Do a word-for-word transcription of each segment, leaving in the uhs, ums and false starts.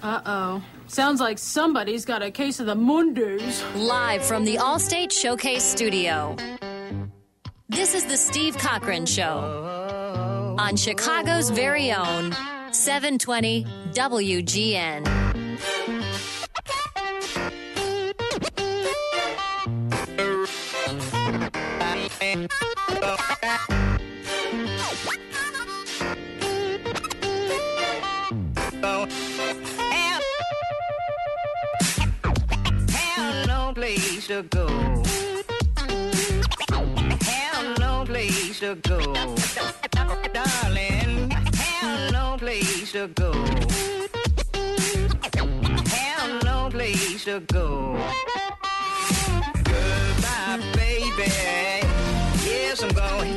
Uh-oh. Sounds like somebody's got a case of the Munders. Live from the Allstate Showcase Studio. This is the Steve Cochran Show on Chicago's very own seven twenty W G N. Place to go. Have no place to go. Darling, have no place to go. Have no place to go. Goodbye, baby. Yes, I'm going.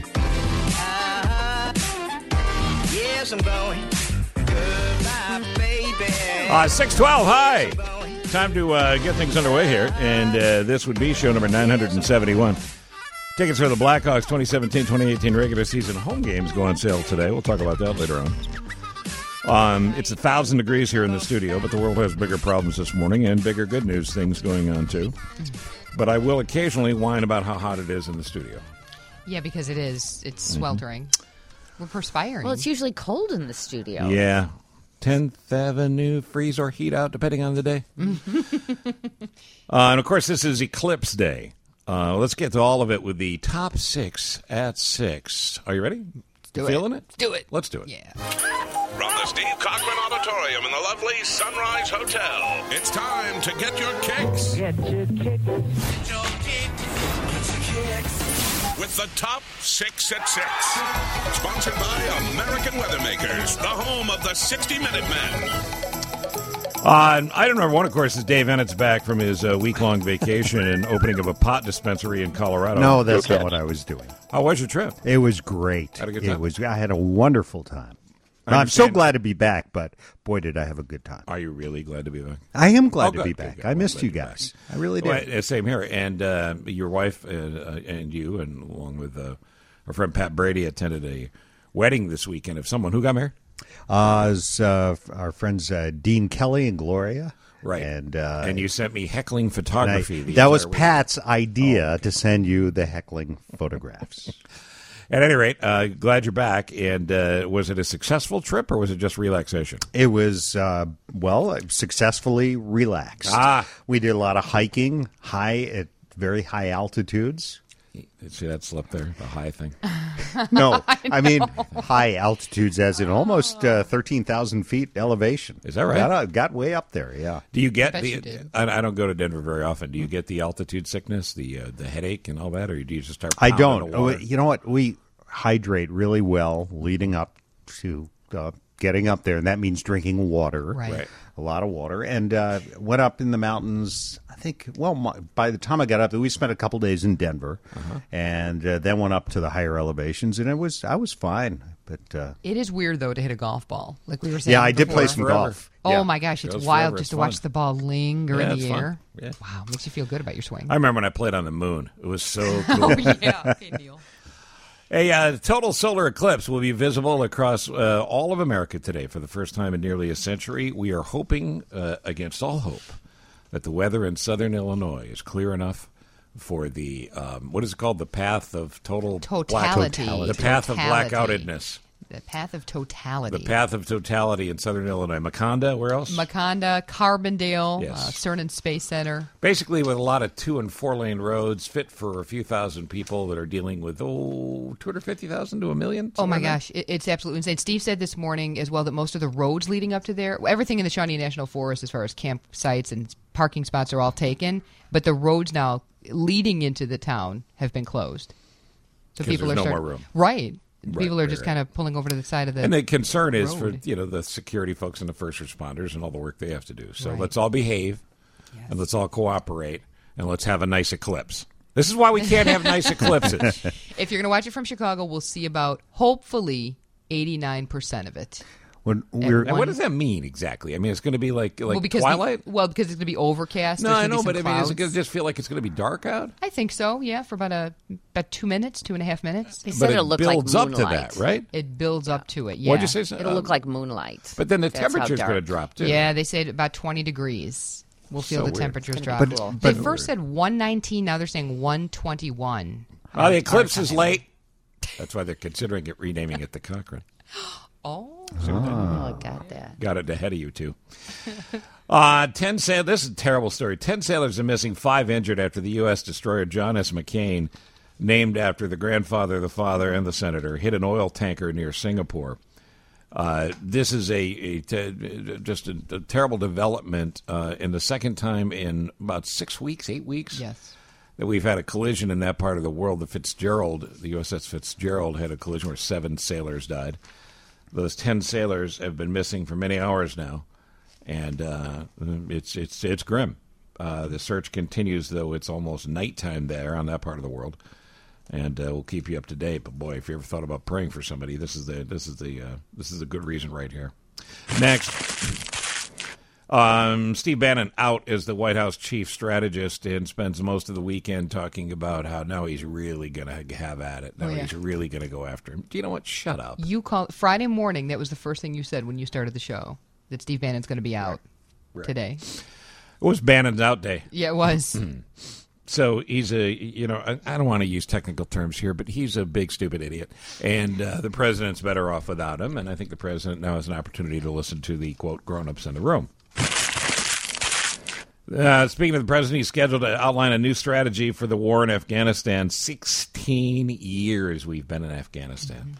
Uh-huh. Yes, I'm going. Goodbye, baby. Uh, six twelve, hi. Time to uh, get things underway here, and uh, this would be show number nine hundred seventy-one. Tickets for the Blackhawks twenty seventeen twenty eighteen regular season home games go on sale today. We'll talk about that later on. Um, it's a thousand degrees here in the studio, but the world has bigger problems this morning and bigger good news things going on, too. But I will occasionally whine about how hot it is in the studio. Yeah, because it is. It's sweltering. Mm-hmm. We're perspiring. Well, it's usually cold in the studio. Yeah. tenth Avenue, freeze or heat out, depending on the day. uh, and, of course, this is Eclipse Day. Uh, let's get to all of it with the top six at six. Are you ready? Do Feeling it. it? Do it. Let's do it. Yeah. From the Steve Cochran Auditorium in the lovely Sunrise Hotel, it's time to get your kicks. Get your kicks. Get your kicks. With the top six at six. Sponsored by American Weathermakers, the home of the sixty minute men. Uh, item number one, of course, is Dave Ennett's back from his uh, week-long vacation and opening of a pot dispensary in Colorado. No, that's not what I was doing. How was your trip? It was great. Had a good time? It was. I had a wonderful time. I I'm so understand. glad to be back, but boy, did I have a good time. Are you really glad to be back? I am glad Oh, to good, be good, back. good. I Well, missed glad you to be guys. I really did. Well, uh, same here. And uh, your wife and, uh, and you, and along with uh, our friend Pat Brady, attended a wedding this weekend of someone who got married. Uh, it was, uh, our friends uh, Dean Kelly and Gloria. Right. And uh, and you sent me heckling and I- photography. the that was entire weekend. Pat's idea Oh, okay. to send you the heckling photographs. At any rate, uh, glad you're back. And uh, was it a successful trip or was it just relaxation? It was, uh, well, successfully relaxed. Ah. We did a lot of hiking, high at very high altitudes. See that slip there, the high thing. No, I, I mean high altitudes, as in almost uh, thirteen thousand feet elevation. Is that right? Got, uh, got way up there, yeah. Do you get bet the? you did. I, I don't go to Denver very often. Do you get the altitude sickness, the uh, the headache, and all that, or do you just start? I pounding don't. the Oh, water? you know what? We hydrate really well leading up to uh, getting up there, and that means drinking water. Right. Right. A lot of water. And uh, went up in the mountains, I think, well, my, by the time I got up there, we spent a couple days in Denver, Uh-huh. and uh, then went up to the higher elevations, and it was I was fine. But uh, It is weird, though, to hit a golf ball. Like we were saying yeah, I did before. play some Forever. golf. Oh, Yeah. my gosh. It's Goes wild forever. just It's to watch fun. the ball linger Yeah, in it's the fun. air. Yeah. Wow. Makes you feel good about your swing. I remember when I played on the moon. It was so cool. Oh, yeah. Okay, Neil. A uh, total solar eclipse will be visible across uh, all of America today for the first time in nearly a century. We are hoping, uh, against all hope, that the weather in southern Illinois is clear enough for the, um, what is it called, the path of total Totality. black, the path of Totality. blackoutedness, The path of totality. the path of totality in southern Illinois. Maconda, where else? Maconda, Carbondale, Yes. uh, Cernan Space Center. Basically, with a lot of two and four lane roads, fit for a few thousand people that are dealing with oh, two hundred fifty thousand to a million. Oh, my something like gosh. It, it's absolutely insane. Steve said this morning as well that most of the roads leading up to there, everything in the Shawnee National Forest as far as campsites and parking spots are all taken, but the roads now leading into the town have been closed. So 'Cause people there's are no start- more room. Right. Right, People are right, just right. kind of pulling over to the side of the And the concern is for road. you know the security folks and the first responders and all the work they have to do. So Right. let's all behave, Yes. and let's all cooperate, and let's have a nice eclipse. This is why we can't have nice eclipses. If you're going to watch it from Chicago, we'll see about, hopefully, eighty-nine percent of it. When At we're And what does that mean exactly? I mean, it's going to be like like well, because Twilight. The, well, because it's going to be overcast. no, there's I gonna know, be but I some mean, is it clouds. going to just feel like it's going to be dark out? I think so. Yeah, for about a about two minutes, two and a half minutes. They But said it it'll look like builds up moonlight. to that, right? It builds up to it. Yeah. What'd you say? so- It'll uh, look like moonlight. But then the That's how temperature's going to dark. drop too. Yeah, they said about twenty degrees. We'll feel So the weird. temperatures It's drop. gonna be cool. They but- first said one nineteen. Now they're saying one twenty-one. Oh, the eclipse Our is time. late. That's why they're considering it, renaming it the Cochrane. Oh, Oh, got that. Got it ahead of you, too. Uh, ten sail- This is a terrible story. Ten sailors are missing, five injured after the U S destroyer John S. McCain, named after the grandfather, the father, and the senator, hit an oil tanker near Singapore. Uh, this is a, a te- just a, a terrible development uh, in the second time in about six weeks, eight weeks yes. that we've had a collision in that part of the world. The Fitzgerald, the U S S Fitzgerald, had a collision where seven sailors died. Those ten sailors have been missing for many hours now, and uh, it's it's it's grim. Uh, the search continues, though it's almost nighttime there on that part of the world, and uh, we'll keep you up to date. But boy, if you ever thought about praying for somebody, this is the this is the uh, this is a good reason right here. Next, um, Steve Bannon out as the White House chief strategist and spends most of the weekend talking about how now he's really going to have at it. Now Oh, yeah. he's really going to go after him. Do you know what? Shut up. You call Friday morning. That was the first thing you said when you started the show. That Steve Bannon's going to be out Right. today. It was Bannon's out day. Yeah, it was. So he's a, you know, I, I don't want to use technical terms here, but he's a big, stupid idiot. And uh, the president's better off without him. And I think the president now has an opportunity to listen to the, quote, grown-ups in the room. Uh, speaking of the president, he's scheduled to outline a new strategy for the war in Afghanistan. sixteen years we've been in Afghanistan.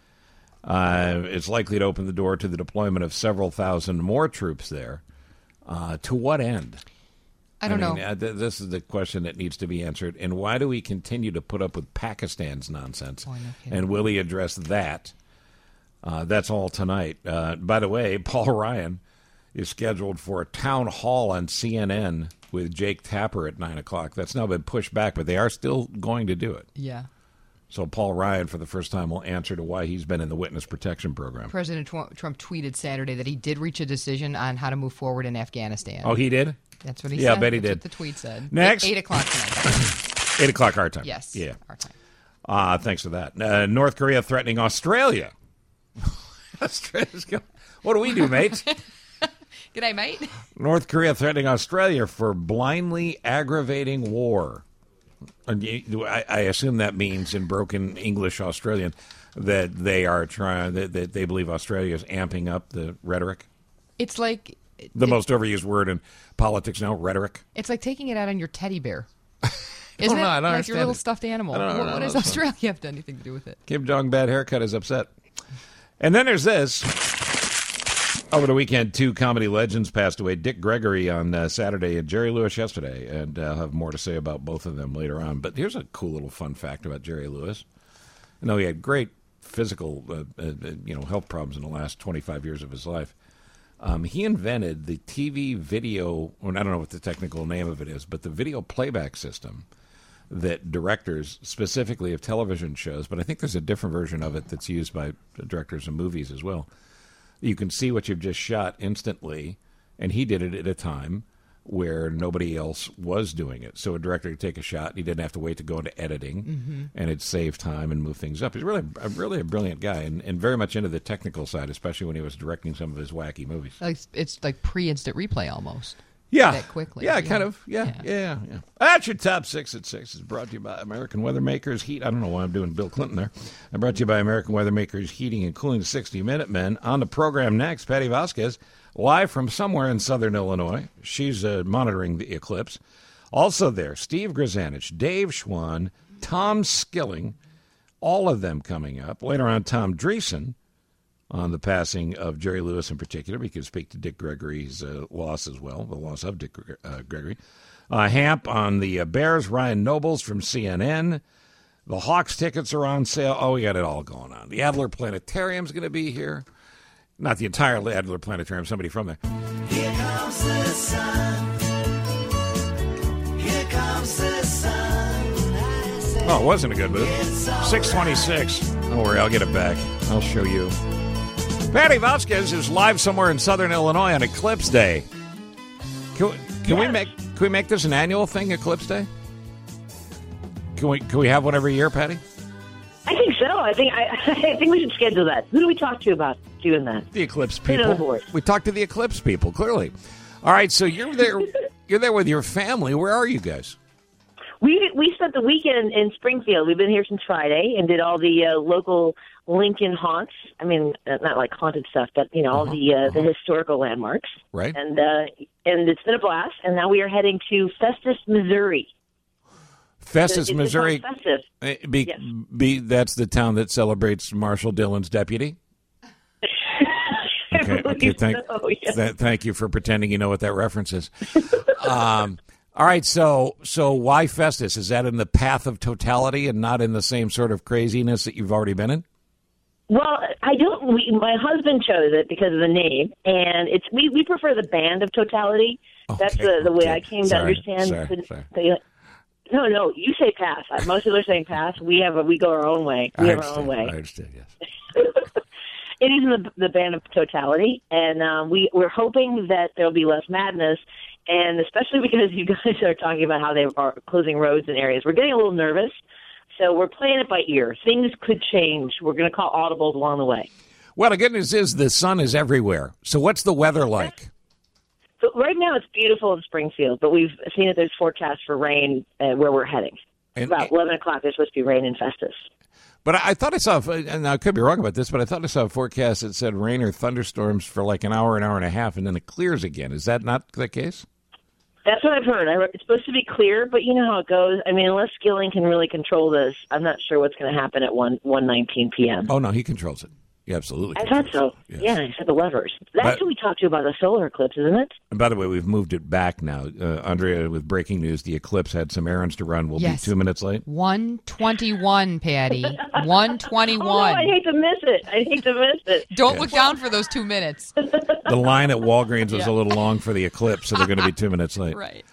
Uh, it's likely to open the door to the deployment of several thousand more troops there. Uh, to what end? I don't mean, know. Uh, th- this is the question that needs to be answered. And why do we continue to put up with Pakistan's nonsense? Oh, no kidding. And will he address that? Uh, that's all tonight. Uh, by the way, Paul Ryan is scheduled for a town hall on C N N with Jake Tapper at nine o'clock. That's now been pushed back, but they are still going to do it. Yeah. So Paul Ryan, for the first time, will answer to why he's been in the witness protection program. President Tw- Trump tweeted Saturday that he did reach a decision on how to move forward in Afghanistan. Oh, he did? That's what he Yeah, said. I bet he That's did. what the tweet said. Next. Eight, eight o'clock tonight. eight o'clock our time. Yes. Yeah. Our time. Uh, thanks for that. Uh, North Korea threatening Australia. Australia's go- what do we do, mate? G'day, mate. North Korea threatening Australia for blindly aggravating war. And you- I, I assume that means in broken English Australian that they are trying that, that they believe Australia is amping up the rhetoric. It's like The it- most overused word in politics now, rhetoric. It's like taking it out on your teddy bear. Isn't know, it? I don't like understand your little it. stuffed animal. I don't know, what I don't what know. does Australia have to anything to do with it? Kim Jong bad haircut is upset. And then there's this. Over the weekend, two comedy legends passed away. Dick Gregory on uh, Saturday and Jerry Lewis yesterday. And uh, I'll have more to say about both of them later on. But here's a cool little fun fact about Jerry Lewis. You know, he had great physical, uh, uh, you know, health problems in the last twenty-five years of his life. Um, he invented the T V video, or I don't know what the technical name of it is, but the video playback system that directors, specifically of television shows, but I think there's a different version of it that's used by directors of movies as well. You can see what you've just shot instantly, and he did it at a time where nobody else was doing it. So a director could take a shot, and he didn't have to wait to go into editing, Mm-hmm. and it'd save time and move things up. He's really, a, really a brilliant guy, and, and very much into the technical side, especially when he was directing some of his wacky movies. Like it's like pre-instant replay almost. Yeah. That quickly. Yeah, Yeah. kind of. Yeah, yeah, Yeah. yeah, yeah. That's your top six at six. It's brought to you by American Weathermakers Heat. I don't know why I'm doing Bill Clinton there. I brought to you by American Weathermakers Heating and Cooling sixty Minute Men. On the program next, Patty Vasquez, live from somewhere in southern Illinois. She's uh, monitoring the eclipse. Also there, Steve Grzanich, Dave Schwann, Tom Skilling, all of them coming up. Later on, Tom Dreesen on the passing of Jerry Lewis in particular. We could speak to Dick Gregory's uh, loss as well, the loss of Dick uh, Gregory. Uh, Hamp on the uh, Bears, Ryan Nobles from C N N. The Hawks tickets are on sale. Oh, we got it all going on. The Adler Planetarium's going to be here. Not the entire Adler Planetarium, somebody from there. Here comes the sun. Here comes the sun. Oh, it wasn't a good move. six twenty-six. Don't worry, I'll get it back. I'll show you. Patty Vasquez is live somewhere in Southern Illinois on Eclipse Day. Can, we, can we make can we make this an annual thing, Eclipse Day? Can we can we have one every year, Patty? I think so. I think I, I think we should schedule that. Who do we talk to about doing that? The Eclipse Put it on the people. board. We talked to the Eclipse people, clearly. All right, so you're there. You're there with your family. Where are you guys? We we spent the weekend in Springfield. We've been here since Friday and did all the uh, local Lincoln haunts. I mean, uh, not like haunted stuff, but you know, all Uh-huh, the uh, uh-huh. the historical landmarks. Right. And uh, and it's been a blast. And now we are heading to Festus, Missouri. Festus, It's Missouri. called Festus. Eh, Be, Yes. be, that's the town that celebrates Marshall Dillon's deputy. Okay, okay. Thank, so, yes. th- thank you for pretending you know what that reference is. um, all right, so so why Festus? Is that in the path of totality and not in the same sort of craziness that you've already been in? Well, I don't. We, my husband chose it because of the name, and it's we, we prefer the band of totality. That's Okay, the, the way okay. I came Sorry, to understand. sorry, the, sorry. the- no, no, you say pass. Most people are saying pass. We have a, we go our own way. We I have our own understand. way. I understand. Yes. It is in the, the band of totality, and um, we we're hoping that there will be less madness, and especially because you guys are talking about how they are closing roads in areas. We're getting a little nervous, so we're playing it by ear. Things could change. We're going to call audibles along the way. Well, the good news is the sun is everywhere. So what's the weather like? So right now it's beautiful in Springfield, but we've seen that there's forecasts for rain uh, where we're heading. And- About eleven o'clock, there's supposed to be rain in Festus. But I I thought I saw, and I could be wrong about this, but I thought I saw a forecast that said rain or thunderstorms for like an hour, an hour and a half, and then it clears again. Is that not the case? That's what I've heard. I, it's supposed to be clear, but you know how it goes. I mean, unless Skilling can really control this, I'm not sure what's going to happen at one one nineteen p.m. Oh, no, he controls it. He absolutely I controls thought so. it. Yes. Yeah, he said the levers. That's But- what we talked to about the solar eclipse, isn't it? And by the way, we've moved it back now. Uh, Andrea, with breaking news, the Eclipse had some errands to run. We'll Yes. be two minutes late. one twenty-one, Patty. one Oh, no, twenty-one. I hate to miss it. I hate to miss it. Don't look down for those two minutes. The line at Walgreens was Yeah. a little long for the Eclipse, so they're going to be two minutes late. Right.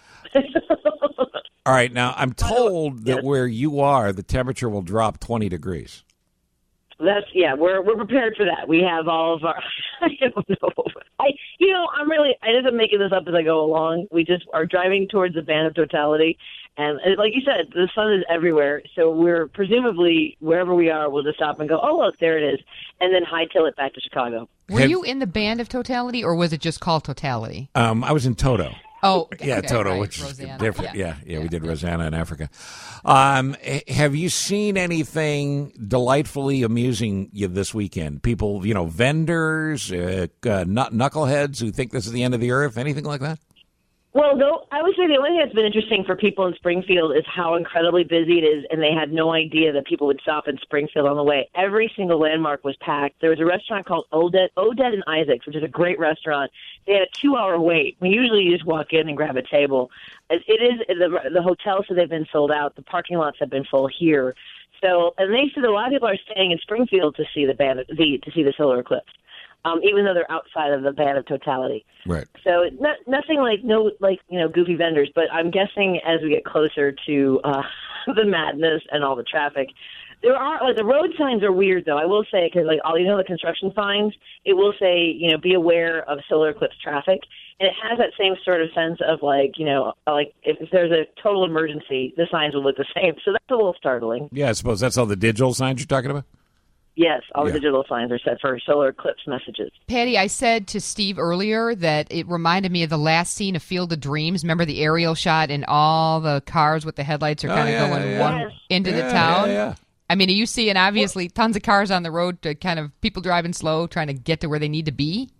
All right, now I'm told that where you are, the temperature will drop twenty degrees. That's yeah. We're we're prepared for that. We have all of our. I don't know. I you know I'm really I just am making this up as I go along. We just are driving towards the band of totality, and uh, like you said, the sun is everywhere. So we're presumably wherever we are, we'll just stop and go. Oh look, there it is, and then hightail it back to Chicago. Were Have- you in the band of totality, or was it just called Totality? Um, I was in Toto. Oh, okay, Yeah, okay, Toto, right, which Rosanna. is different. Yeah, yeah, we yeah, did yeah. Rosanna in Africa. Um, h- have you seen anything delightfully amusing you this weekend? People, you know, vendors, uh, uh, nut- knuckleheads who think this is the end of the earth, anything like that? Well, though, I would say the only thing that's been interesting for people in Springfield is how incredibly busy it is, and they had no idea that people would stop in Springfield on the way. Every single landmark was packed. There was a restaurant called Odette, Odette and Isaac's, which is a great restaurant. They had a two-hour wait. I mean, usually you just walk in and grab a table. It, it is the, the hotels that they've been sold out. The parking lots have been full here. So, and they said a lot of people are staying in Springfield to see the band, the to see the solar eclipse, um, even though they're outside of the band of totality. Right. So not, nothing like no like you know goofy vendors, but I'm guessing as we get closer to uh, the madness and all the traffic, there are like the road signs are weird though. I will say because like all you know the construction signs, it will say you know be aware of solar eclipse traffic, and it has that same sort of sense of like you know like if, if there's a total emergency, the signs will look the same. So that's a little startling. Yeah, I suppose that's all the digital signs you're talking about? Yes, all Yeah. the digital signs are set for solar eclipse messages. Patty, I said to Steve earlier that it reminded me of the last scene of Field of Dreams. Remember the aerial shot and all the cars with the headlights are Oh, kind of yeah, going yeah, one Yes. into the Yeah, town. yeah, yeah. I mean, are you seeing obviously tons of cars on the road, to kind of people driving slow, trying to get to where they need to be?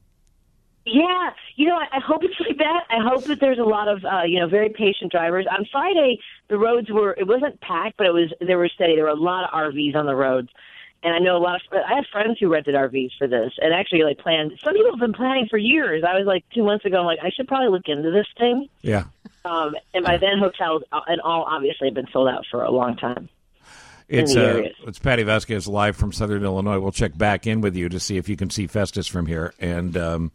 Yeah, you know, I, I hope it's like that. I hope that there's a lot of, uh, you know, very patient drivers. On Friday, the roads were, it wasn't packed, but it was, they were steady. There were a lot of R Vs on the roads. And I know a lot of, I have friends who rented R Vs for this and actually like planned, some people have been planning for years. I was like two months ago, I'm like, I should probably look into this thing. Yeah. Um, and by then hotels uh, and all obviously have been sold out for a long time. It's the uh, areas. it's Patty Vasquez live from Southern Illinois. We'll check back in with you to see if you can see Festus from here and um,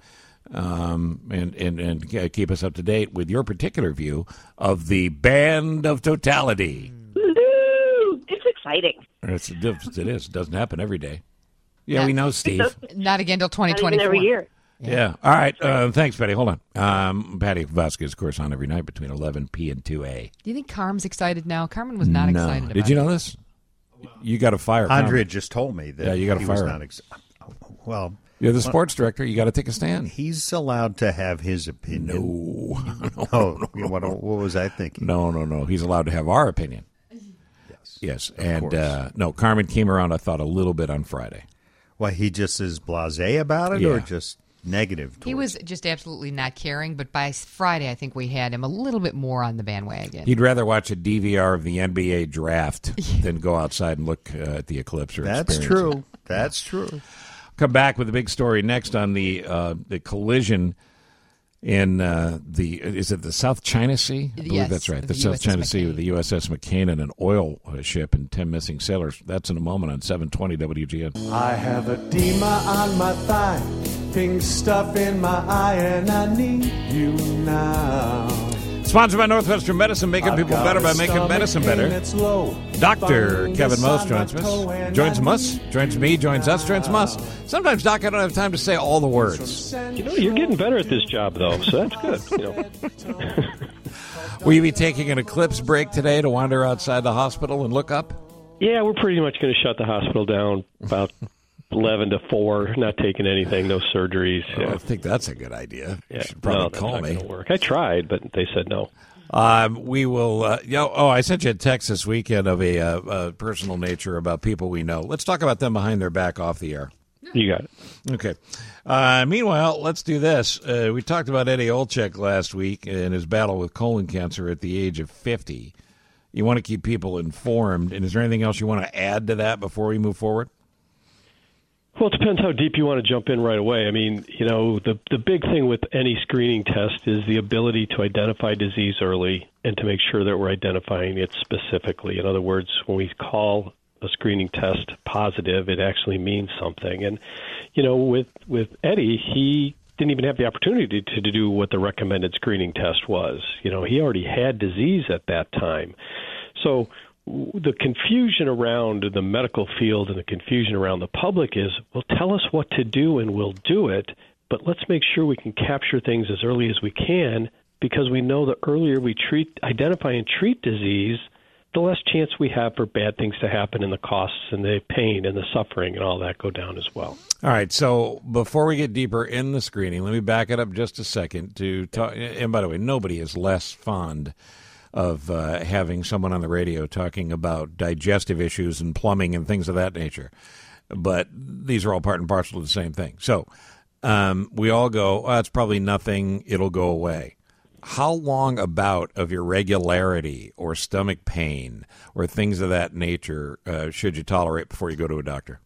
um, and and and keep us up to date with your particular view of the band of totality. Woo-hoo! It's exciting. It's, it is. It doesn't happen every day. Yeah, we know, Steve. Not again till twenty Not twenty-four. even every year. Yeah. yeah. All right. Uh, thanks, Patty. Hold on. Um, Patty Vasquez, of course, on every night between eleven p and two a. Do you think Carm's excited now? Carmen was not no. excited about Did you it. know this? You got to fire Andrea Carmen. just told me that yeah, you got to he fire was him. not ex- well, You're the sports director. You got to take a stand. He's allowed to have his opinion. No. no, oh, no, no, what, no. what was I thinking? No, no, no. He's allowed to have our opinion. Yes. Yes. Of And, course. uh, no, Carmen came around, I thought, a little bit on Friday. Why, he just is blasé about it Yeah. or just negative towards He was it? just absolutely not caring, but by Friday, I think we had him a little bit more on the bandwagon. He'd rather watch a D V R of the N B A draft than go outside and look uh, at the eclipse. Or That's experience true. it. That's true. Come back with a big story next on the uh, the collision in uh, the is it the South China Sea? I believe Yes, that's right. The, the South U S S China Sea McCain. with the U S S McCain and an oil uh, ship and ten missing sailors. That's in a moment on seven twenty W G N. I have edema on my thigh, pink stuff in my eye, and I need you now. Sponsored by Northwestern Medicine, making I've people got better a by making stomach medicine pain better. that's low. Doctor Fungus Kevin Most on joins my toe, us. and Joins I us. Joins me. Joins us. Joins us. Sometimes, Doc, I don't have time to say all the words. You know, you're getting better at this job, though, so that's good. You know. Will you be taking an eclipse break today to wander outside the hospital and look up? Yeah, we're pretty much going to shut the hospital down about eleven to four. Not taking anything, no surgeries. Oh, Yeah, I think that's a good idea. yeah. You should probably no, that's call not me. going to work. I tried, but they said no. Um, we will. Uh, you know, oh, I sent you a text this weekend of a, uh, uh personal nature about people we know. Let's talk about them behind their back off the air. You got it. Okay. Uh, meanwhile, let's do this. Uh, we talked about Eddie Olczyk last week and his battle with colon cancer at the age of fifty. You want to keep people informed, and is there anything else you want to add to that before we move forward? Well, it depends how deep you want to jump in right away. I mean, you know, the the big thing with any screening test is the ability to identify disease early and to make sure that we're identifying it specifically. In other words, when we call a screening test positive, it actually means something. And, you know, with, with Eddie, he didn't even have the opportunity to, to do what the recommended screening test was. You know, he already had disease at that time. So the confusion around the medical field and the confusion around the public is, well, tell us what to do and we'll do it, but let's make sure we can capture things as early as we can, because we know the earlier we treat, identify and treat disease, the less chance we have for bad things to happen, and the costs and the pain and the suffering and all that go down as well. All right, so before we get deeper in the screening, let me back it up just a second to talk. And by the way, nobody is less fond of uh, having someone on the radio talking about digestive issues and plumbing and things of that nature. But these are all part and parcel of the same thing. So um, we all go, oh, it's probably nothing, it'll go away. How long a bout of irregularity or stomach pain or things of that nature uh, should you tolerate before you go to a doctor?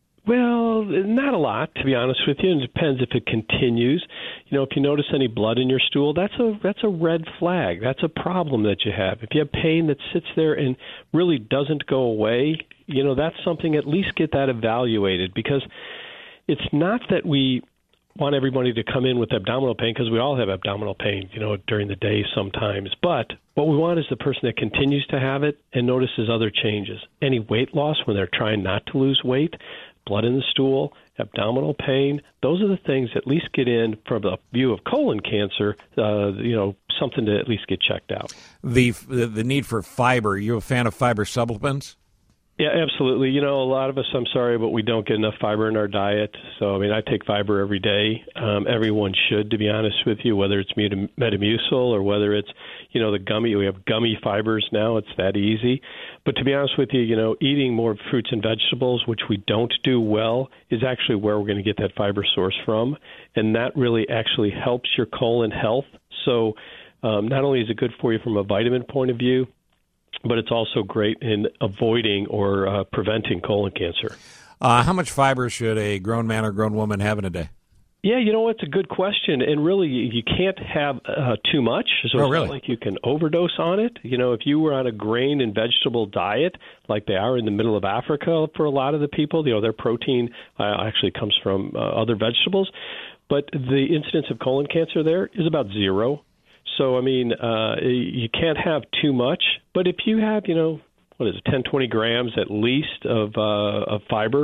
Well, not a lot, to be honest with you. It depends if it continues. You know, if you notice any blood in your stool, that's a that's a red flag. That's a problem that you have. If you have pain that sits there and really doesn't go away, you know, that's something, at least get that evaluated, because it's not that we want everybody to come in with abdominal pain, because we all have abdominal pain, you know, during the day sometimes. But what we want is the person that continues to have it and notices other changes. Any weight loss when they're trying not to lose weight, blood in the stool, abdominal pain, those are the things at least get in from the view of colon cancer, uh, you know, something to at least get checked out. The, the the need for fiber, are you a fan of fiber supplements? Yeah, absolutely. You know, a lot of us, I'm sorry, but we don't get enough fiber in our diet. So, I mean, I take fiber every day. Um, everyone should, to be honest with you, whether it's Metamucil or whether it's, you know, the gummy. We have gummy fibers now. It's that easy. But to be honest with you, you know, eating more fruits and vegetables, which we don't do well, is actually where we're going to get that fiber source from. And that really actually helps your colon health. So um, not only is it good for you from a vitamin point of view, but it's also great in avoiding or uh, preventing colon cancer. Uh, how much fiber should a grown man or grown woman have in a day? Yeah, you know, it's a good question. And really, you can't have uh, too much. So oh, it's really? not like you can overdose on it. You know, if you were on a grain and vegetable diet, like they are in the middle of Africa for a lot of the people, you know, their protein uh, actually comes from uh, other vegetables. But the incidence of colon cancer there is about zero. So, I mean, uh, you can't have too much, but if you have, you know, what is it, ten, twenty grams at least of, uh, of fiber,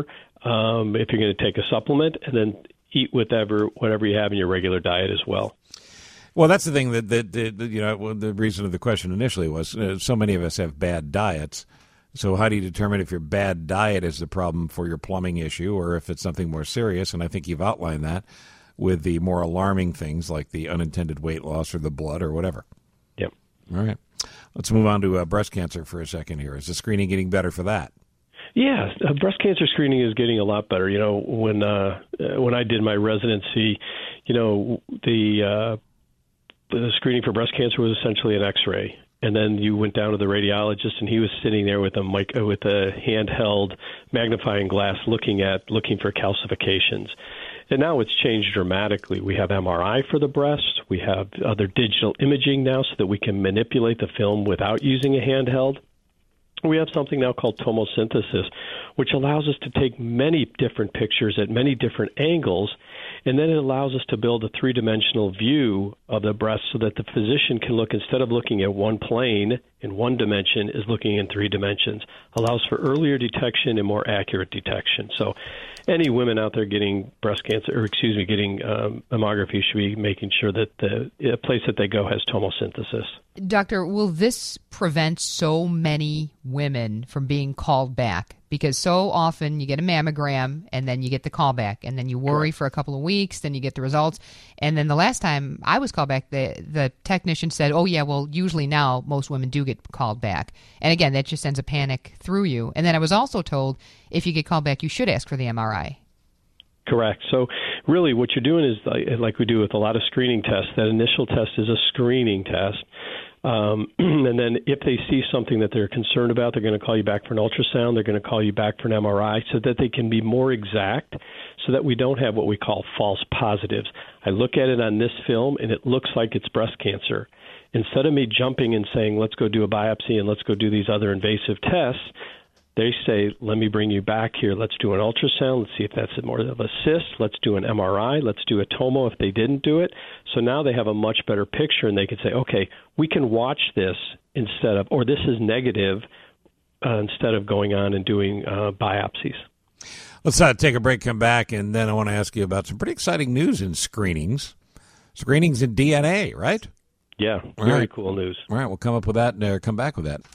um, if you're going to take a supplement, and then eat whatever whatever you have in your regular diet as well. Well, that's the thing that, that, that you know, well, the reason of the question initially was uh, so many of us have bad diets. So how do you determine if your bad diet is the problem for your plumbing issue or if it's something more serious? And I think you've outlined that with the more alarming things like the unintended weight loss or the blood or whatever. Yep. All right. Let's move on to uh, breast cancer for a second here. Is the screening getting better for that? Yeah, uh, breast cancer screening is getting a lot better. You know, when uh, when I did my residency, you know, the uh, the screening for breast cancer was essentially an X-ray, and then you went down to the radiologist, and he was sitting there with a mic with a handheld magnifying glass, looking at looking for calcifications. And now it's changed dramatically. We have M R I for the breast. We have other digital imaging now, so that we can manipulate the film without using a handheld. We have something now called tomosynthesis, which allows us to take many different pictures at many different angles, and then it allows us to build a three-dimensional view of the breast so that the physician can look, instead of looking at one plane in one dimension, is looking in three dimensions. Allows for earlier detection and more accurate detection. So any women out there getting breast cancer, or excuse me, getting um, mammography should be making sure that the place that they go has tomosynthesis. Doctor, will this prevent so many women from being called back? Because so often you get a mammogram and then you get the call back, and then you worry Correct. for a couple of weeks, then you get the results. And then the last time I was called back, the, the technician said, oh, yeah, well, usually now most women do get called back. And again, that just sends a panic through you. And then I was also told if you get called back, you should ask for the M R I. Correct. So really what you're doing is like we do with a lot of screening tests. That initial test is a screening test. Um, and then if they see something that they're concerned about, they're going to call you back for an ultrasound. They're going to call you back for an M R I so that they can be more exact, so that we don't have what we call false positives. I look at it on this film and it looks like it's breast cancer. Instead of me jumping and saying, let's go do a biopsy and let's go do these other invasive tests, they say, let me bring you back here. Let's do an ultrasound. Let's see if that's more of a cyst. Let's do an M R I. Let's do a tomo if they didn't do it. So now they have a much better picture, and they can say, okay, we can watch this instead of, or this is negative, uh, instead of going on and doing uh, biopsies. Let's uh, take a break, come back, and then I want to ask you about some pretty exciting news in screenings. Screenings in D N A, right? Yeah, All very right. cool news. All right, we'll come up with that and uh, come back with that.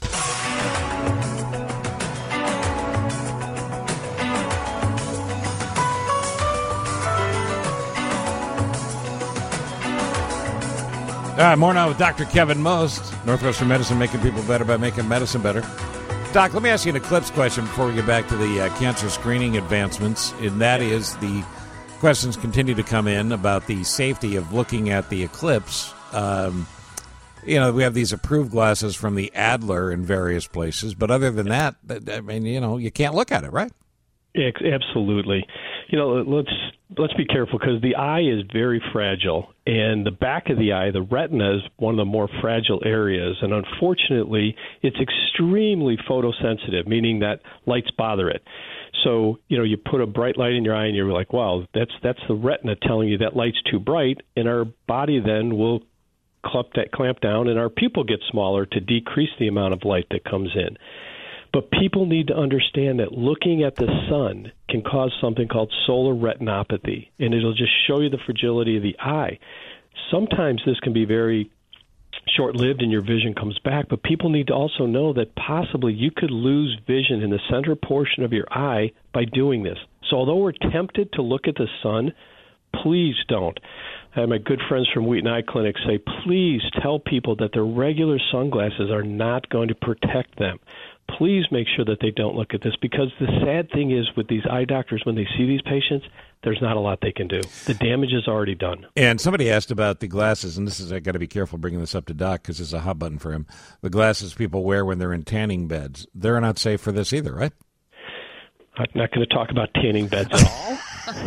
All right, more now with Doctor Kevin Most, Northwestern Medicine, making people better by making medicine better. Doc, let me ask you an eclipse question before we get back to the uh, cancer screening advancements, and that is the questions continue to come in about the safety of looking at the eclipse. Um, you know, we have these approved glasses from the Adler in various places, but other than that, I mean, you know, you can't look at it, right? Absolutely. You know, let's let's be careful because the eye is very fragile, and the back of the eye, the retina, is one of the more fragile areas, and unfortunately, it's extremely photosensitive, meaning that lights bother it. So, you know, you put a bright light in your eye, and you're like, wow, that's that's the retina telling you that light's too bright, and our body then will clamp that clamp down, and our pupil gets smaller to decrease the amount of light that comes in. But people need to understand that looking at the sun can cause something called solar retinopathy, and it'll just show you the fragility of the eye. Sometimes this can be very short-lived and your vision comes back, but people need to also know that possibly you could lose vision in the center portion of your eye by doing this. So although we're tempted to look at the sun, please don't. I have my good friends from Wheaton Eye Clinic say, please tell people that their regular sunglasses are not going to protect them. Please make sure that they don't look at this, because the sad thing is with these eye doctors, when they see these patients, there's not a lot they can do. The damage is already done. And somebody asked about the glasses, and this is, I got to be careful bringing this up to Doc because it's a hot button for him. The glasses people wear when they're in tanning beds, they're not safe for this either, right? I'm not going to talk about tanning beds at all.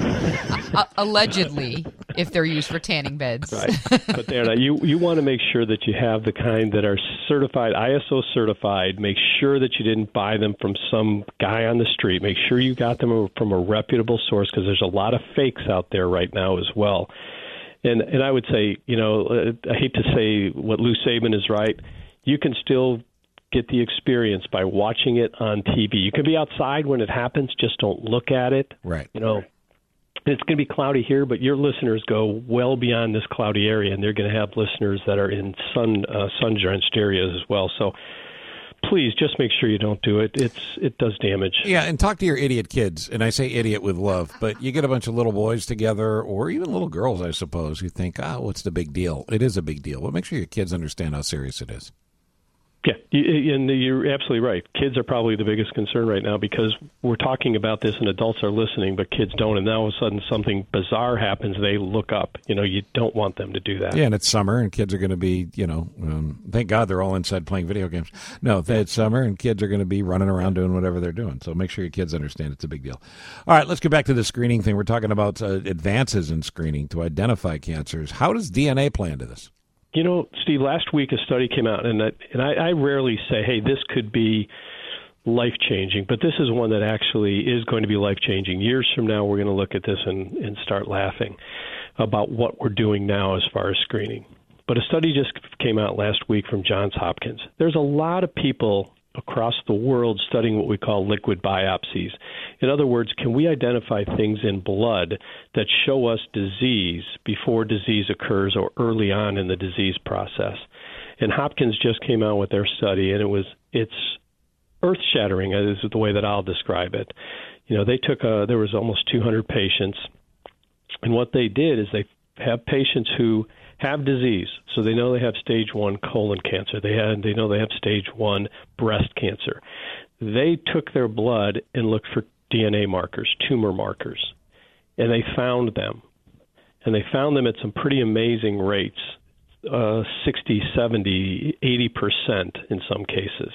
uh, allegedly, if they're used for tanning beds. Right, but they're not. You, you want to make sure that you have the kind that are certified, I S O certified. Make sure that you didn't buy them from some guy on the street. Make sure you got them from a reputable source, because there's a lot of fakes out there right now as well. And and I would say, you know, I hate to say what Lou Saban is right. You can still get the experience by watching it on T V. You can be outside when it happens, just don't look at it. Right. You know, it's going to be cloudy here, but your listeners go well beyond this cloudy area, and they're going to have listeners that are in sun uh, sun-drenched areas as well. So please just make sure you don't do it. It's it does damage. Yeah, and talk to your idiot kids. And I say idiot with love, but you get a bunch of little boys together, or even little girls, I suppose, who think, oh, what's the big deal? It is a big deal. But make sure your kids understand how serious it is. Yeah, you, and you're absolutely right. Kids are probably the biggest concern right now because we're talking about this and adults are listening, but kids don't. And now all of a sudden something bizarre happens, they look up. You know, you don't want them to do that. Yeah, and it's summer, and kids are going to be, you know, um, thank God they're all inside playing video games. No, it's summer, and kids are going to be running around doing whatever they're doing. So make sure your kids understand it's a big deal. All right, let's get back to the screening thing. We're talking about uh, advances in screening to identify cancers. How does D N A play into this? You know, Steve, last week a study came out, and I, and I, I rarely say, hey, this could be life-changing, but this is one that actually is going to be life-changing. Years from now, we're going to look at this and, and start laughing about what we're doing now as far as screening. But a study just came out last week from Johns Hopkins. There's a lot of people across the world studying what we call liquid biopsies. In other words, can we identify things in blood that show us disease before disease occurs or early on in the disease process? And Hopkins just came out with their study, and it was it's earth-shattering, is the way that I'll describe it. You know, they took a, there was almost two hundred patients, and what they did is they have patients who have disease, so they know they have stage one colon cancer. They had, they know they have stage one breast cancer. They took their blood and looked for D N A markers, tumor markers, and they found them. And they found them at some pretty amazing rates, uh, sixty, seventy, eighty percent in some cases.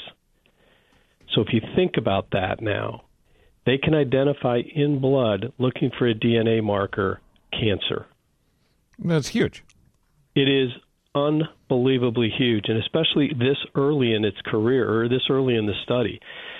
So if you think about that now, they can identify in blood, looking for a D N A marker, cancer. That's huge. It is unbelievably huge, and especially this early in its career, or this early in the study.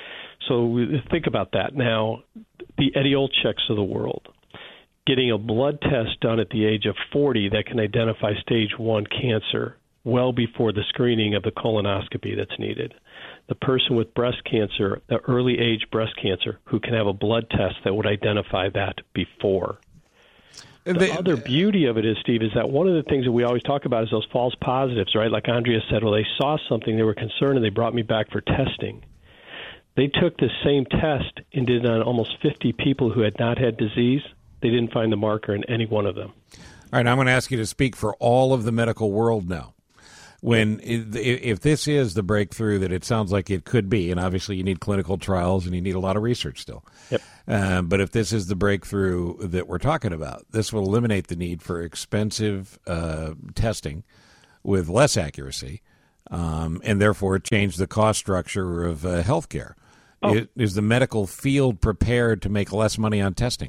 So think about that. Now, the Eddie Olczyks of the world, getting a blood test done at the age of forty that can identify stage one cancer well before the screening of the colonoscopy that's needed. The person with breast cancer, the early age breast cancer, who can have a blood test that would identify that before. The they, other beauty of it is, Steve, is that one of the things that we always talk about is those false positives, right? Like Andrea said, well, they saw something, they were concerned, and they brought me back for testing. They took the same test and did it on almost fifty people who had not had disease. They didn't find the marker in any one of them. All right, I'm going to ask you to speak for all of the medical world now. When if this is the breakthrough that it sounds like it could be, and obviously you need clinical trials and you need a lot of research still. Yep. Um, but if this is the breakthrough that we're talking about, this will eliminate the need for expensive uh, testing with less accuracy, um, and therefore change the cost structure of uh, healthcare. Oh. Is, is the medical field prepared to make less money on testing?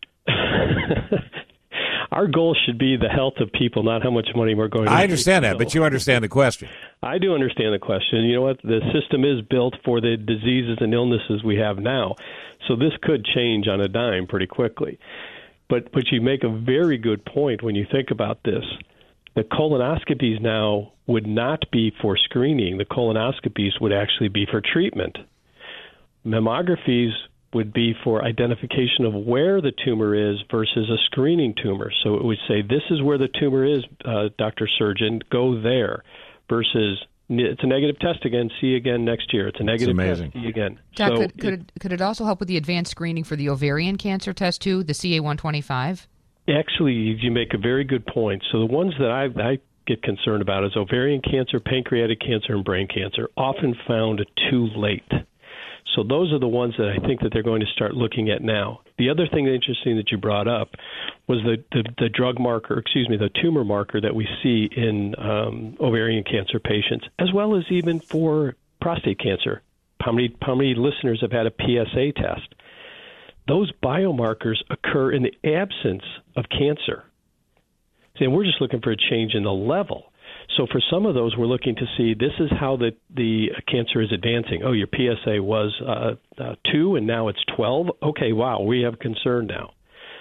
Our goal should be the health of people, not how much money we're going to I understand that, but you understand the question. I do understand the question. You know what? The system is built for the diseases and illnesses we have now. So this could change on a dime pretty quickly. But but you make a very good point when you think about this. The colonoscopies now would not be for screening. The colonoscopies would actually be for treatment. Mammographies would be for identification of where the tumor is versus a screening tumor. So it would say, this is where the tumor is, uh, Doctor Surgeon, go there, versus it's a negative test again, see you again next year. It's a negative test, see you again. Doc, so could, could, it, could it also help with the advanced screening for the ovarian cancer test, too, the C A one twenty-five? Actually, you make a very good point. So the ones that I, I get concerned about is ovarian cancer, pancreatic cancer, and brain cancer, often found too late. So those are the ones that I think that they're going to start looking at now. The other thing interesting that you brought up was the, the, the drug marker, excuse me, the tumor marker that we see in um, ovarian cancer patients, as well as even for prostate cancer. How many, how many listeners have had a P S A test? Those biomarkers occur in the absence of cancer. And we're just looking for a change in the level. So for some of those, we're looking to see this is how the, the cancer is advancing. Oh, your P S A was uh, uh, two, and now it's twelve. Okay, wow, we have concern now.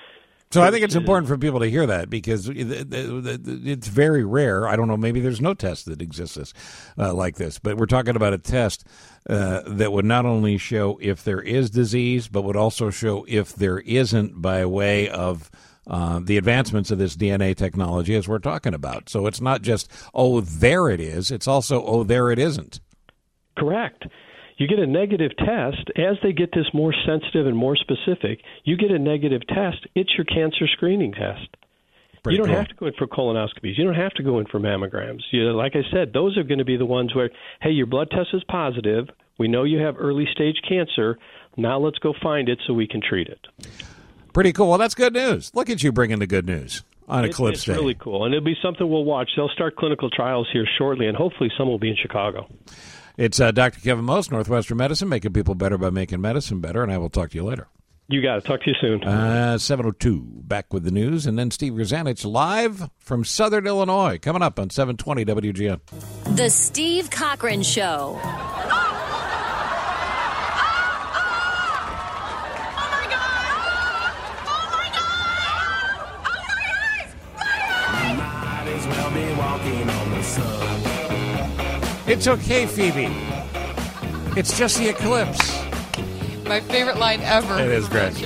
So I think it's important for people to hear that because it's very rare. I don't know, maybe there's no test that exists uh, like this, but we're talking about a test uh, that would not only show if there is disease, but would also show if there isn't by way of uh, the advancements of this D N A technology as we're talking about. So it's not just, oh, there it is. It's also, oh, there it isn't. Correct. You get a negative test. As they get this more sensitive and more specific, you get a negative test. It's your cancer screening test. Pretty you don't cool. have to go in for colonoscopies. You don't have to go in for mammograms. You, like I said, those are going to be the ones where, hey, your blood test is positive. We know you have early stage cancer. Now let's go find it so we can treat it. Pretty cool. Well, that's good news. Look at you bringing the good news on it, Eclipse it's Day. It's really cool, and it'll be something we'll watch. They'll start clinical trials here shortly, and hopefully some will be in Chicago. It's uh, Doctor Kevin Most, Northwestern Medicine, making people better by making medicine better, and I will talk to you later. You got it. Talk to you soon. Uh, seven oh two, back with the news, and then Steve Grzanich live from Southern Illinois, coming up on seven twenty W G N. The Steve Cochran Show. It's okay, Phoebe. It's just the eclipse. My favorite line ever. It is great.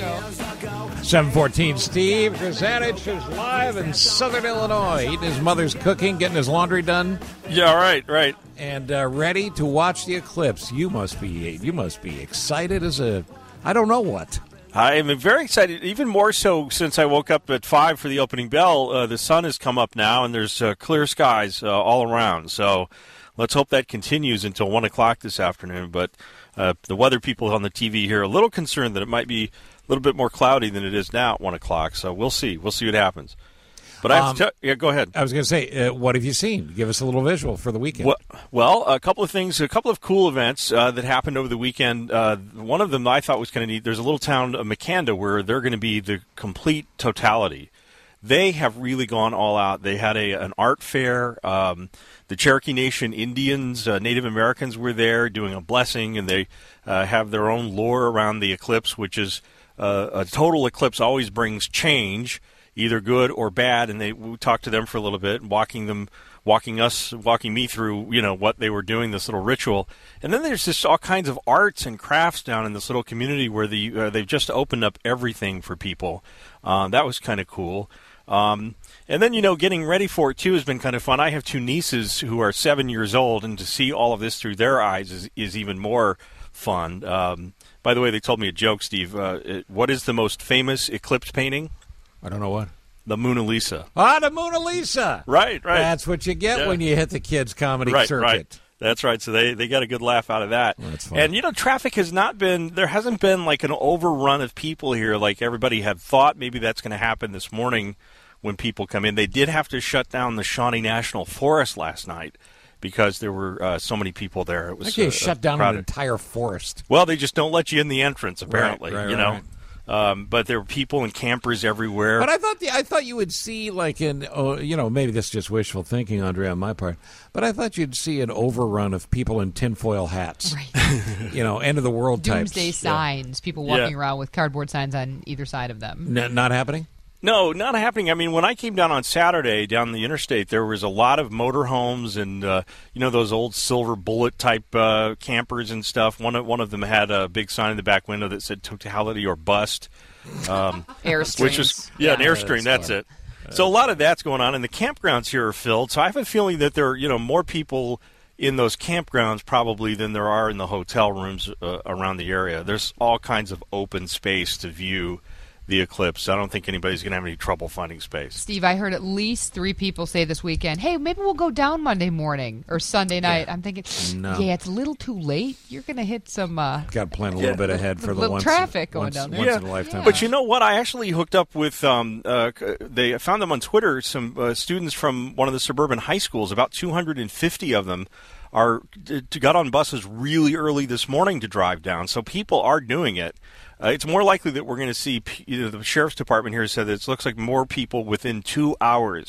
seven fourteen, Steve Grzanich is live in Southern Illinois, eating his mother's cooking, getting his laundry done. Yeah, right, right. And uh, ready to watch the eclipse. You must be you must be excited as a, I don't know what. I am very excited, even more so since I woke up at five for the opening bell. Uh, the sun has come up now, and there's uh, clear skies uh, all around. So let's hope that continues until one o'clock this afternoon. But uh, the weather people on the T V here are a little concerned that it might be a little bit more cloudy than it is now at one o'clock. So we'll see. We'll see what happens. But I have um, to tell, yeah, go ahead. I was going to say, uh, what have you seen? Give us a little visual for the weekend. Well, well a couple of things, a couple of cool events uh, that happened over the weekend. Uh, one of them I thought was kind of neat. There's a little town, uh, Makanda, where they're going to be the complete totality. They have really gone all out. They had a an art fair. Um, the Cherokee Nation Indians, uh, Native Americans were there doing a blessing, and they uh, have their own lore around the eclipse, which is uh, a total eclipse always brings change, either good or bad, and they we talked to them for a little bit, walking them, walking us, walking me through, you know, what they were doing, this little ritual. And then there's just all kinds of arts and crafts down in this little community where the uh, they've just opened up everything for people. Um, that was kind of cool. Um, and then, you know, getting ready for it, too, has been kind of fun. I have two nieces who are seven years old, and to see all of this through their eyes is, is even more fun. Um, by the way, they told me a joke, Steve. Uh, it, what is the most famous eclipse painting? I don't know what. The Mona Lisa. Ah, the Mona Lisa. Right, right. That's what you get yeah. when you hit the kids' comedy right, circuit. Right. That's right. So they, they got a good laugh out of that. Well, that's fun. And, you know, traffic has not been, there hasn't been like an overrun of people here like everybody had thought. Maybe that's going to happen this morning when people come in. They did have to shut down the Shawnee National Forest last night because there were uh, so many people there. It was okay, uh, shut down crowded. an entire forest. Well, they just don't let you in the entrance, apparently, right, right, you right, know. Right. Um, but there were people and campers everywhere. But I thought the, I thought you would see like an oh, you know maybe this is just wishful thinking, Andre, on my part. But I thought you'd see an overrun of people in tinfoil hats, right? You know, end of the world types. Doomsday signs, yeah. people walking yeah. around with cardboard signs on either side of them. N- not happening. No, not happening. I mean, when I came down on Saturday down the interstate, there was a lot of motorhomes and uh, you know those old silver bullet type uh, campers and stuff. One of one of them had a big sign in the back window that said "Totality or Bust." Um, Airstreams. Which is yeah, yeah, an Airstream. That's, that's it. So a lot of that's going on, and the campgrounds here are filled. So I have a feeling that there are you know more people in those campgrounds probably than there are in the hotel rooms uh, around the area. There's all kinds of open space to view the eclipse. I don't think anybody's going to have any trouble finding space. Steve, I heard at least three people say this weekend, hey, maybe we'll go down Monday morning or Sunday night. Yeah. I'm thinking, no. yeah, it's a little too late. You're going to hit some... Uh, Got to plan a little yeah. bit ahead for the the once, traffic going once, down there. once yeah. in a lifetime. Yeah. But you know what? I actually hooked up with, um, uh, they found them on Twitter, some uh, students from one of the suburban high schools, about two hundred fifty of them, are got on buses really early this morning to drive down. So people are doing it. Uh, it's more likely that we're going to see, you know, the sheriff's department here said that it looks like more people within two hours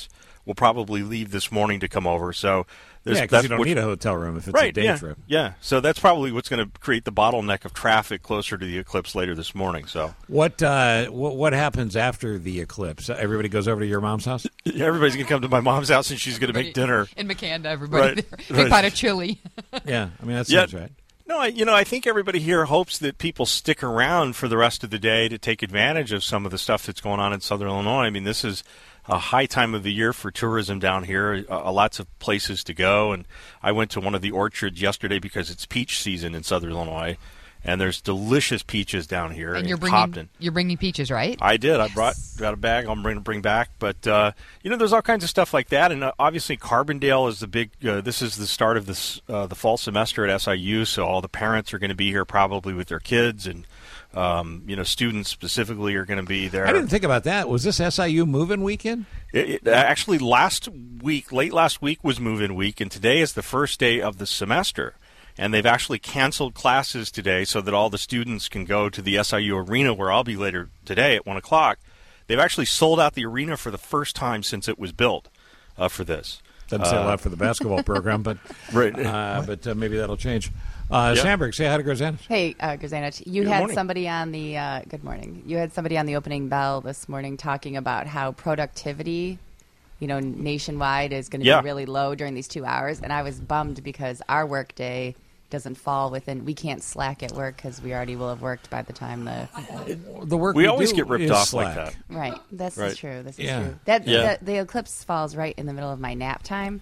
will probably leave this morning to come over. So there's, yeah, because that's you don't what, need a hotel room if it's right, a day yeah, trip. Yeah, so that's probably what's going to create the bottleneck of traffic closer to the eclipse later this morning. So what uh, what, what happens after the eclipse? Everybody goes over to your mom's house? Everybody's going to come to my mom's house, and she's going to make dinner. In Macanda, everybody Right, there. Big right. pot of chili. Yeah, I mean, that Yeah. sounds right. No, I, you know, I think everybody here hopes that people stick around for the rest of the day to take advantage of some of the stuff that's going on in Southern Illinois. I mean, this is a high time of the year for tourism down here, uh, lots of places to go. And I went to one of the orchards yesterday because it's peach season in Southern Illinois, and there's delicious peaches down here. And in you're bringing Cobden. you're bringing peaches, right? I did. I brought got a bag. I'm going to bring back. But uh, you know, there's all kinds of stuff like that, and uh, obviously Carbondale is the big. Uh, this is the start of this uh, the fall semester at S I U, so all the parents are going to be here probably with their kids, and um, you know, students specifically are going to be there. I didn't think about that. Was this S I U move-in weekend? It, it, actually, last week, late last week was move-in week, and today is the first day of the semester. And they've actually canceled classes today so that all the students can go to the S I U arena, where I'll be later today at one o'clock. They've actually sold out the arena for the first time since it was built uh, for this. Doesn't say a lot for the basketball program, but right. uh, but uh, maybe that'll change. Uh, Yeah. Sandberg, say hi to Grzanich. Hey, uh, Grzanich, you Good had morning. somebody on the uh, good morning. You had somebody on the opening bell this morning talking about how productivity, you know, nationwide is going to Yeah. be really low during these two hours, and I was bummed because our work day doesn't fall within. We can't slack at work because we already will have worked by the time the The work We we always do get ripped is off slack. like that. right. This Right. is true. This is Yeah. true. That Yeah. the, the eclipse falls right in the middle of my nap time.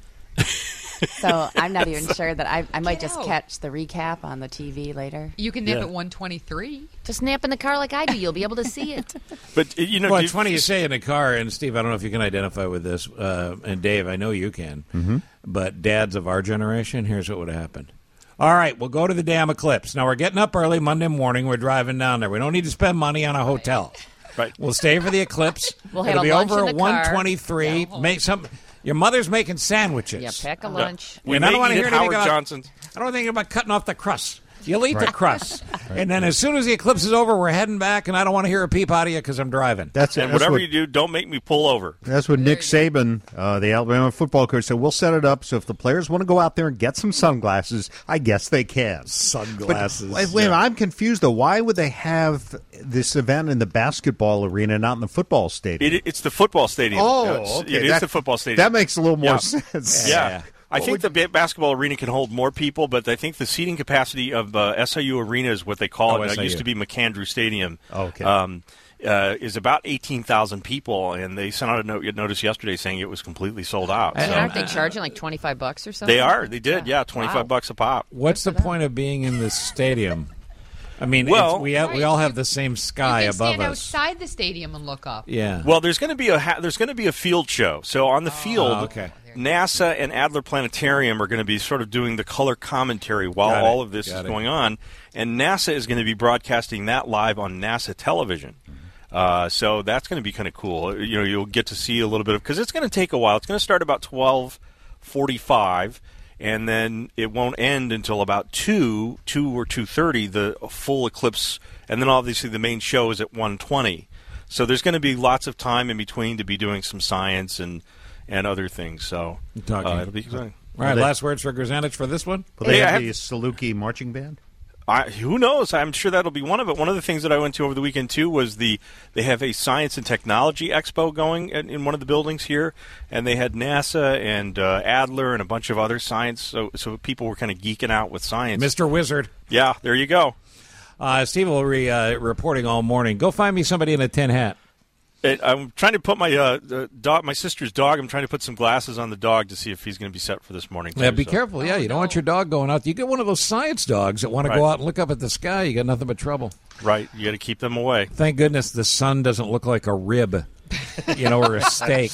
So I'm not even sure that I I might Get just out. catch the recap on the T V later. You can nap Yeah. at one twenty-three. Just nap in the car like I do. You'll be able to see it. But uh, you know, Well, do it's funny you say in a car, and Steve, I don't know if you can identify with this, uh, and Dave, I know you can, Mm-hmm. but dads of our generation, here's what would happen. All right, we'll go to the damn eclipse. Now, we're getting up early Monday morning. We're driving down there. We don't need to spend money on a hotel. Right. We'll stay for the eclipse. We'll have It'll a be lunch over in at the car. one twenty-three. Make some. Your mother's making sandwiches. Yeah, pack a lunch. We And I may don't want eat to hear at anything Howard about, Johnson's. I don't want to think about cutting off the crust. You'll eat the crust. And then as soon as the eclipse is over, we're heading back, and I don't want to hear a peep out of you because I'm driving. That's it. And That's whatever what, you do, don't make me pull over. that's what Nick Saban, uh, the Alabama football coach, said. We'll set it up so if the players want to go out there and get some sunglasses, I guess they can. Sunglasses. But, wait, wait, I'm confused, though. Why would they have this event in the basketball arena, not in the football stadium? It, it's the football stadium. Oh, It's- okay. It is That- the football stadium. That makes a little more Yeah. sense. Yeah. Yeah. I think the ba- basketball arena can hold more people, but I think the seating capacity of uh, S I U Arena is what they call Oh, it. S I U. It used to be McAndrew Stadium. Okay. Um, uh, is about eighteen thousand people, and they sent out a note, notice yesterday saying it was completely sold out. And So- aren't they charging like twenty-five bucks or something? They are. They did. Yeah, twenty-five Wow. bucks a pop. What's the point of being in this stadium? I mean, Well- it's, we have, we all have the same sky you can above stand us. outside the stadium and look up. Yeah. Well, there's going to be a ha- there's going to be a field show. So on the field, Oh, okay. NASA and Adler Planetarium are going to be sort of doing the color commentary while Got it. all of this Got is it. going on, and NASA is going to be broadcasting that live on NASA television. Uh, so that's going to be kind of cool. You know, you'll get to see a little bit of because it's going to take a while. It's going to start about twelve forty-five. And then it won't end until about two, two or two thirty. The full eclipse, and then obviously the main show is at one twenty. So there's going to be lots of time in between to be doing some science and and other things. So Talking. uh, it'll be exciting. All right, last words for Grzanich for this one? Will they Hey, I have have- the Saluki marching band? I, who knows? I'm sure that'll be one of it. One of the things that I went to over the weekend too was the they have a science and technology expo going in, in one of the buildings here, and they had NASA and uh, Adler and a bunch of other science. So so people were kind of geeking out with science. Mister Wizard. Yeah, there you go. Uh, Steve will be uh, reporting all morning. Go find me somebody in a tin hat. It, I'm trying to put my uh, the dog, my sister's dog. I'm trying to put some glasses on the dog to see if he's going to be set for this morning. Too, Yeah, be so. careful. Yeah, you don't want your dog going out. You get one of those science dogs that want to Right. go out and look up at the sky. You got nothing but trouble. Right, you got to keep them away. Thank goodness the sun doesn't look like a rib, you know, or a steak.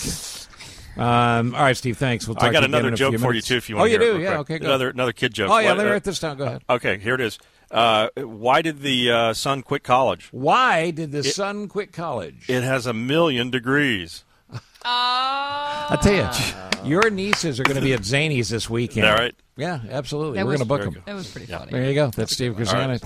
Um, all right, Steve. Thanks. We'll talk I got to you again another in a joke few for you minutes. too. If you oh, want, you to hear do? it real Yeah. quick. Okay. Go. Another another kid joke. Oh yeah, What- let me uh, write this down. Go ahead. Okay, here it is. Uh, why did the uh, sun quit college? Why did the sun quit college? It has a million degrees. I tell you, your nieces are going to be at Zany's this weekend. All right. Yeah, absolutely. That We're was- going to book very them. That was pretty funny. There you go. That's Steve Grzanich.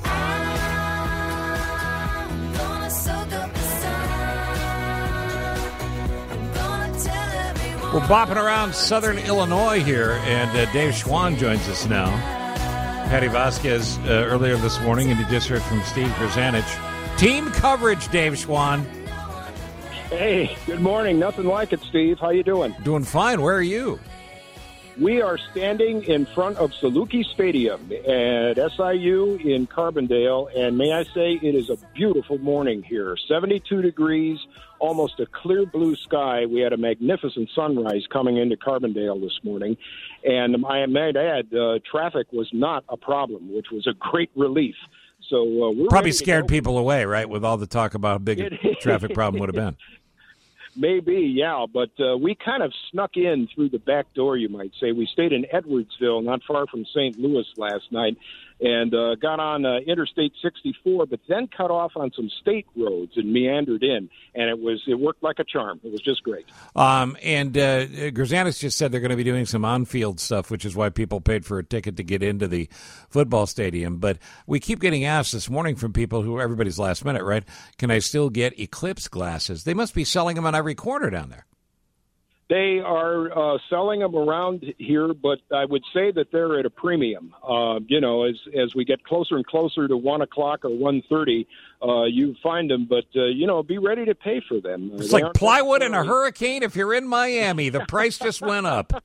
Gonna soak up the sun. I'm gonna tell everyone. We're bopping around southern Illinois here, and uh, Dave Schwann joins us now. Patty Vasquez uh, earlier this morning, and you just heard from Steve Grzanich. Team coverage, Dave Schwann. Hey, good morning. Nothing like it, Steve. How you doing? Doing fine. Where are you? We are standing in front of Saluki Stadium at S I U in Carbondale, and may I say it is a beautiful morning here. seventy-two degrees, almost a clear blue sky. We had a magnificent sunrise coming into Carbondale this morning, and I might add, uh, traffic was not a problem, which was a great relief. So uh, we're probably scared people away, right, with all the talk about how big a traffic problem would have been. Maybe, yeah, but uh, we kind of snuck in through the back door, you might say. We stayed in Edwardsville, not far from Saint Louis last night, and uh, got on uh, Interstate sixty-four, but then cut off on some state roads and meandered in, and it was it worked like a charm. It was just great. Um, and uh, Grzanich just said they're going to be doing some on-field stuff, which is why people paid for a ticket to get into the football stadium. But we keep getting asked this morning from people who everybody's last minute, right? Can I still get Eclipse glasses? They must be selling them on every corner down there. They are uh, selling them around here, but I would say that they're at a premium. Uh, you know, as as we get closer and closer to one o'clock or one thirty, uh, you find them. But uh, you know, be ready to pay for them. It's they like plywood in a hurricane. If you're in Miami, the price just went up.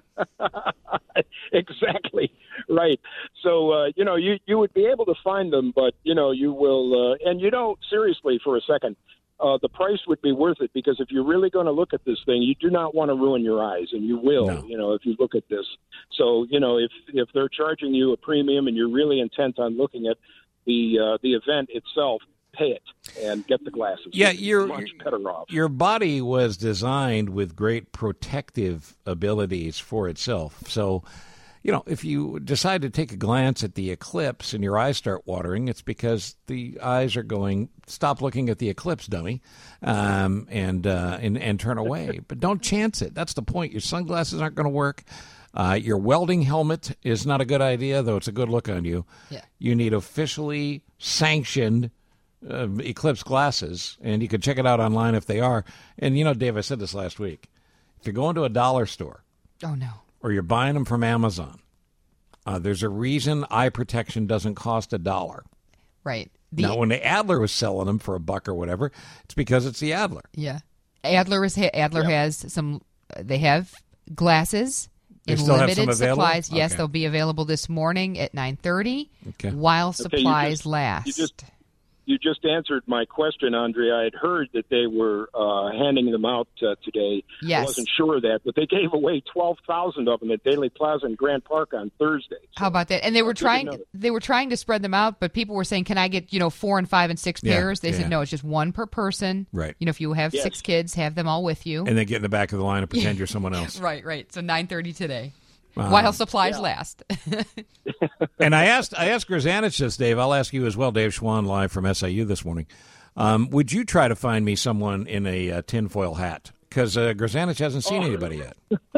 Exactly right. So uh, you know, you you would be able to find them, but you know, you will. Uh, and you know, seriously, for a second. Uh, the price would be worth it, because if you're really going to look at this thing, you do not want to ruin your eyes, and you will, no. you know, if you look at this. So, you know, if if they're charging you a premium and you're really intent on looking at the uh, the event itself, pay it and get the glasses. Yeah, it's you're much better off. Your body was designed with great protective abilities for itself. So, you know, if you decide to take a glance at the eclipse and your eyes start watering, it's because the eyes are going, stop looking at the eclipse, dummy, um, and, uh, and and turn away. But don't chance it. That's the point. Your sunglasses aren't going to work. Uh, your welding helmet is not a good idea, though it's a good look on you. Yeah. You need officially sanctioned uh, eclipse glasses, and you can check it out online if they are. And, you know, Dave, I said this last week. If you're going to a dollar store. Oh, no. Or you're buying them from Amazon, uh, there's a reason eye protection doesn't cost a dollar. Right. The, now, when the Adler was selling them for a buck or whatever, it's because it's the Adler. Yeah. Adler is Adler yep. has some, they have glasses they in still limited have some supplies. Available? Yes, okay. They'll be available this morning at nine thirty okay. while okay, supplies you just, last. You just, You just answered my question, Andre. I had heard that they were uh, handing them out uh, today. Yes. I wasn't sure of that, but they gave away twelve thousand of them at Daly Plaza in Grant Park on Thursday. So, how about that? And they were trying they were trying to spread them out, but people were saying, "Can I get, you know, four and five and six Yeah, pairs?" They yeah. said, "No, it's just one per person." Right. You know, if you have Yes. six kids, have them all with you. And then get in the back of the line and pretend you're someone else. Right, right. So nine thirty today. Wow. While supplies Yeah. last. And I asked I asked Grzanich this, Dave. I'll ask you as well, Dave Schwann, live from S I U this morning. Um, would you try to find me someone in a uh, tinfoil hat? Because uh, Grzanich hasn't seen Oh. anybody yet.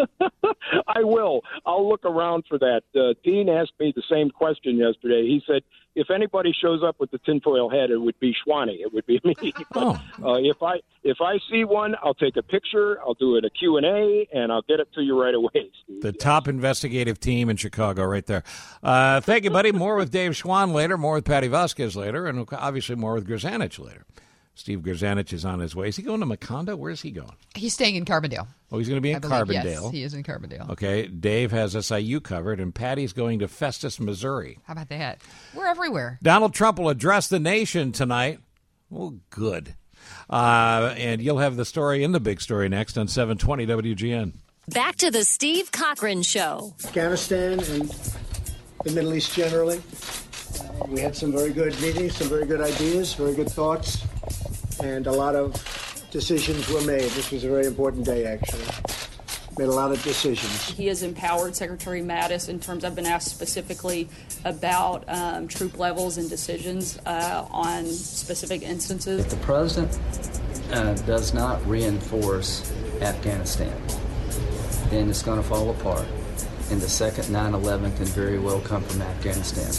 I will. I'll look around for that. Uh, Dean asked me the same question yesterday. He said, if anybody shows up with the tinfoil head, it would be Schwanny. It would be me. But, Oh. uh, if I if I see one, I'll take a picture. I'll do it a Q and A, and I'll get it to you right away, Steve. The top investigative team in Chicago right there. Uh, thank you, buddy. More with Dave Schwann later, more with Patty Vasquez later, and obviously more with Grzanich later. Steve Grzanich is on his way. Is he going to Macondo? Where is he going? He's staying in Carbondale. Oh, he's going to be in I believe, Carbondale. Yes, he is in Carbondale. Okay, Dave has S I U covered, and Patty's going to Festus, Missouri. How about that? We're everywhere. Donald Trump will address the nation tonight. Well, good. Uh, and you'll have the story in the big story next on seven twenty W G N. Back to the Steve Cochran Show. Afghanistan and the Middle East generally. Uh, we had some very good meetings, some very good ideas, very good thoughts, and a lot of decisions were made. This was a very important day, actually. Made a lot of decisions. He has empowered Secretary Mattis in terms, I've been asked specifically about um, troop levels and decisions uh, on specific instances. The president uh, does not reinforce Afghanistan, then it's going to fall apart. And the second nine eleven can very well come from Afghanistan.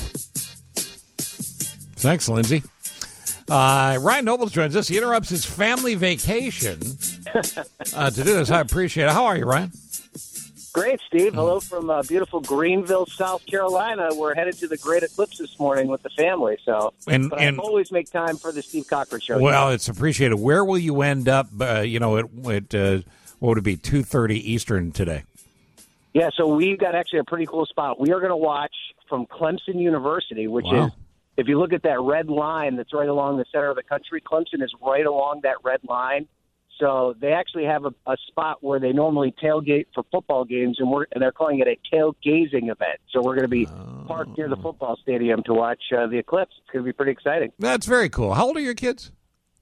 Thanks, Lindsay. Uh, Ryan Nobles joins us. He interrupts his family vacation uh, to do this. I appreciate it. How are you, Ryan? Great, Steve. Hello from uh, beautiful Greenville, South Carolina. We're headed to the Great Eclipse this morning with the family. So, and, but and I always make time for the Steve Cochran Show. Well, it's appreciated. Where will you end up? Uh, you know, at, at uh, what would it be? two thirty Eastern today. Yeah, so we've got actually a pretty cool spot. We are going to watch from Clemson University, which Wow. is, if you look at that red line that's right along the center of the country, Clemson is right along that red line. So they actually have a, a spot where they normally tailgate for football games, and we're and they're calling it a tailgazing event. So we're going to be Oh. parked near the football stadium to watch uh, the eclipse. It's going to be pretty exciting. That's very cool. How old are your kids?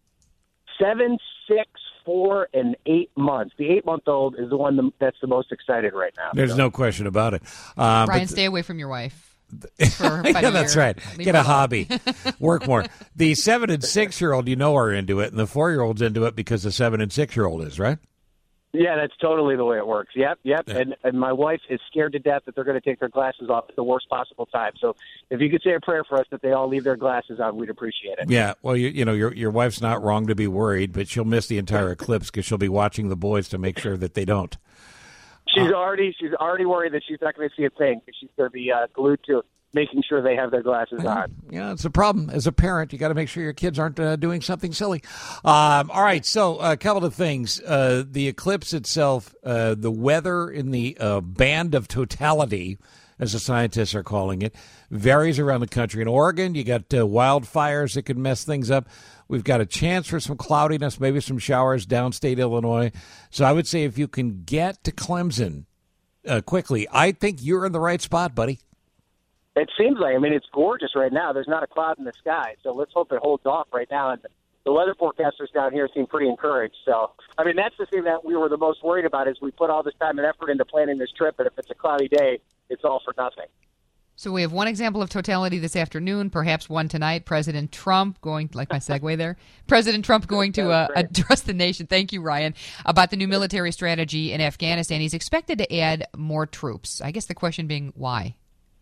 Seven, six, four, and eight months. The eight-month-old is the one that's the most excited right now. There's So. no question about it. Uh, Brian, but- stay away from your wife. For about yeah, a that's year. right. Leave Get her a alone. hobby. Work more. The seven and six year old, you know, are into it, and the four year old's into it because the seven and six year old is, right? Yeah, that's totally the way it works. Yep, yep. Yeah. And and my wife is scared to death that they're going to take their glasses off at the worst possible time. So if you could say a prayer for us that they all leave their glasses on, we'd appreciate it. Yeah. Well, you you know, your your wife's not wrong to be worried, but she'll miss the entire eclipse because she'll be watching the boys to make sure that they don't. She's already she's already worried that she's not going to see a thing because she's going to be uh, glued to making sure they have their glasses on. Yeah, it's a problem. As a parent, you got to make sure your kids aren't uh, doing something silly. Um, all right, so a couple of things. Uh, the eclipse itself, uh, the weather in the uh, band of totality, as the scientists are calling it, varies around the country. In Oregon, you got uh, wildfires that could mess things up. We've got a chance for some cloudiness, maybe some showers downstate Illinois. So I would say if you can get to Clemson uh, quickly, I think you're in the right spot, buddy. It seems like, I mean, it's gorgeous right now. There's not a cloud in the sky, so let's hope it holds off right now. And the weather forecasters down here seem pretty encouraged. So, I mean, that's the thing that we were the most worried about is we put all this time and effort into planning this trip, and if it's a cloudy day, it's all for nothing. So we have one example of totality this afternoon, perhaps one tonight. President Trump going, like my segue there, President Trump going to uh, address the nation, thank you, Ryan, about the new military strategy in Afghanistan. He's expected to add more troops. I guess the question being why?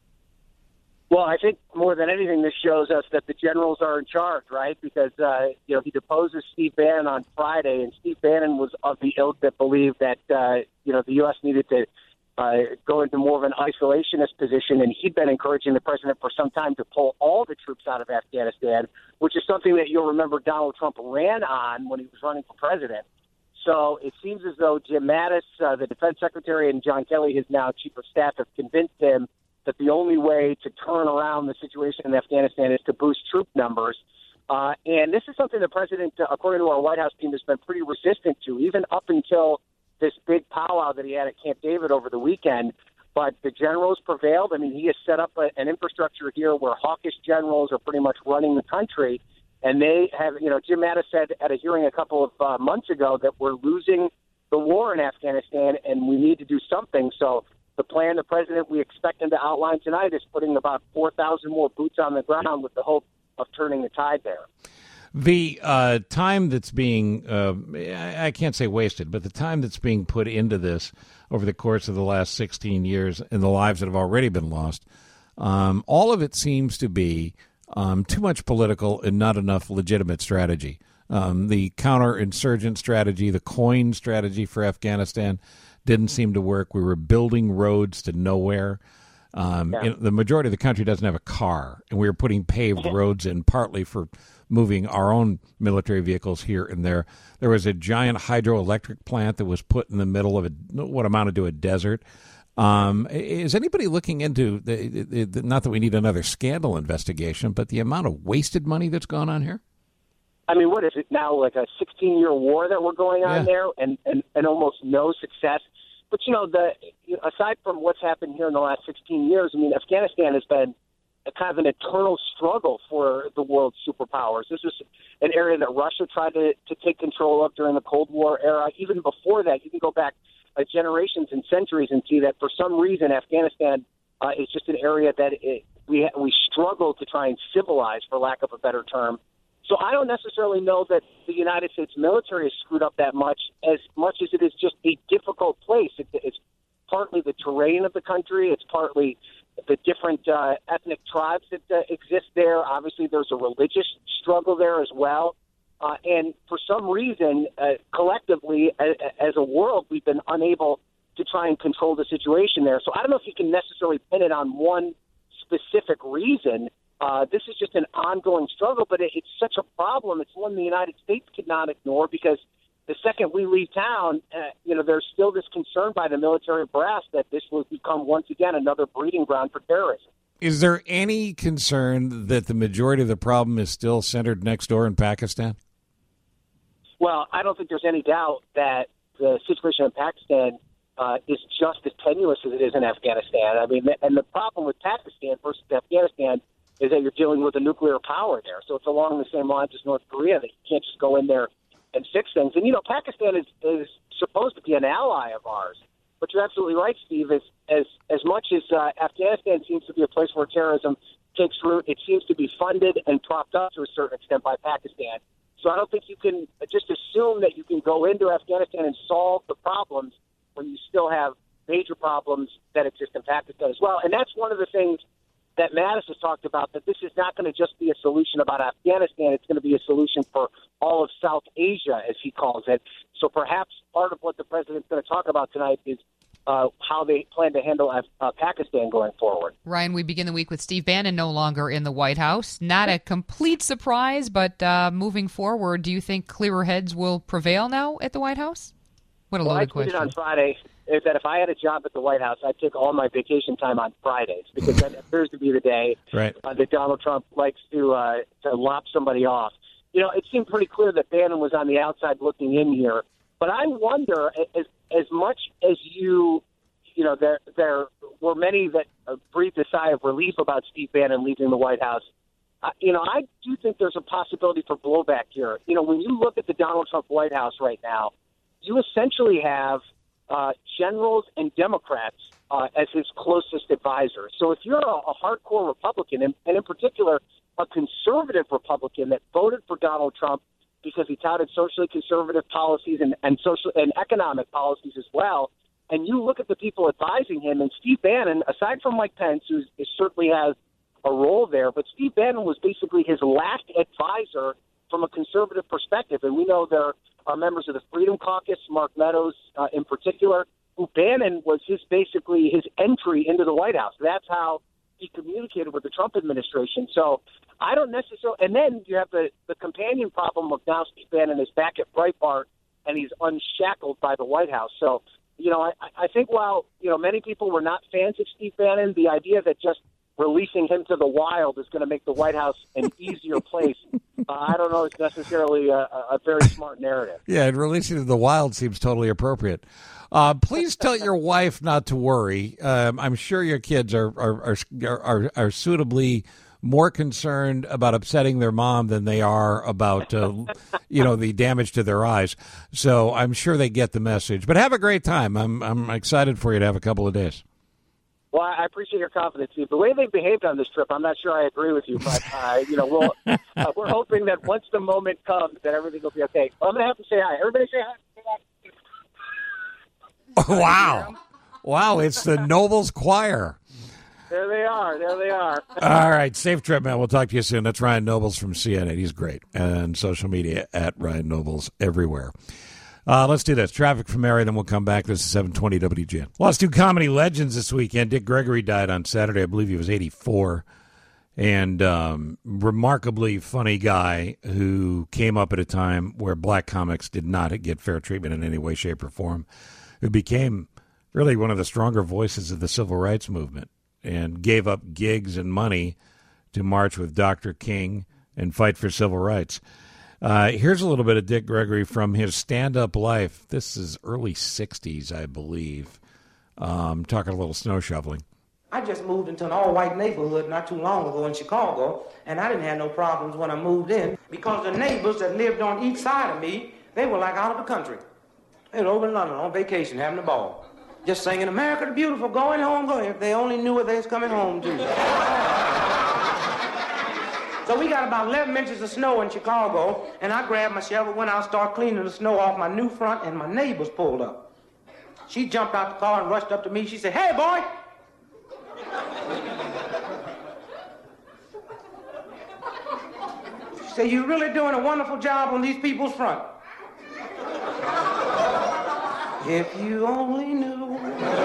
Well, I think more than anything, this shows us that the generals are in charge, right? Because, uh, you know, he deposes Steve Bannon on Friday, and Steve Bannon was of the ilk that believed that, uh, you know, the U S needed to uh, go into more of an isolationist position, and he'd been encouraging the president for some time to pull all the troops out of Afghanistan, which is something that you'll remember Donald Trump ran on when he was running for president. So it seems as though Jim Mattis, uh, the defense secretary, and John Kelly, his now chief of staff, have convinced him that the only way to turn around the situation in Afghanistan is to boost troop numbers. Uh, and this is something the president, uh, according to our White House team, has been pretty resistant to, even up until this big powwow that he had at Camp David over the weekend. But the generals prevailed. I mean, he has set up a, an infrastructure here where hawkish generals are pretty much running the country. And they have, you know, Jim Mattis said at a hearing a couple of uh, months ago that we're losing the war in Afghanistan and we need to do something. So the plan the president we expect him to outline tonight is putting about four thousand more boots on the ground with the hope of turning the tide there. The uh, time that's being, uh, I can't say wasted, but the time that's being put into this over the course of the last sixteen years and the lives that have already been lost, um, all of it seems to be um, too much political and not enough legitimate strategy. Um, the counterinsurgent strategy, the coin strategy for Afghanistan didn't seem to work. We were building roads to nowhere. Um, Yeah. you know, the majority of the country doesn't have a car, and we were putting paved roads in partly for moving our own military vehicles here and there. There was a giant hydroelectric plant that was put in the middle of a, what amounted to a desert. Um, is anybody looking into, the, the, the, not that we need another scandal investigation, but the amount of wasted money that's gone on here? I mean, what is it now, like a sixteen-year war that we're going on Yeah. there, and, and, and almost no success? But, you know, the you know, aside from what's happened here in the last sixteen years, I mean, Afghanistan has been a kind of an eternal struggle for the world's superpowers. This is an area that Russia tried to, to take control of during the Cold War era. Even before that, you can go back uh, generations and centuries and see that for some reason Afghanistan uh, is just an area that it, we we struggle to try and civilize, for lack of a better term. So I don't necessarily know that the United States military is screwed up that much, as much as it is just a difficult place. It, it's partly the terrain of the country. It's partly the different uh, ethnic tribes that uh, exist there. Obviously, there's a religious struggle there as well. Uh, and for some reason, uh, collectively, as, as a world, we've been unable to try and control the situation there. So I don't know if you can necessarily pin it on one specific reason. Uh, this is just an ongoing struggle, but it, it's such a problem. It's one the United States cannot ignore because the second we leave town, uh, you know, there's still this concern by the military brass that this will become once again another breeding ground for terrorism. Is there any concern that the majority of the problem is still centered next door in Pakistan? Well, I don't think there's any doubt that the situation in Pakistan uh, is just as tenuous as it is in Afghanistan. I mean, and the problem with Pakistan versus Afghanistan is that you're dealing with a nuclear power there. So it's along the same lines as North Korea, that you can't just go in there and fix things. And, you know, Pakistan is, is supposed to be an ally of ours. But you're absolutely right, Steve. As as, as much as uh, Afghanistan seems to be a place where terrorism takes root, it seems to be funded and propped up to a certain extent by Pakistan. So I don't think you can just assume that you can go into Afghanistan and solve the problems when you still have major problems that exist in Pakistan as well. And that's one of the things that Mattis has talked about, that this is not going to just be a solution about Afghanistan. It's going to be a solution for all of South Asia, as he calls it. So perhaps part of what the president's going to talk about tonight is uh, how they plan to handle uh, Pakistan going forward. Ryan, we begin the week with Steve Bannon no longer in the White House. Not a complete surprise, but uh, moving forward, do you think clearer heads will prevail now at the White House? What a well, loaded I tweeted question. on Friday is that if I had a job at the White House, I'd take all my vacation time on Fridays because that appears to be the day right. uh, that Donald Trump likes to uh, to lop somebody off. You know, it seemed pretty clear that Bannon was on the outside looking in here. But I wonder, as as much as you, you know, there there were many that uh, breathed a sigh of relief about Steve Bannon leaving the White House. Uh, you know, I do think there's a possibility for blowback here. You know, when you look at the Donald Trump White House right now, you essentially have uh, generals and Democrats uh, as his closest advisors. So if you're a, a hardcore Republican, and, and in particular a conservative Republican that voted for Donald Trump because he touted socially conservative policies and, and social and economic policies as well, and you look at the people advising him, and Steve Bannon, aside from Mike Pence, who certainly has a role there, but Steve Bannon was basically his last advisor from a conservative perspective. And we know there are members of the Freedom Caucus, Mark Meadows uh, in particular, who Bannon was his basically his entry into the White House. That's how he communicated with the Trump administration. So I don't necessarily – and then you have the, the companion problem of now Steve Bannon is back at Breitbart and he's unshackled by the White House. So, you know, I, I think while, you know, many people were not fans of Steve Bannon, the idea that just releasing him to the wild is going to make the White House an easier place, uh, I don't know it's necessarily a, a very smart narrative. Yeah, and releasing to the wild seems totally appropriate. Uh, please tell your wife not to worry. Um, I'm sure your kids are are, are are are suitably more concerned about upsetting their mom than they are about, uh, you know, the damage to their eyes. So I'm sure they get the message. But have a great time. I'm I'm excited for you to have a couple of days. Well, I appreciate your confidence, Steve. The way they behaved on this trip, I'm not sure I agree with you, but uh, you know, we'll, uh, we're hoping that once the moment comes, that everything will be okay. Well, I'm going to have to say hi. Everybody say hi. Oh, wow. Wow, it's the Nobles Choir. There they are. There they are. All right. Safe trip, man. We'll talk to you soon. That's Ryan Nobles from C N N. He's great. And social media at Ryan Nobles everywhere. Uh, let's do this. Traffic from Mary, then we'll come back. This is seven twenty W G N. Lost two comedy legends this weekend. Dick Gregory died on Saturday. I believe he was eighty-four. And um, remarkably funny guy who came up at a time where black comics did not get fair treatment in any way, shape, or form, who became really one of the stronger voices of the civil rights movement and gave up gigs and money to march with Doctor King and fight for civil rights. Uh, here's a little bit of Dick Gregory from his stand-up life. This is early sixties, I believe. Um, talking a little snow shoveling. I just moved into an all-white neighborhood not too long ago in Chicago, and I didn't have no problems when I moved in because the neighbors that lived on each side of me, they were like out of the country. They were over in London on vacation, having a ball. Just singing, America the Beautiful, going home, going. If they only knew where they was coming home to. So we got about eleven inches of snow in Chicago, and I grabbed my shovel, went out, started cleaning the snow off my new front, and my neighbors pulled up. She jumped out the car and rushed up to me. She said, hey, boy. She Say, you're really doing a wonderful job on these people's front. If you only knew.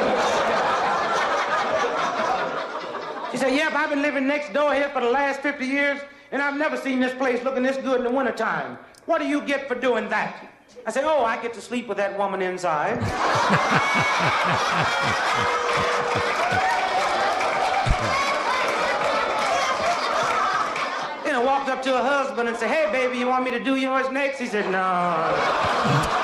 She said, yep, I've been living next door here for the last fifty years, and I've never seen this place looking this good in the wintertime. What do you get for doing that? I said, oh, I get to sleep with that woman inside. Then I walked up to her husband and said, hey, baby, you want me to do yours next? He said, no.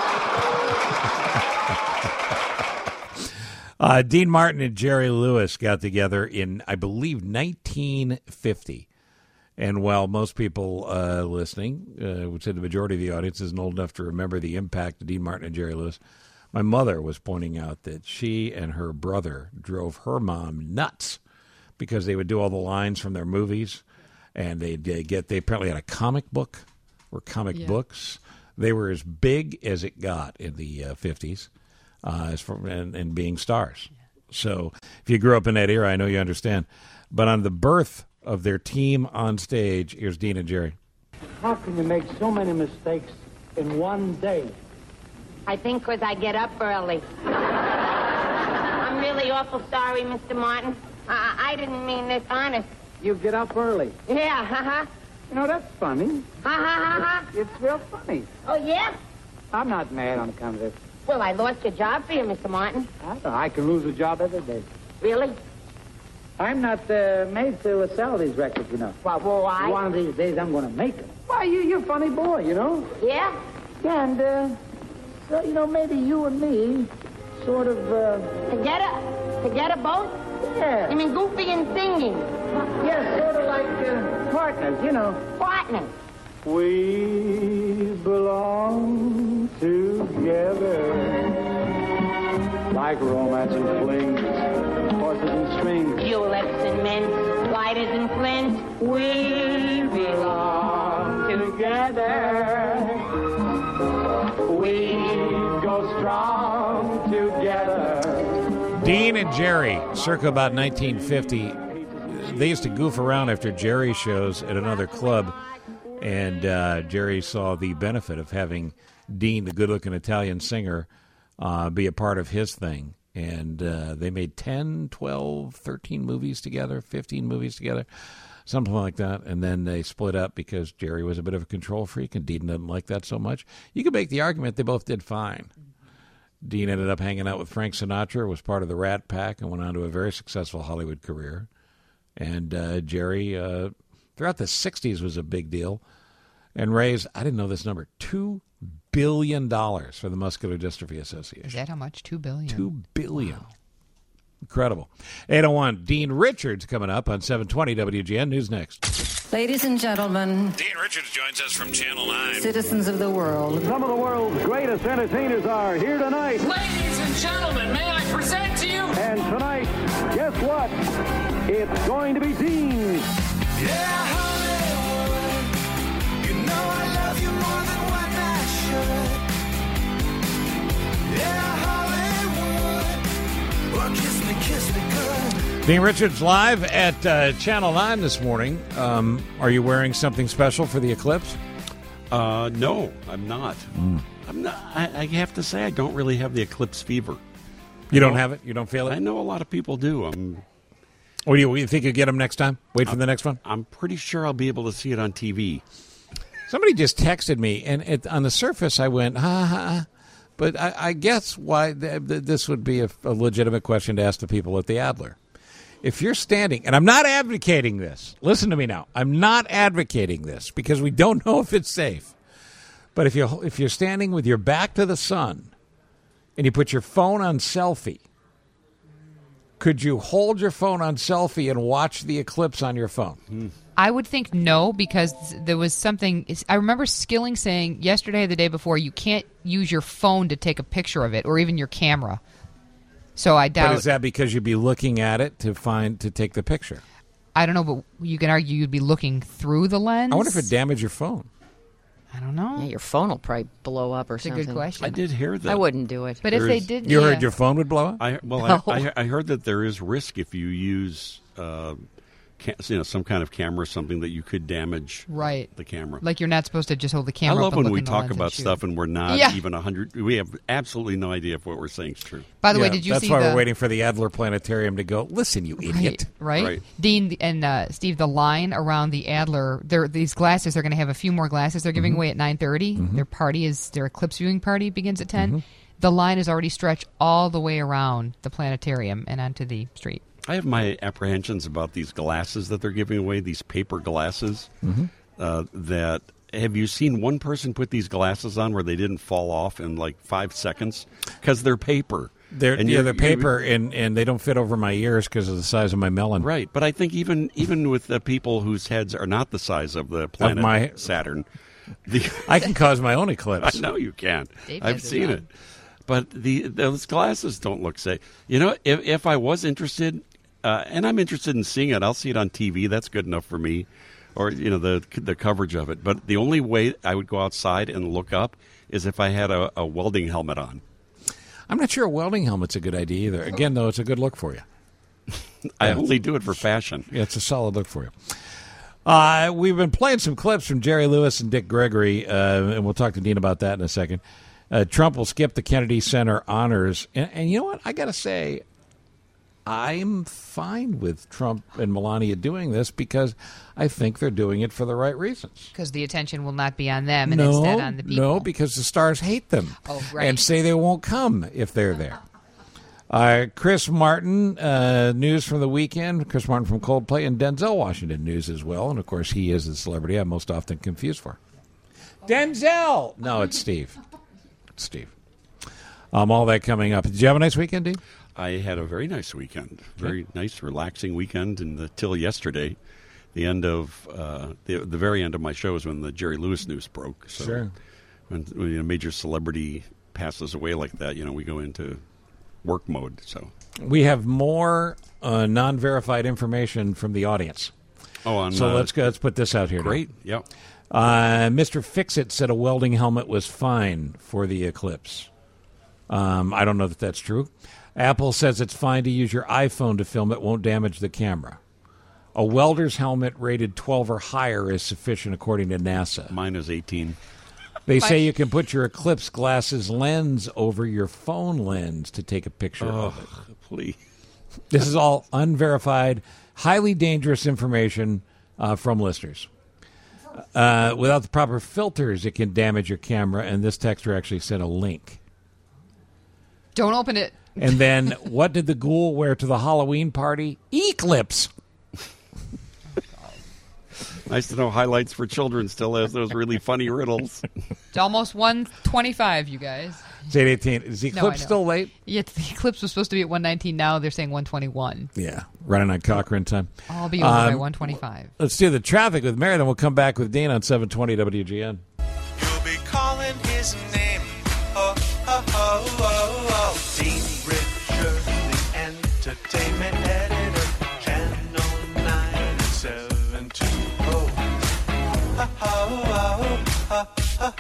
Uh, Dean Martin and Jerry Lewis got together in, I believe, nineteen fifty. And while most people uh, listening, uh, would say the majority of the audience isn't old enough to remember the impact of Dean Martin and Jerry Lewis, my mother was pointing out that she and her brother drove her mom nuts because they would do all the lines from their movies, and they'd uh, get, they apparently had a comic book or comic Yeah. books. They were as big as it got in the uh, fifties. Uh, as for, and, and being stars. So if you grew up in that era, I know you understand. But on the birth of their team on stage, here's Dean and Jerry. How can you make so many mistakes in one day? I think 'cause I get up early. I'm really awful sorry, Mister Martin. I, I didn't mean this, honest. You get up early. Yeah, ha-ha. You know, that's funny. Ha-ha-ha-ha. It's real funny. Oh, yeah? I'm not mad on account of this. Well, I lost your job for you, Mister Martin. I, don't know, I can lose a job every day. Really? I'm not uh, made to sell these records, you know. Well, why? One of these days I'm going to make them. Why, you, you're a funny boy, you know? Yeah? Yeah, and, uh, so, you know, maybe you and me sort of, uh... Together? Together both? Yeah. You mean Goofy and singing? Yeah, sort of like uh, partners, you know. Partners? We belong together like romance and flings, horses and strings, Juleps and mints, lighters and flints. We belong together. We go strong together. Dean and Jerry, circa about nineteen fifty. They used to goof around after Jerry shows at another club. And uh, Jerry saw the benefit of having Dean, the good-looking Italian singer, uh, be a part of his thing. And uh, they made ten, twelve, thirteen movies together, fifteen movies together, something like that. And then they split up because Jerry was a bit of a control freak and Dean didn't like that so much. You could make the argument they both did fine. Dean ended up hanging out with Frank Sinatra, was part of the Rat Pack, and went on to a very successful Hollywood career. And uh, Jerry... Uh, throughout the sixties was a big deal, and raised, I didn't know this number, two billion dollars for the Muscular Dystrophy Association. Is that how much? Two billion? Two billion. Wow. Incredible. eight oh one, Dean Richards coming up on seven twenty W G N. News next. Ladies and gentlemen, Dean Richards joins us from Channel nine. Citizens of the world. Some of the world's greatest entertainers are here tonight. Ladies and gentlemen, may I present to you? And tonight, guess what? It's going to be Dean. Yeah, Hollywood, you know I love you more than what I should. Yeah, Hollywood, well, kiss me, kiss me good. Dean Richards live at uh, Channel nine this morning. Um, are you wearing something special for the eclipse? Uh, no, I'm not. Mm. I'm not. I, I have to say, I don't really have the eclipse fever. You don't have it? You don't feel it? I know a lot of people do. I'm. What do you, you think you'll get them next time? Wait for I'm, the next one? I'm pretty sure I'll be able to see it on T V. Somebody just texted me, and it, on the surface I went, ha, ha, ha. But I, I guess why th- th- this would be a, a legitimate question to ask the people at the Adler. If you're standing, and I'm not advocating this. Listen to me now. I'm not advocating this because we don't know if it's safe. But if you're, if you're standing with your back to the sun and you put your phone on selfie, could you hold your phone on selfie and watch the eclipse on your phone? I would think no, because there was something. I remember Skilling saying yesterday or the day before, you can't use your phone to take a picture of it, or even your camera. So I doubt. But is that because you'd be looking at it to find to take the picture? I don't know, but you can argue you'd be looking through the lens. I wonder if it damaged your phone. I don't know. Yeah, your phone will probably blow up or It's a something. good question. I did hear that. I wouldn't do it. But if they did, you yeah. heard your phone would blow up. I well, No. I, I, I heard that there is risk if you use uh, ca- you know, some kind of camera, something that you could damage Right. the camera. Like you're not supposed to just hold the camera I up love and when look we in the talk lens and about shoot. stuff and we're not Yeah. even a hundred. We have absolutely no idea if what we're saying is true. By the way, Yeah, did you that's see why the... we're waiting for the Adler Planetarium to go, listen, you idiot. Right, right? Dean and uh, Steve, the line around the Adler, they're, these glasses, they're going to have a few more glasses they're giving Mhm. away at nine thirty. Mhm. Their party is, their eclipse viewing party begins at ten. Mhm. The line is already stretched all the way around the planetarium and onto the street. I have my apprehensions about these glasses that they're giving away, these paper glasses. Mhm. Uh, that have you seen one person put these glasses on where they didn't fall off in like five seconds because they're paper? They're, And yeah, you're- they're you're- paper, and, and they don't fit over my ears because of the size of my melon. Right, but I think even even with the people whose heads are not the size of the planet my- Saturn, the, I can cause my own eclipse. I know you can. Dave I've has his seen own. it, but the those glasses don't look safe. You know, if if I was interested, uh, and I'm interested in seeing it, I'll see it on T V. That's good enough for me, or you know the the coverage of it. But the only way I would go outside and look up is if I had a, a welding helmet on. I'm not sure a welding helmet's a good idea either. Again, though, it's a good look for you. I Yeah. only do it for fashion. Yeah, it's a solid look for you. Uh, we've been playing some clips from Jerry Lewis and Dick Gregory, uh, and we'll talk to Dean about that in a second. Uh, Trump will skip the Kennedy Center honors. And, and you know what? I got to say, I'm fine with Trump and Melania doing this because I think they're doing it for the right reasons. Because the attention will not be on them and no, instead on the people. no, because the stars hate them Oh, right. and say they won't come if they're there. Uh, Chris Martin, uh, news from the weekend. Chris Martin from Coldplay, and Denzel Washington news as well. And, of course, he is the celebrity I'm most often confused for. Denzel! No, it's Steve. It's Steve. Um, all that coming up. Did you have a nice weekend, Dean? I had a very nice weekend, very nice, relaxing weekend until yesterday. The end of uh, the the very end of my show is when the Jerry Lewis news broke. So Sure. when, when a major celebrity passes away like that, you know, we go into work mode. So We have more uh, non-verified information from the audience. Oh, on, so uh, let's go. Let's put this out here. now. Great, yep. Uh, Mister Fixit said a welding helmet was fine for the eclipse. Um, I don't know that that's true. Apple says it's fine to use your iPhone to film. It won't damage the camera. A welder's helmet rated twelve or higher is sufficient, according to NASA. Mine is eighteen. They say you can put your Eclipse glasses lens over your phone lens to take a picture Oh, of it. Please. This is all unverified, highly dangerous information uh, from listeners. Uh, without the proper filters, it can damage your camera, and this texter actually sent a link. Don't open it. And then, what did the ghoul wear to the Halloween party? Eclipse. Nice to know Highlights for Children still has those really funny riddles. It's almost one twenty-five, you guys. It's eight eighteen. Is the No, I Eclipse know. still late? Yeah, the Eclipse was supposed to be at one nineteen. Now they're saying one twenty-one. Yeah, running on Cochrane time. I'll be over by Um, one twenty-five. Let's do the traffic with Mary, then we'll come back with Dean on seven twenty W G N. You'll be calling his name. Oh, oh, oh, oh, oh. Dean Richard, the entertainment editor. Channel nine seven two oh. Oh, oh, oh, oh, oh,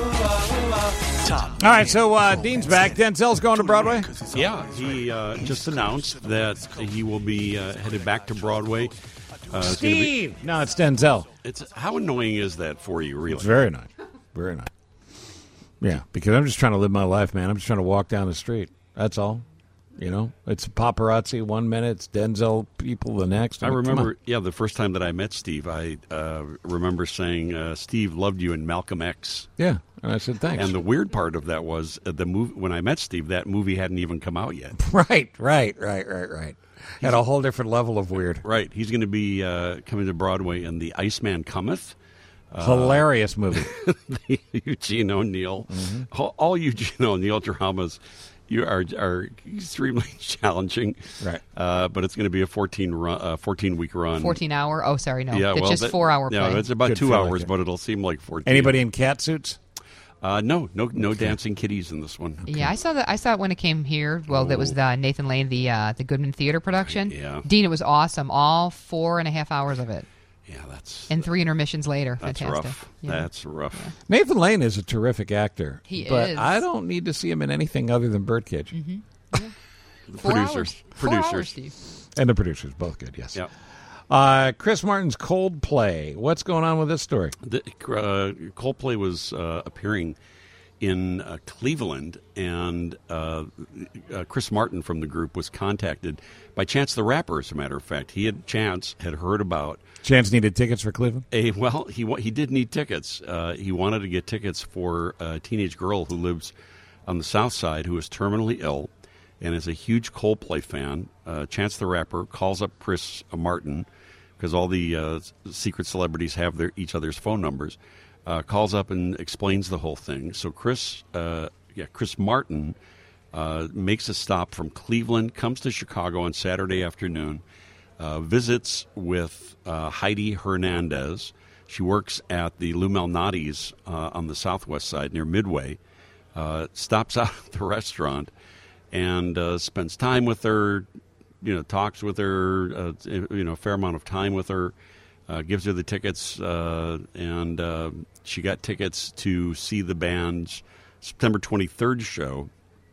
oh, oh. Top. All right, so uh, Dean's back. Denzel's going to Broadway? Yeah, he uh, just announced that he will be uh, headed back to Broadway. Uh, it's gonna be- Steve! No, it's Denzel. It's how annoying is that for you, really? It's very nice. Very nice. Yeah, because I'm just trying to live my life, man. I'm just trying to walk down the street. That's all. You know, it's paparazzi one minute, it's Denzel people the next. I mean, come remember, on. yeah, the first time that I met Steve, I uh, remember saying, uh, "Steve loved you in Malcolm X." Yeah, and I said thanks. And the weird part of that was uh, the movie. When I met Steve, that movie hadn't even come out yet. Right, right, right, right, right. At a whole different level of weird. Right, he's going to be uh, coming to Broadway in The Iceman Cometh. Uh, Hilarious movie. the Eugene O'Neill. Mm-hmm. All, all Eugene O'Neill dramas you are are extremely challenging. Right. Uh, but it's going to be a fourteen run, uh, fourteen week run. fourteen hour. Oh, sorry, no. Yeah, it's well, just that- four hour Yeah, play. it's about Good two fella, hours, good. but it'll seem like fourteen. Anybody in cat suits? Uh, no, no, no dancing kitties in this one. Yeah, I saw that. I saw it when it came here. Well, that was the Nathan Lane, the uh, the Goodman Theater production. Yeah. Dean, it was awesome. All four and a half hours of it. Yeah, that's and three intermissions later. That's Fantastic. rough. Yeah. That's rough. Nathan Lane is a terrific actor. He but is. I don't need to see him in anything other than Birdcage. Mm-hmm. The Four producers, hours. Four producers, hours, Steve. And the producers, both good, yes. Yep. Uh, Chris Martin's Coldplay. What's going on with this story? The, uh, Coldplay was uh, appearing in uh, Cleveland, and uh, uh, Chris Martin from the group was contacted by Chance the Rapper, as a matter of fact. He had Chance had heard about Chance needed tickets for Cleveland? A, well, he he did need tickets. Uh, he wanted to get tickets for a teenage girl who lives on the South Side who is terminally ill and is a huge Coldplay fan. Uh, Chance the Rapper calls up Chris Martin, because all the uh, secret celebrities have their each other's phone numbers, uh, calls up and explains the whole thing. So Chris, uh, yeah, Chris Martin uh, makes a stop from Cleveland, comes to Chicago on Saturday afternoon, uh, visits with uh, Heidi Hernandez. She works at the Lou Malnati's uh, on the southwest side near Midway, uh, stops out at the restaurant and uh, spends time with her, you know, talks with her, uh, you know, a fair amount of time with her, uh, gives her the tickets, uh, and uh, she got tickets to see the band's September twenty-third show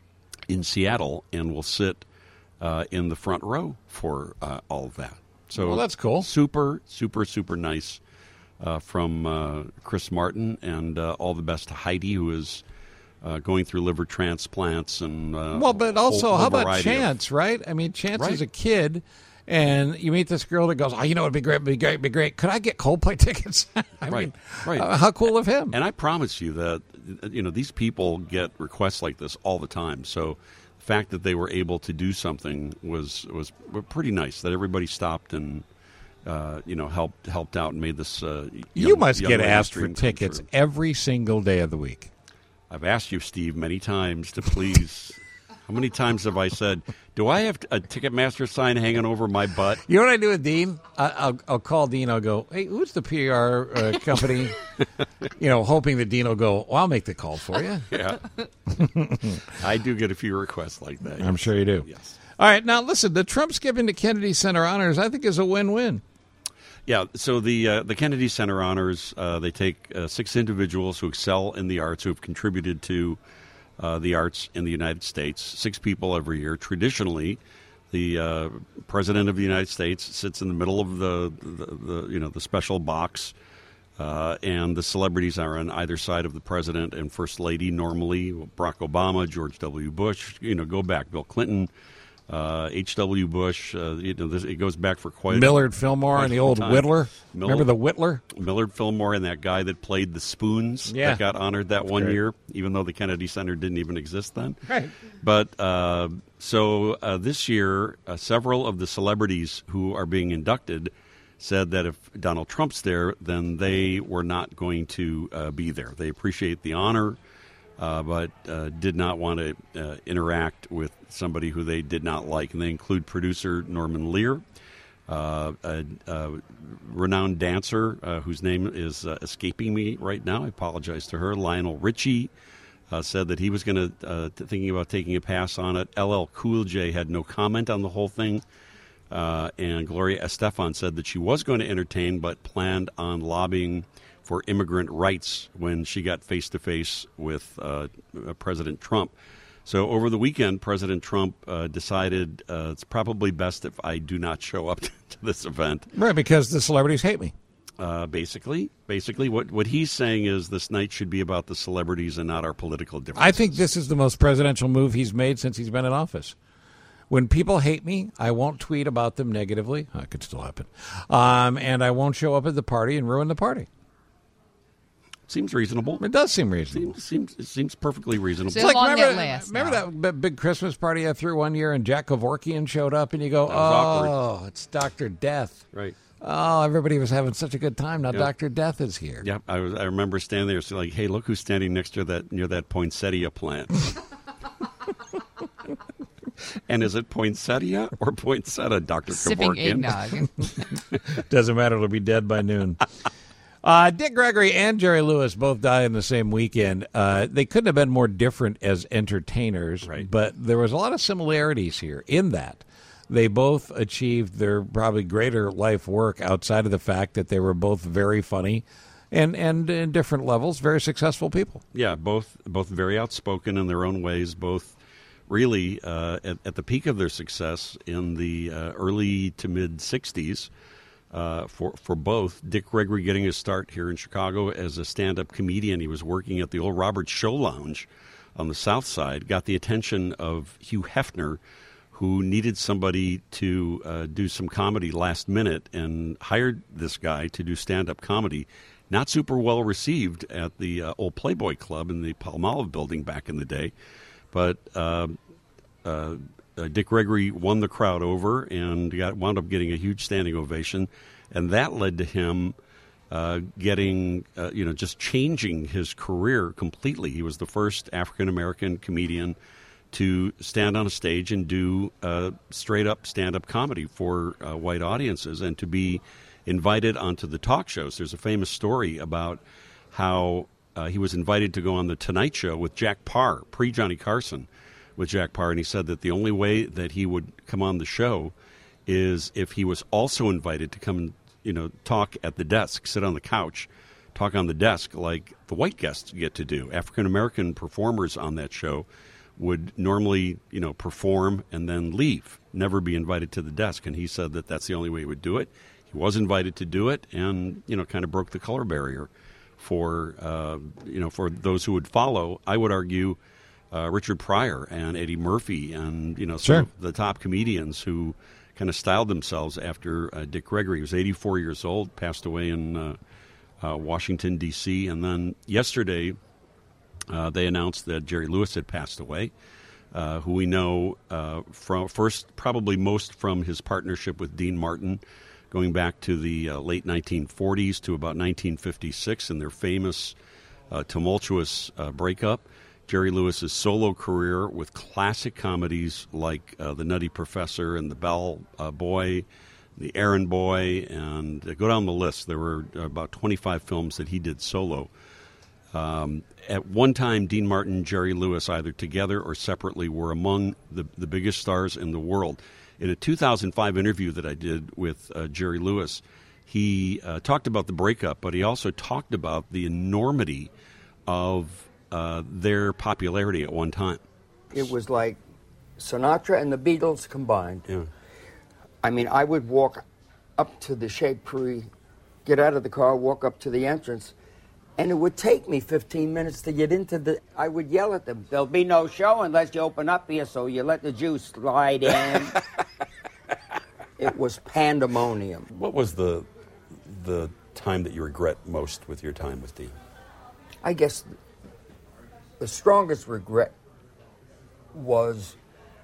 in Seattle, and will sit uh, in the front row for uh, all of that. So well, that's cool. Super, super, super nice uh, from uh, Chris Martin, and uh, all the best to Heidi, who is Uh, going through liver transplants and uh, well, but also, whole, whole how about variety Chance, of, right? I mean, Chance right. is a kid, and you meet this girl that goes, "Oh, you know, it'd be great, it'd be great, it'd be great. Could I get Coldplay tickets?" I right, mean, right. Uh, how cool of him! And I promise you that you know these people get requests like this all the time. So the fact that they were able to do something was was pretty nice. That everybody stopped and uh, you know helped helped out and made this. Uh, young, you must young get lady's asked for dream come tickets true. every single day of the week. I've asked you, Steve, many times to please. How many times have I said, "Do I have a Ticketmaster sign hanging over my butt?" You know what I do with Dean? I, I'll, I'll call Dean. I'll go, "Hey, who's the P R uh, company?" you know, hoping that Dean will go, "Well, I'll make the call for you." Yeah, I do get a few requests like that. I'm yes. sure you do. Yes. All right, now listen. The Trump skipping to Kennedy Center honors, I think, is a win-win. Yeah, so the uh, the Kennedy Center honors, uh, they take uh, six individuals who excel in the arts, who have contributed to uh, the arts in the United States, six people every year. Traditionally, the uh, President of the United States sits in the middle of the, the, the you know, the special box, uh, and the celebrities are on either side of the President and First Lady normally. Barack Obama, George W. Bush, you know, go back, Bill Clinton, Uh, H W. Bush, uh, you know, this, it goes back for quite Millard a, Fillmore quite and the a old time. Whittler. Mil- Remember the Whittler? Millard Fillmore and that guy that played the spoons Yeah. that got honored that That's one great. year, even though the Kennedy Center didn't even exist then. Right. But uh, so uh, this year, uh, several of the celebrities who are being inducted said that if Donald Trump's there, then they were not going to uh, be there. They appreciate the honor, uh, but uh, did not want to uh, interact with somebody who they did not like. And they include producer Norman Lear, uh, a, a renowned dancer uh, whose name is uh, escaping me right now. I apologize to her. Lionel Richie uh, said that he was going to uh, thinking about taking a pass on it. L L Cool J had no comment on the whole thing. Uh, and Gloria Estefan said that she was going to entertain, but planned on lobbying for immigrant rights when she got face-to-face with uh, President Trump. So over the weekend, President Trump uh, decided uh, it's probably best if I do not show up to this event. Right, because the celebrities hate me. Uh, basically, basically, what, what he's saying is this night should be about the celebrities and not our political differences. I think this is the most presidential move he's made since he's been in office. When people hate me, I won't tweet about them negatively. That could still happen. Um, and I won't show up at the party and ruin the party. Seems reasonable. It does seem reasonable. Seems seems, it seems perfectly reasonable. So long remember, it lasts remember now. that b- big Christmas party I threw one year and Jack Kevorkian showed up and you go, That was oh, awkward. it's Doctor Death. Right. Oh, everybody was having such a good time. Now Yeah. Doctor Death is here. Yeah, I was. I remember standing there, so like, hey, look who's standing next to that near that poinsettia plant. And is it poinsettia or poinsettia, Doctor Sipping Kevorkian? eggnog. Doesn't matter. It'll be dead by noon. Uh, Dick Gregory and Jerry Lewis both died in the same weekend. Uh, they couldn't have been more different as entertainers, Right. but there was a lot of similarities here in that they both achieved their probably greater life work outside of the fact that they were both very funny and, and in different levels, very successful people. Yeah, both both very outspoken in their own ways. Both really uh, at, at the peak of their success in the uh, early to mid sixties. uh, for for both. Dick Gregory getting his start here in Chicago as a stand-up comedian. He was working at the old Robert Show Lounge on the South Side. Got the attention of Hugh Hefner, who needed somebody to uh, do some comedy last minute, and hired this guy to do stand-up comedy. Not super well received at the uh, old Playboy Club in the Palmolive building back in the day, but uh, uh, uh, Dick Gregory won the crowd over and got wound up getting a huge standing ovation, and that led to him uh, getting, uh, you know, just changing his career completely. He was the first African-American comedian to stand on a stage and do uh, straight-up stand-up comedy for uh, white audiences, and to be invited onto the talk shows. There's a famous story about how uh, he was invited to go on the Tonight Show with Jack Parr, pre-Johnny Carson, with Jack Parr, and he said that the only way that he would come on the show is if he was also invited to come and, you know, talk at the desk, sit on the couch, talk on the desk like the white guests get to do. African-American performers on that show would normally, you know, perform and then leave, never be invited to the desk, and he said that that's the only way he would do it. He was invited to do it, and, you know, kind of broke the color barrier for uh, you know for those who would follow. I would argue uh, Richard Pryor and Eddie Murphy and, you know, some Sure. of the top comedians who kind of styled themselves after uh, Dick Gregory. He was eighty-four years old, passed away in uh, uh, Washington, D C, and then yesterday uh, they announced that Jerry Lewis had passed away. Uh, who we know uh, from first, probably most from his partnership with Dean Martin, going back to the uh, late nineteen forties to about nineteen fifty-six in their famous, uh, tumultuous uh, breakup. Jerry Lewis's solo career with classic comedies like uh, The Nutty Professor and The Bell uh, Boy, The Errand Boy, and uh, go down the list. There were about twenty-five films that he did solo. Um, at one time, Dean Martin and Jerry Lewis, either together or separately, were among the, the biggest stars in the world. In a two thousand five interview that I did with uh, Jerry Lewis, he uh, talked about the breakup, but he also talked about the enormity of uh, their popularity at one time. It was like Sinatra and the Beatles combined. Yeah. I mean, I would walk up to the Chez Paree, get out of the car, walk up to the entrance, and it would take me fifteen minutes to get into the... I would yell at them, "There'll be no show unless you open up here, so you let the juice slide in." It was pandemonium. What was the the time that you regret most with your time with Dean? I guess the strongest regret was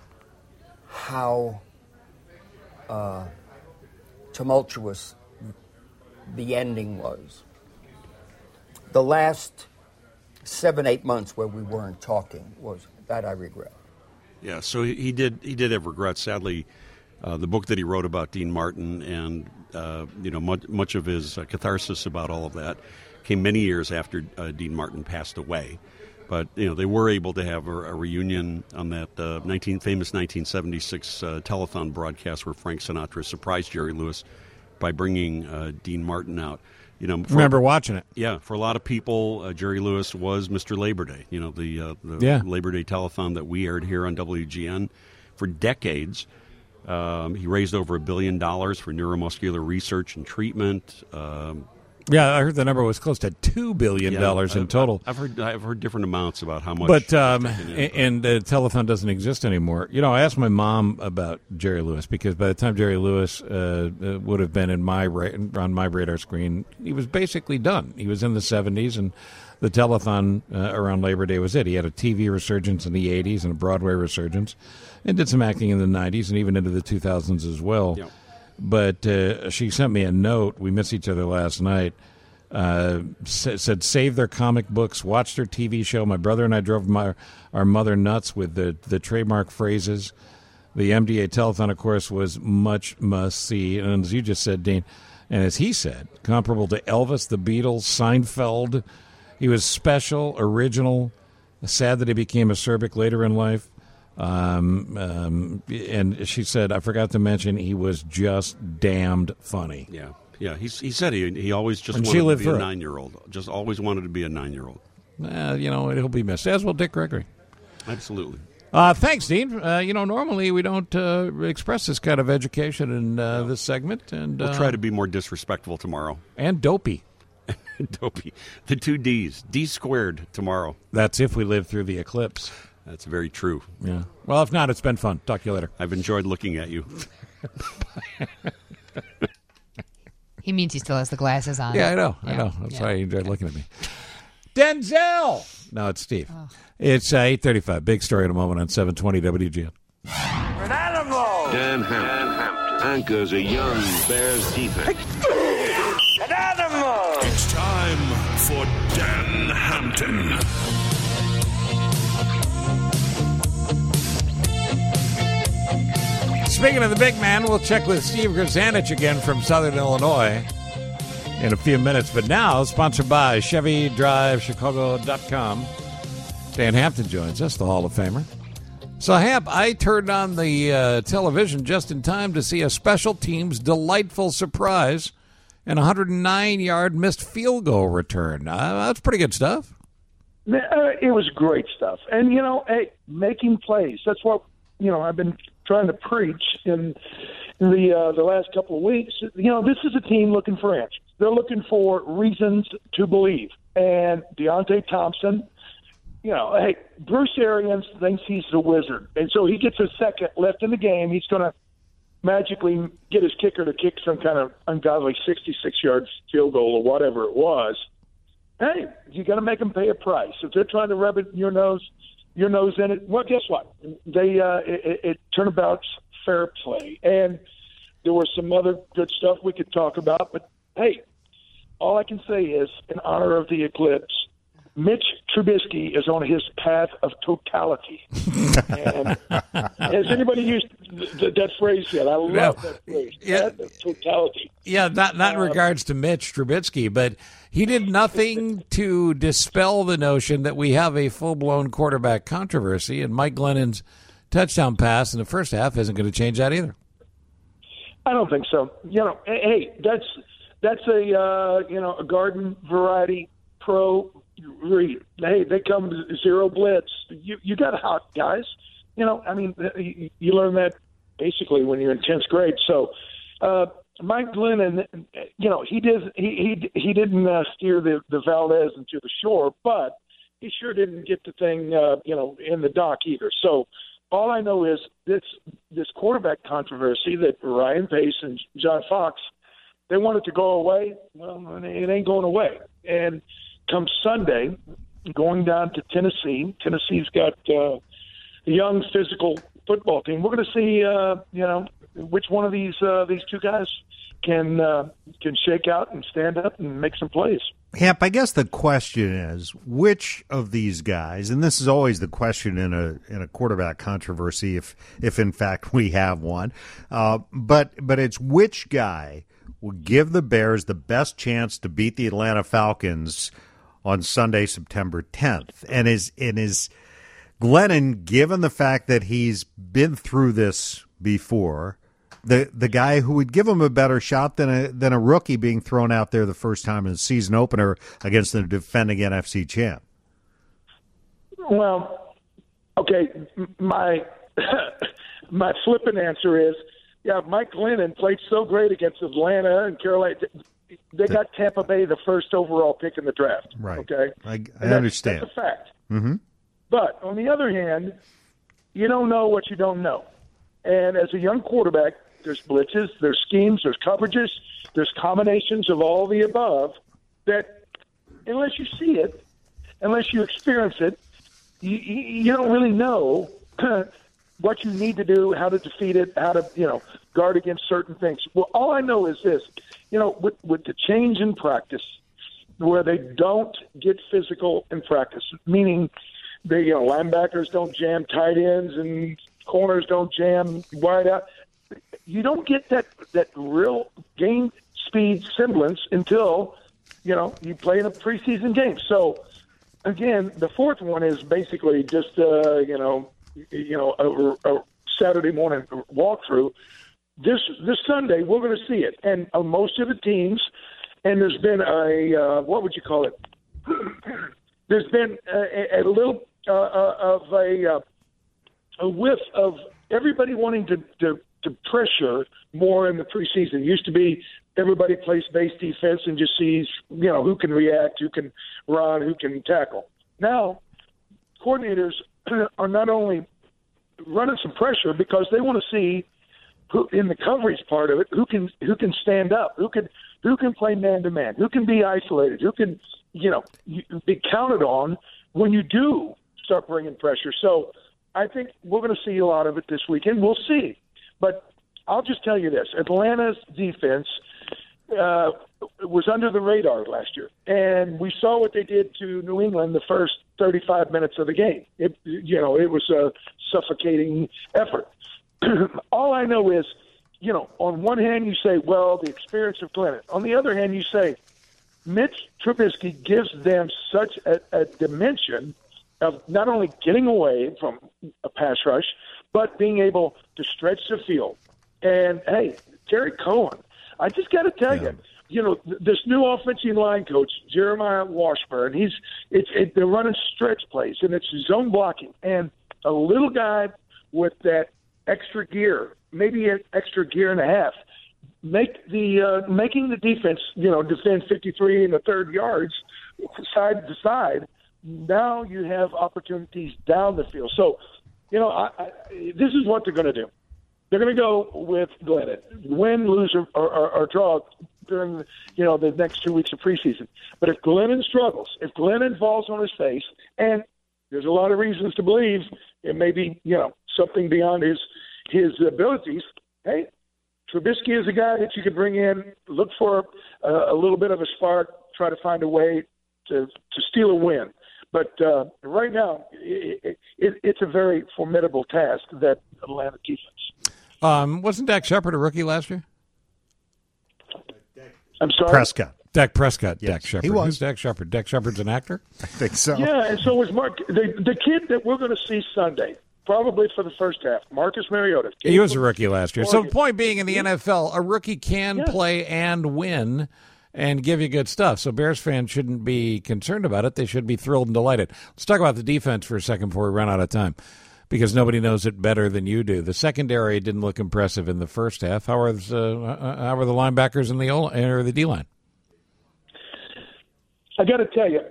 how uh, tumultuous the ending was. The last seven, eight months where we weren't talking was that I regret. Yeah, so he, he did he did have regrets. Sadly, uh, the book that he wrote about Dean Martin and uh, you know much, much of his uh, catharsis about all of that came many years after uh, Dean Martin passed away. But you know they were able to have a, a reunion on that uh, nineteen famous nineteen seventy-six uh, telethon broadcast where Frank Sinatra surprised Jerry Lewis by bringing uh, Dean Martin out. You know, for, remember watching it. Yeah, for a lot of people, uh, Jerry Lewis was Mister Labor Day. You know, the, uh, the yeah. Labor Day telethon that we aired here on W G N for decades. Um, he raised over a billion dollars for neuromuscular research and treatment. Um, yeah, I heard the number was close to two billion dollars yeah, in total. I've heard I've heard different amounts about how much. But um, in, and the telethon doesn't exist anymore. You know, I asked my mom about Jerry Lewis because by the time Jerry Lewis uh, uh, would have been in my ra- on my radar screen, he was basically done. He was in the seventies, and the telethon uh, around Labor Day was it. He had a T V resurgence in the eighties and a Broadway resurgence, and did some acting in the nineties and even into the two thousands as well. Yeah. But uh, she sent me a note. We missed each other last night. Uh, said save their comic books, watch their T V show. My brother and I drove my our mother nuts with the, the trademark phrases. The M D A telethon, of course, was much must see. And as you just said, Dean, and as he said, comparable to Elvis, the Beatles, Seinfeld. He was special, original. Sad that he became acerbic later in life. Um, um, and she said, I forgot to mention, he was just damned funny. Yeah. Yeah, he, he said he he always just And wanted she lived to be a through it. nine-year-old. Just always wanted to be a nine-year-old. Uh, you know, he'll be missed. As will Dick Gregory. Absolutely. Uh, thanks, Dean. Uh, you know, normally we don't uh, express this kind of education in uh, this segment. And We'll uh, try to be more disrespectful tomorrow. And dopey. Dopey. The two D's. D squared tomorrow. That's if we live through the eclipse. That's very true. Yeah. Well, if not, it's been fun. Talk to you later. I've enjoyed looking at you. He means he still has the glasses on. Yeah, I know. Yeah. I know. That's Yeah. why you enjoyed looking at me. Denzel! No, it's Steve. Oh. It's uh, eight thirty-five. Big story in a moment on seven twenty W G N. An animal! Dan Hampton anchors a young Bears defense. An animal! It's time for Dan Hampton. Speaking of the big man, we'll check with Steve Grzanich again from Southern Illinois in a few minutes. But now, sponsored by Chevy Drive Chicago dot com, Dan Hampton joins us, the Hall of Famer. So, Hamp, I turned on the uh, television just in time to see a special teams delightful surprise and a one hundred nine yard missed field goal return. Uh, that's pretty good stuff. Uh, it was great stuff. And, you know, hey, making plays. That's what, you know, I've been trying to preach in the uh, the last couple of weeks. You know, this is a team looking for answers. They're looking for reasons to believe. And Deontay Thompson, you know, hey, Bruce Arians thinks he's the wizard. And so he gets a second left in the game. He's going to magically get his kicker to kick some kind of ungodly sixty-six yard field goal or whatever it was. Hey, you got to make them pay a price. If they're trying to rub it in your nose, your nose in it, well, guess what? They uh, it, it turned about fair play. And there was some other good stuff we could talk about. But, hey, all I can say is, in honor of the eclipse, Mitch Trubisky is on his path of totality. And has anybody used th- that phrase yet? I love No. that phrase. Yeah. Path of totality. Yeah, not not in Um, regards to Mitch Trubisky, but he did nothing to dispel the notion that we have a full-blown quarterback controversy, and Mike Glennon's touchdown pass in the first half isn't going to change that either. I don't think so. You know, hey, that's that's a uh, you know a garden variety pro read. Hey, they come to zero blitz. You you got hot guys. You know, I mean, you, you learn that basically when you're in tenth grade. So, uh, Mike Glennon, you know, he did he he he didn't uh, steer the the Valdez into the shore, but he sure didn't get the thing uh, you know in the dock either. So. All I know is this this quarterback controversy that Ryan Pace and John Fox, they want it to go away. Well, it ain't going away. And come Sunday, going down to Tennessee, Tennessee's got uh, a young physical football team. We're going to see, uh, you know, which one of these uh, these two guys can uh, can shake out and stand up and make some plays. Hamp, I guess the question is, which of these guys, and this is always the question in a in a quarterback controversy, if if in fact we have one, uh, but but it's which guy will give the Bears the best chance to beat the Atlanta Falcons on Sunday, September tenth, and is and is Glennon, given the fact that he's been through this before, the the guy who would give him a better shot than a than a rookie being thrown out there the first time in the season opener against the defending N F C champ? Well, okay, my my flippant answer is, yeah, Mike Glennon played so great against Atlanta and Carolina. They got Tampa Bay the first overall pick in the draft. Right. Okay. I, I And understand. That's, that's a fact. Mm-hmm. But on the other hand, you don't know what you don't know. And as a young quarterback, there's blitzes, there's schemes, there's coverages, there's combinations of all the above that unless you see it, unless you experience it, you, you, you don't really know what you need to do, how to defeat it, how to, you know, guard against certain things. Well, all I know is this, you know, with, with the change in practice where they don't get physical in practice, meaning the you know, linebackers don't jam tight ends and corners don't jam wide out. You don't get that, that real game speed semblance until, you know, you play in a preseason game. So, again, the fourth one is basically just, uh, you know, you know, a, a Saturday morning walkthrough. This this Sunday, we're going to see it. And uh, most of the teams, and there's been a, uh, what would you call it? There's been a, a little uh, uh, of a, uh, a whiff of everybody wanting to, to, to pressure more in the preseason. It used to be everybody plays base defense and just sees, you know, who can react, who can run, who can tackle. Now, coordinators are not only running some pressure because they want to see who, in the coverage part of it, who can who can stand up, who can who can play man to man, who can be isolated, who can, you know, be counted on when you do start bringing pressure. So I think we're going to see a lot of it this weekend. We'll see. But I'll just tell you this. Atlanta's defense uh, was under the radar last year. And we saw what they did to New England the first thirty-five minutes of the game. It, you know, it was a suffocating effort. All I know is, you know, on one hand you say, well, the experience of Glennon. On the other hand, you say, Mitch Trubisky gives them such a, a dimension of not only getting away from a pass rush, but being able to stretch the field. And, hey, Terry Cohen, I just got to tell yeah. you, you know, th- this new offensive line coach, Jeremiah Washburn, he's it's it, they're running stretch plays, and it's zone blocking. And a little guy with that extra gear, maybe an extra gear and a half, make the uh, making the defense, you know, defend fifty-three and a third yards side to side. Now you have opportunities down the field. So, you know, I, I, this is what they're going to do. They're going to go with Glennon, win, lose, or, or, or draw during, you know, the next two weeks of preseason. But if Glennon struggles, if Glennon falls on his face, and there's a lot of reasons to believe it may be, you know, something beyond his his abilities, hey, Trubisky is a guy that you could bring in, look for a, a little bit of a spark, try to find a way to, to steal a win. But uh, right now, it, it, it's a very formidable task, that Atlanta defense. Um, wasn't Dak Shepard a rookie last year? I'm sorry? Prescott. Dak Prescott, Yes, Dak Shepard. he was. Who's Dak Shepard? Dak Shepard's an actor? I think so. Yeah, and so was Mark. The, the kid that we're going to see Sunday, probably for the first half, Marcus Mariota. He was a rookie last year. So the Oregon. point being, in the N F L, a rookie can Yeah. play and win and give you good stuff. So Bears fans shouldn't be concerned about it. They should be thrilled and delighted. Let's talk about the defense for a second before we run out of time, because nobody knows it better than you do. The secondary didn't look impressive in the first half. How are the, uh, how are the linebackers in the O or the D-line? I got to tell you,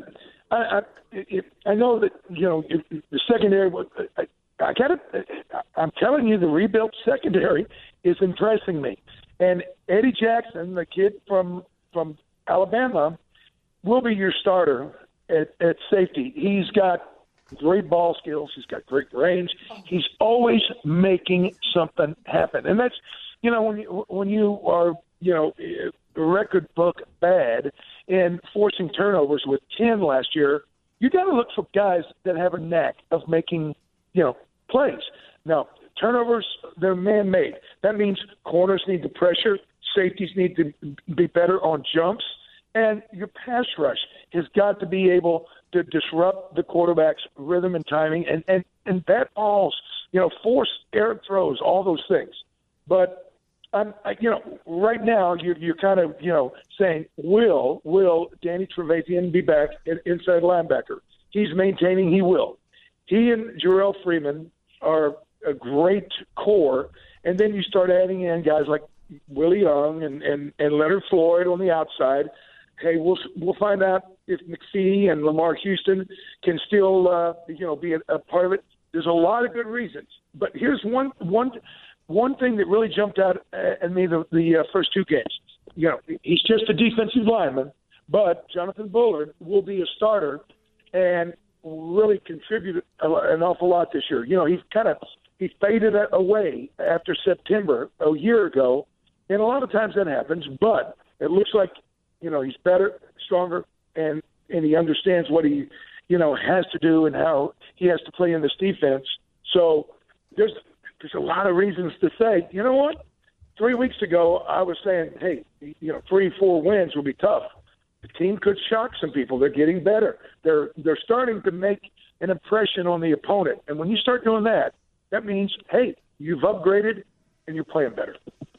I, I, it, I know that, you know, it, the secondary. I, I got to. I'm telling you, the rebuilt secondary is impressing me. And Eddie Jackson, the kid from from Alabama, will be your starter at, at safety. He's got great ball skills. He's got great range. He's always making something happen, and that's, you know, when you when you are, you know, record book bad and forcing turnovers with ten last year, you got to look for guys that have a knack of making, you know, plays. Now, turnovers, they're man-made. That means corners need to pressure, safeties need to be better on jumps, and your pass rush has got to be able to disrupt the quarterback's rhythm and timing, and, and, and that all, you know, force errant throws, all those things. But I'm, I, you know, right now you're, you're kind of, you know, saying, will, will Danny Trevathan be back in, inside linebacker? He's maintaining he will. He and Jarrell Freeman are a great core, and then you start adding in guys like Willie Young and, and, and Leonard Floyd on the outside. Hey, we'll we'll find out if McPhee and Lamar Houston can still, uh, you know, be a, a part of it. There's a lot of good reasons, but here's one one one thing that really jumped out at me the, the uh, first two games. You know, he's just a defensive lineman, but Jonathan Bullard will be a starter and really contribute an awful lot this year. You know, he's kind of he faded away after September a year ago, and a lot of times that happens. But it looks like, you know, he's better, stronger, and and he understands what he, you know, has to do and how he has to play in this defense. So there's there's a lot of reasons to say, you know what? Three weeks ago, I was saying, hey, you know, three, four wins will be tough. The team could shock some people. They're getting better. They're they're starting to make an impression on the opponent. And when you start doing that, that means, hey, you've upgraded and you're playing better.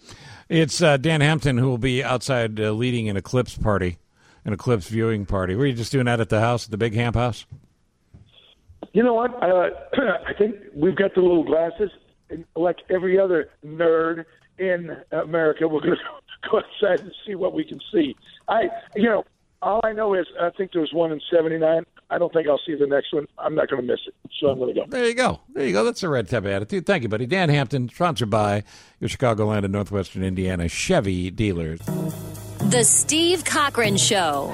It's uh, Dan Hampton who will be outside uh, leading an Eclipse party, an Eclipse viewing party. Were you just doing that at the house, at the Big Hamp house? You know what? Uh, I think we've got the little glasses. And like every other nerd in America, we're going to go outside and see what we can see. I, you know, all I know is I think there was one in seventy-nine. I don't think I'll see the next one. I'm not going to miss it, so I'm going to go. There you go. There you go. That's the red type of attitude. Thank you, buddy. Dan Hampton, sponsored by your Chicagoland and Northwestern Indiana Chevy dealers. The Steve Cochran Show.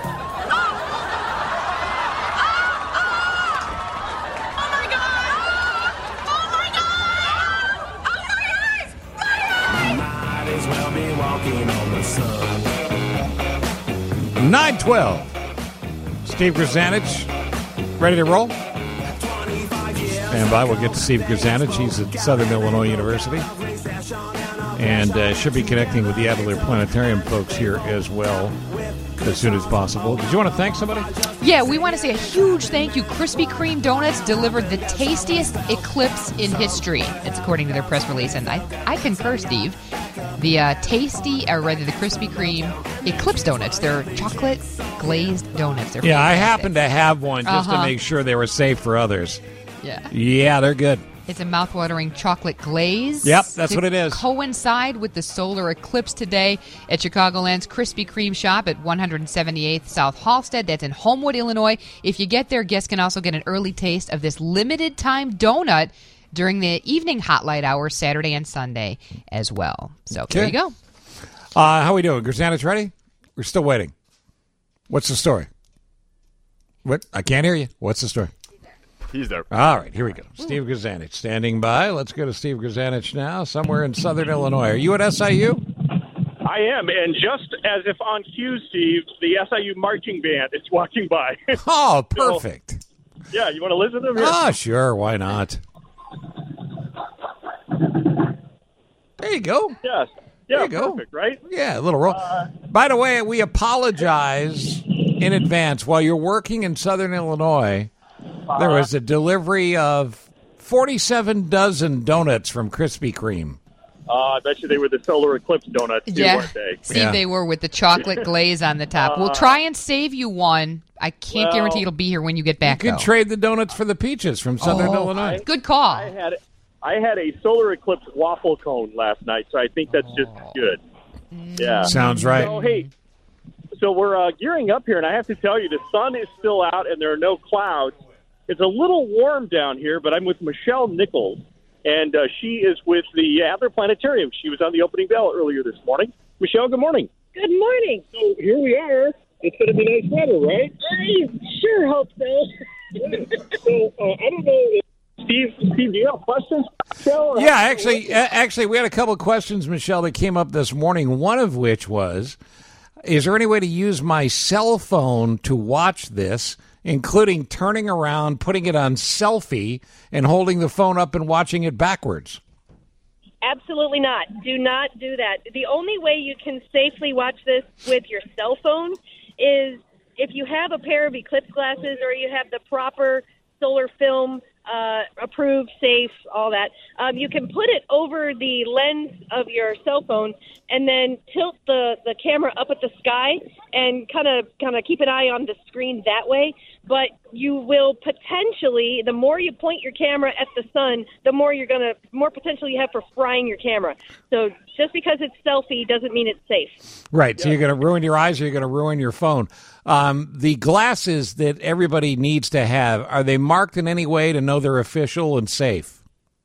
nine twelve. Steve Grzanich, ready to roll? Stand by. We'll get to Steve Grzanich. He's at Southern Illinois University. And uh, should be connecting with the Adler Planetarium folks here as well as soon as possible. Did you want to thank somebody? Yeah, we want to say a huge thank you. Krispy Kreme Donuts delivered the tastiest eclipse in history. It's according to their press release, and I, I concur, Steve. The uh, tasty, or rather the Krispy Kreme Eclipse Donuts. They're chocolate glazed donuts. They're yeah, fantastic. I happen to have one just uh-huh. to make sure they were safe for others. Yeah. Yeah, they're good. It's a mouth-watering chocolate glaze. Yep, that's to what it is. Coincide with the solar eclipse today at Chicagoland's Krispy Kreme shop at one seventy-eighth South Halsted. That's in Homewood, Illinois. If you get there, guests can also get an early taste of this limited-time donut during the evening hot light hours Saturday and Sunday as well. So Okay. there you go. Uh, how we doing? Grzanich ready? We're still waiting. What's the story? What? I can't hear you. What's the story? He's there. All right, here we go. Steve Grzanich standing by. Let's go to Steve Grzanich now, somewhere in Southern Illinois. Are you at S I U? I am, and just as if on cue, Steve, the S I U marching band is walking by. Oh, perfect. So, yeah, you want to listen to them? Here? Oh, sure. Why not? There you go. Yes. Yeah, There you go. perfect, right? Yeah, a little roll. Uh, By the way, we apologize in advance. While you're working in Southern Illinois, there was a delivery of forty-seven dozen donuts from Krispy Kreme. uh, I bet you they were the solar eclipse donuts, too, Yeah. weren't they? Steve, they were with the chocolate glaze on the top. We'll Uh, try and save you one. I can't well, guarantee it'll be here when you get You back, could though. trade the donuts for the peaches from Southern Oh, Illinois. Good call. I had I had a solar eclipse waffle cone last night, so I think that's just as good. Yeah, Sounds right. So hey, so we're uh, gearing up here, and I have to tell you, the sun is still out, and there are no clouds. It's a little warm down here, but I'm with Michelle Nichols, and uh, she is with the Adler Planetarium. She was on the opening bell earlier this morning. Michelle, good morning. Good morning. So here we are. It's going to be nice weather, right? I sure hope so. So uh, I don't know, if Steve. Steve, do you have questions? Michelle, Yeah, actually, a- actually, we had a couple of questions, Michelle, that came up this morning. One of which was, is there any way to use my cell phone to watch this, including turning around, putting it on selfie, and holding the phone up and watching it backwards? Absolutely not. Do not do that. The only way you can safely watch this with your cell phone is if you have a pair of eclipse glasses or you have the proper solar film uh, approved, safe, all that. Um, you can put it over the lens of your cell phone and then tilt the, the camera up at the sky and kind of kind of keep an eye on the screen that way. But you will potentially, the more you point your camera at the sun, the more you're gonna, more potential you have for frying your camera. So just because it's selfie doesn't mean it's safe. Right. So you're going to ruin your eyes or you're going to ruin your phone. Um, the glasses that everybody needs to have, are they marked in any way to know they're official and safe?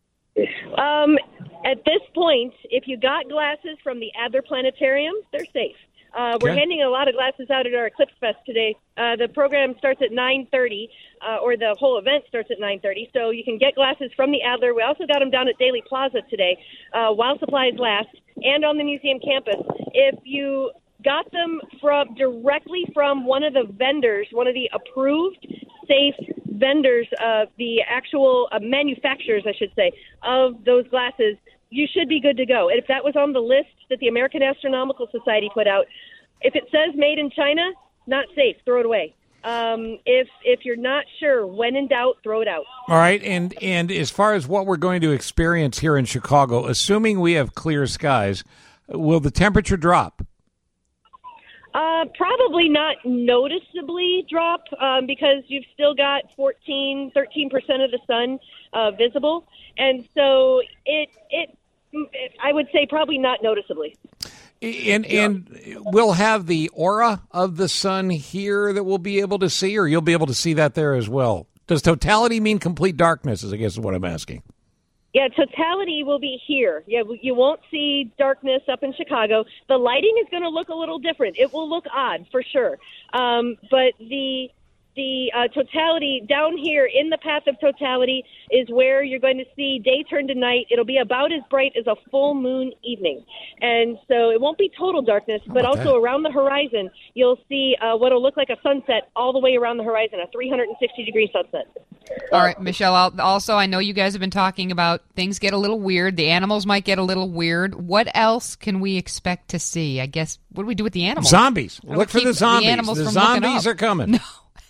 Um, at this point, if you got glasses from the Adler Planetarium, they're safe. Uh, we're Okay. handing a lot of glasses out at our Eclipse Fest today. Uh, the program starts at nine thirty, uh, or the whole event starts at nine thirty, so you can get glasses from the Adler. We also got them down at Daily Plaza today, uh, while supplies last, and on the museum campus. If you got them from directly from one of the vendors, one of the approved, safe vendors, uh, the actual uh, manufacturers, I should say, of those glasses, you should be good to go. And if that was on the list that the American Astronomical Society put out, if it says made in China, not safe, throw it away. Um, if if you're not sure, when in doubt, throw it out. All right, and and as far as what we're going to experience here in Chicago, assuming we have clear skies, will the temperature drop? Uh, probably not noticeably drop um, because you've still got fourteen, thirteen percent of the sun uh, visible. And so it, it, it, I would say probably not noticeably. And and we'll have the aura of the sun here that we'll be able to see, or you'll be able to see that there as well. Does totality mean complete darkness, is I guess is what I'm asking. Yeah, totality will be here. Yeah, you won't see darkness up in Chicago. The lighting is going to look a little different. It will look odd, for sure. Um, but the the uh, totality down here in the path of totality is where you're going to see day turn to night. It'll be about as bright as a full moon evening. And so it won't be total darkness, but also that? Around the horizon, you'll see uh, what will look like a sunset all the way around the horizon, a three hundred sixty degree sunset. All right, Michelle, I'll, also, I know you guys have been talking about things get a little weird. The animals might get a little weird. What else can we expect to see? I guess, what do we do with the animals? Zombies. Look for the zombies. The, the zombies are coming. No.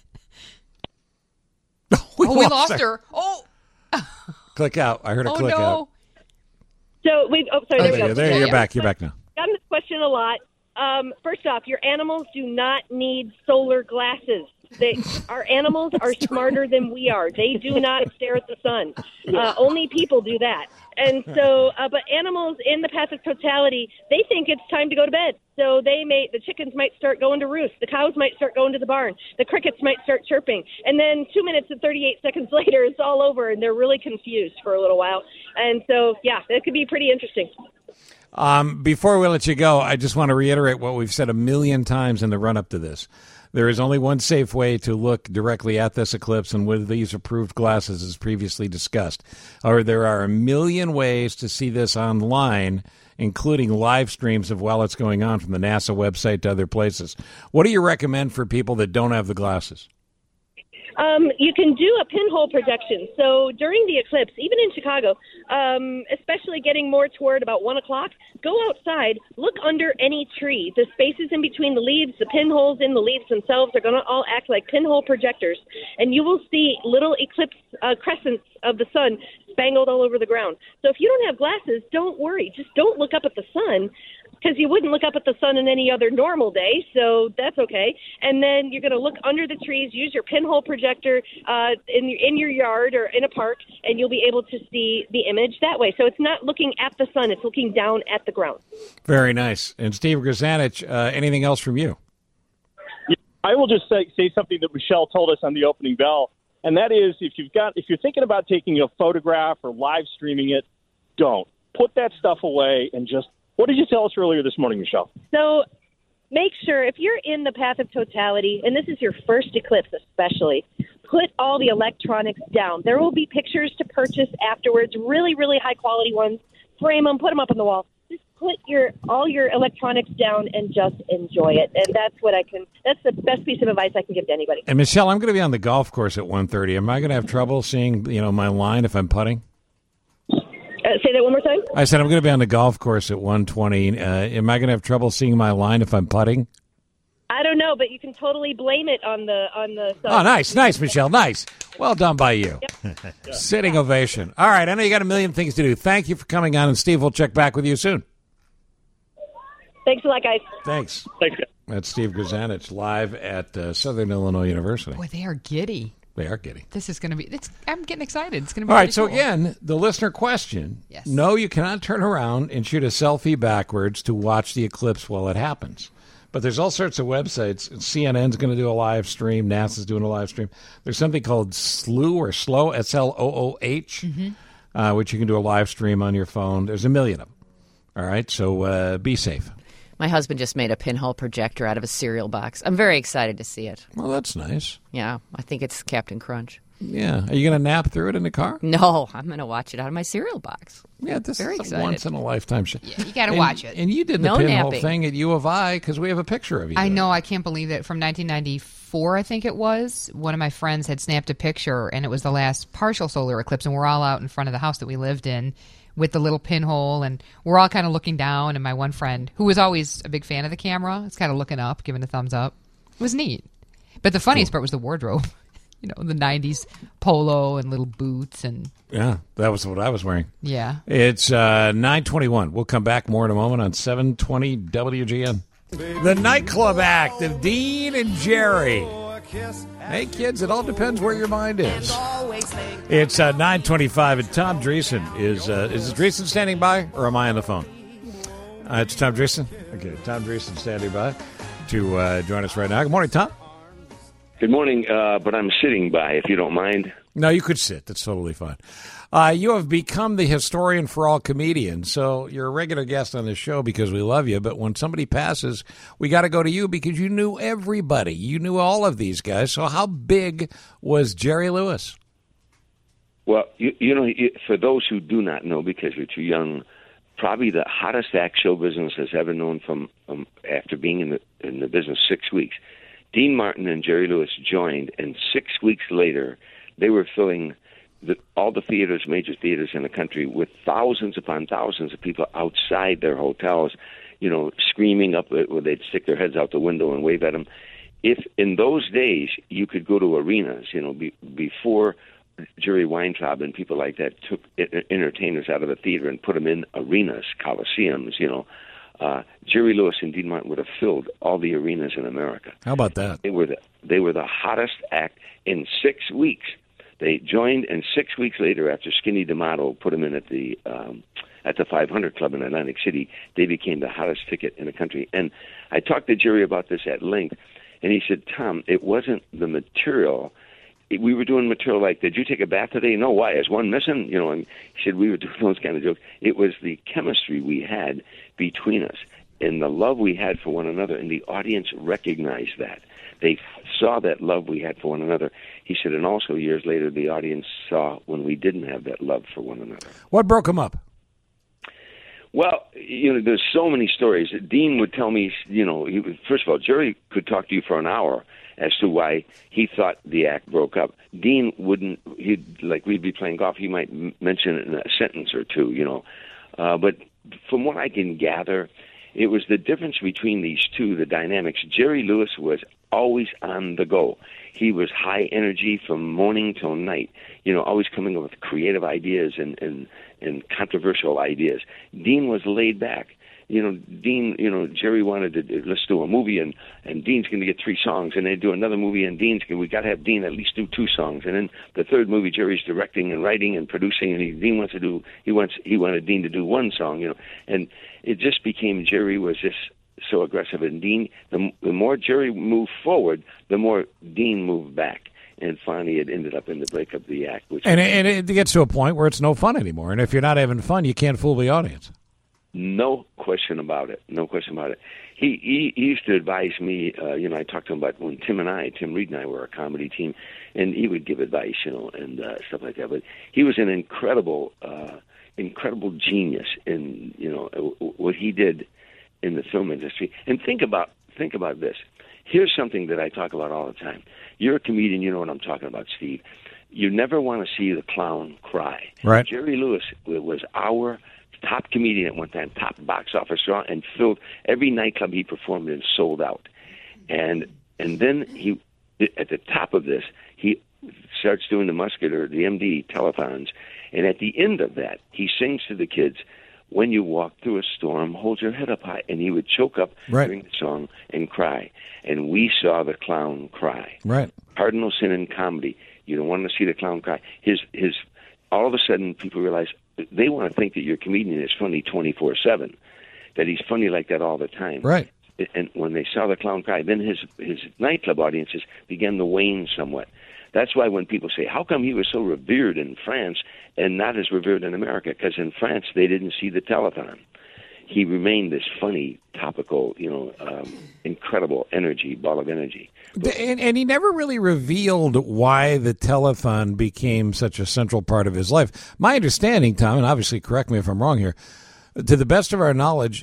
we, oh, lost we lost her. her. Oh. Click out. I heard a oh, click no. out. So we. Oh, sorry. Oh, there we there, go. there yeah, you're yeah. back. You're back now. Gotten this question a lot. Um, first off, your animals do not need solar glasses. They, our animals are smarter than we are. They do not stare at the sun. Uh, only people do that. And so, uh, but animals in the path of totality, they think it's time to go to bed. So they may, the chickens might start going to roost. The cows might start going to the barn. The crickets might start chirping. And then two minutes and thirty-eight seconds later, it's all over, and they're really confused for a little while. And so, yeah, that could be pretty interesting. Um, before we let you go, I just want to reiterate what we've said a million times in the run-up to this. There is only one safe way to look directly at this eclipse, and with these approved glasses, as previously discussed. Or there are a million ways to see this online, including live streams of while it's going on from the NASA website to other places. What do you recommend for people that don't have the glasses? Um, you can do a pinhole projection. So during the eclipse, even in Chicago, um, especially getting more toward about one o'clock, go outside, look under any tree. The spaces in between the leaves, the pinholes in the leaves themselves are going to all act like pinhole projectors. And you will see little eclipse uh, crescents of the sun spangled all over the ground. So if you don't have glasses, don't worry. Just don't look up at the sun, because you wouldn't look up at the sun in any other normal day, so that's okay. And then you're going to look under the trees, use your pinhole projector uh, in, in your yard or in a park, and you'll be able to see the image that way. So it's not looking at the sun, it's looking down at the ground. Very nice. And Steve Grzanich, uh, anything else from you? I will just say, say something that Michelle told us on the opening bell, and that is if you've got if you're thinking about taking a photograph or live streaming it, don't. Put that stuff away and just What did you tell us earlier this morning, Michelle? So make sure, if you're in the path of totality, and this is your first eclipse especially, put all the electronics down. There will be pictures to purchase afterwards, really, really high-quality ones. Frame them, put them up on the wall. Just put your all your electronics down and just enjoy it. And that's what I can, that's the best piece of advice I can give to anybody. And, Michelle, I'm going to be on the golf course at one thirty. Am I going to have trouble seeing, you know, my line if I'm putting? Uh, say that one more time. I said I'm going to be on the golf course at one twenty. Uh, am I going to have trouble seeing my line if I'm putting? I don't know, but you can totally blame it on the on the. Sun. Oh, nice, nice, Michelle, nice. Well done by you. Yep. Sitting ovation. All right, I know you got a million things to do. Thank you for coming on, and Steve, we'll check back with you soon. Thanks a lot, guys. Thanks. Thanks. That's Steve Grzanich live at uh, Southern Illinois University. Boy, they are giddy. They are giddy. This is going to be. It's, I'm getting excited. It's going to be all right. really So cool. again, the listener question: yes. No, you cannot turn around and shoot a selfie backwards to watch the eclipse while it happens. But there's all sorts of websites. C N N's going to do a live stream. NASA's doing a live stream. There's something called S L O O or Slow S L O O H, Mm-hmm. uh, which you can do a live stream on your phone. There's a million of them. All right. So uh, be safe. My husband just made a pinhole projector out of a cereal box. I'm very excited to see it. Well, that's nice. Yeah, I think it's Captain Crunch. Yeah. Are you going to nap through it in the car? No, I'm going to watch it out of my cereal box. Yeah, this very is a excited. once-in-a-lifetime show. Yeah, you got to And- watch it. And you did the No pinhole napping. thing at U of I because we have a picture of you. I there. know. I can't believe that from nineteen ninety-four, I think it was, one of my friends had snapped a picture, and it was the last partial solar eclipse, and we're all out in front of the house that we lived in with the little pinhole, and we're all kind of looking down, and my one friend, who was always a big fan of the camera, is kind of looking up, giving a thumbs up. It was neat. But the funniest part was the wardrobe. You know, the nineties polo and little boots and... Yeah, that was what I was wearing. Yeah. It's uh, nine twenty-one. We'll come back more in a moment on seven twenty W G N. The nightclub act of Dean and Jerry. Hey, kids, it all depends where your mind is. It's uh, nine twenty-five, and Tom Dreesen is, uh, is Dreesen standing by, or am I on the phone? Uh, it's Tom Dreesen. Okay, Tom Dreesen standing by to uh, join us right now. Good morning, Tom. Good morning, uh, but I'm sitting by, if you don't mind. No, you could sit. That's totally fine. Uh, you have become the historian for all comedians, so you're a regular guest on this show because we love you, but when somebody passes, we got to go to you because you knew everybody. You knew all of these guys. So how big was Jerry Lewis? Well, you, you know, for those who do not know because you're too young, probably the hottest act show business has ever known from um, after being in the, in the business six weeks. Dean Martin and Jerry Lewis joined, and six weeks later, they were filling the, all the theaters, major theaters in the country, with thousands upon thousands of people outside their hotels, you know, screaming up where they'd stick their heads out the window and wave at them. If in those days you could go to arenas, you know, be, before Jerry Weintraub and people like that took entertainers out of the theater and put them in arenas, coliseums, you know, uh, Jerry Lewis and Dean Martin would have filled all the arenas in America. How about that? They were the, they were the hottest act in six weeks. They joined, and six weeks later, after Skinny D'Amato put them in at the um, at the five hundred Club in Atlantic City, they became the hottest ticket in the country. And I talked to Jerry about this at length, and he said, Tom, it wasn't the material. It, we were doing material like, did you take a bath today? No, why? Is one missing? You know, and he said we were doing those kind of jokes. It was the chemistry we had between us and the love we had for one another, and the audience recognized that. They saw that love we had for one another. He said, and also years later, the audience saw when we didn't have that love for one another. What broke them up? Well, you know, there's so many stories. Dean would tell me, you know, he, first of all, Jerry could talk to you for an hour as to why he thought the act broke up. Dean wouldn't, he'd, like we'd be playing golf, he might m- mention it in a sentence or two, you know. Uh, but from what I can gather, it was the difference between these two, the dynamics. Jerry Lewis was always on the go. He was high energy from morning till night, you know, always coming up with creative ideas and, and, and controversial ideas. Dean was laid back. You know, Dean, you know, Jerry wanted to do, let's do a movie, and, and Dean's going to get three songs, and they do another movie, and Dean's going we got to have Dean at least do two songs, and then the third movie, Jerry's directing and writing and producing, and he, Dean wants to do he wants he wanted Dean to do one song, you know, and it just became Jerry was just so aggressive, and Dean, the, the more Jerry moved forward, the more Dean moved back. And finally, it ended up in the breakup of the act. Which and, and it gets to a point where it's no fun anymore, and if you're not having fun, you can't fool the audience. No question about it. No question about it. He he, he used to advise me. Uh, you know, I talked to him about when Tim and I, Tim Reed and I, were a comedy team, and he would give advice, you know, and uh, stuff like that. But he was an incredible, uh, incredible genius in you know what he did in the film industry. And think about think about this. Here's something that I talk about all the time. You're a comedian. You know what I'm talking about, Steve. You never want to see the clown cry. Right. Jerry Lewis was our top comedian at one time, top box office draw, and filled every nightclub he performed in sold out. And and then he, at the top of this, he starts doing the Muscular, the M D telethons, and at the end of that, he sings to the kids, "When you walk through a storm, hold your head up high," and he would choke up right. during the song and cry. And we saw the clown cry. Right. Cardinal sin in comedy. You don't want to see the clown cry. His his. All of a sudden, people realize they want to think that your comedian is funny twenty-four seven, that he's funny like that all the time. Right. And when they saw the clown cry, then his his nightclub audiences began to wane somewhat. That's why when people say, how come he was so revered in France and not as revered in America? Because in France, they didn't see the telethon. He remained this funny, topical, you know, um, incredible energy, ball of energy. And, and he never really revealed why the telethon became such a central part of his life. My understanding, Tom, and obviously correct me if I'm wrong here, to the best of our knowledge,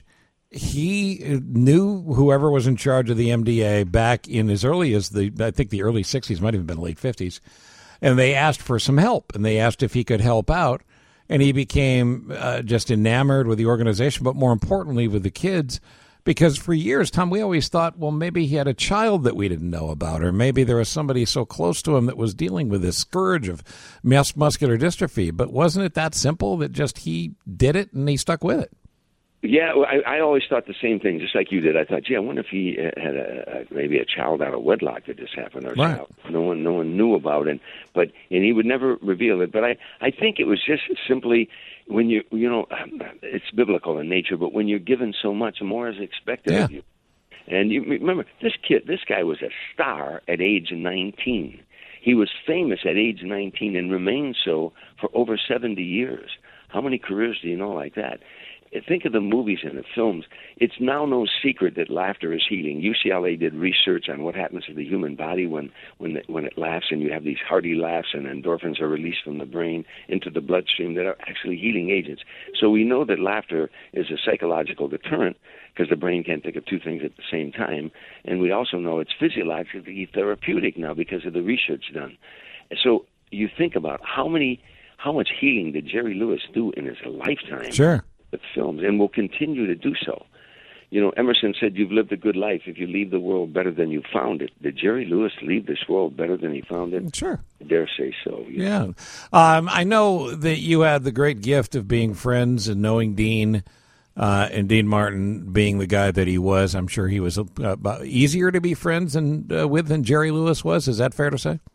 he knew whoever was in charge of the M D A back in as early as the, I think the early sixties, might have been late fifties, and they asked for some help, and they asked if he could help out. And he became uh, just enamored with the organization, but more importantly with the kids, because for years, Tom, we always thought, well, maybe he had a child that we didn't know about, or maybe there was somebody so close to him that was dealing with this scourge of mus- muscular dystrophy. But wasn't it that simple that just he did it and he stuck with it? Yeah, well, I, I always thought the same thing, just like you did. I thought, gee, I wonder if he uh, had a, a maybe a child out of wedlock that just happened, or a Right. child no one no one knew about, and but and he would never reveal it. But I I think it was just simply when you you know it's biblical in nature, but when you're given so much, more is expected Yeah. of you. And you remember this kid, this guy was a star at age nineteen. He was famous at age nineteen and remained so for over seventy years. How many careers do you know like that? Think of the movies and the films. It's now no secret that laughter is healing. U C L A did research on what happens to the human body when when the, when it laughs, and you have these hearty laughs, and endorphins are released from the brain into the bloodstream that are actually healing agents. So we know that laughter is a psychological deterrent because the brain can't think of two things at the same time, and we also know it's physiologically therapeutic now because of the research done. So you think about how many, how much healing did Jerry Lewis do in his lifetime? Sure. With films, and will continue to do so. You know, Emerson said, "You've lived a good life if you leave the world better than you found it." Did Jerry Lewis leave this world better than he found it? Sure. I dare say so. you Yeah. know. Um, I know that you had the great gift of being friends and knowing Dean, uh, and Dean Martin being the guy that he was. I'm sure he was uh, about easier to be friends and, uh, with than Jerry Lewis was. Is that fair to say?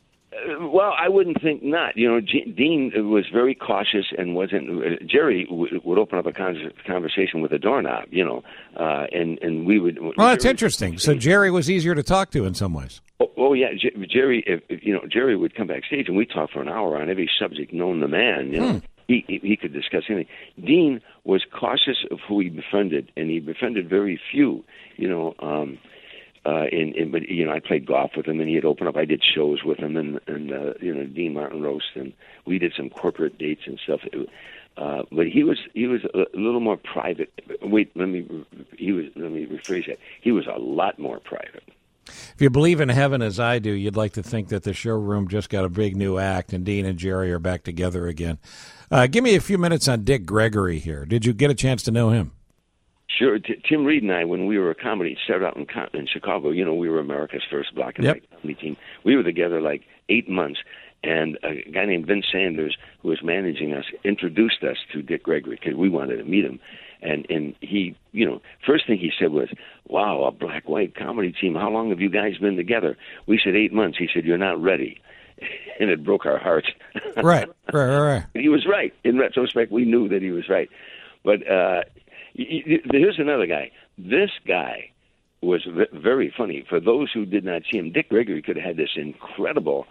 Uh, well, I wouldn't think not. You know, G- Dean was very cautious and wasn't. Uh, Jerry w- would open up a con- conversation with a doorknob. You know, uh, and and we would. Well, that's Jerry, interesting. So Jerry was easier to talk to in some ways. Oh, oh yeah, J- Jerry. If, if, you know, Jerry would come backstage and we talk for an hour on every subject known to man. You know, Hmm. he, he he could discuss anything. Dean was cautious of who he befriended, and he befriended very few. You know, um, uh, and, and but you know, I played golf with him, and he'd open up. I did shows with him, and and uh, you know, Dean Martin roast, and we did some corporate dates and stuff. It, uh, but he was he was a, a little more private. Wait, let me he was let me rephrase that. He was a lot more private. If you believe in heaven as I do, you'd like to think that the showroom just got a big new act, and Dean and Jerry are back together again. Uh, give me a few minutes on Dick Gregory here. Did you get a chance to know him? Sure. T- Tim Reed and I, when we were a comedy, started out in, co- in Chicago. You know, we were America's first black and Yep. white comedy team. We were together like eight months, and a guy named Vince Sanders, who was managing us, introduced us to Dick Gregory because we wanted to meet him. And and he, you know, first thing he said was, "Wow, a black-white comedy team. How long have you guys been together?" We said eight months. He said, "You're not ready," and it broke our hearts. Right, right, right, right. He was right. In retrospect, we knew that he was right. But uh, y- y- here's another guy. This guy was v- very funny. For those who did not see him, Dick Gregory could have had this incredible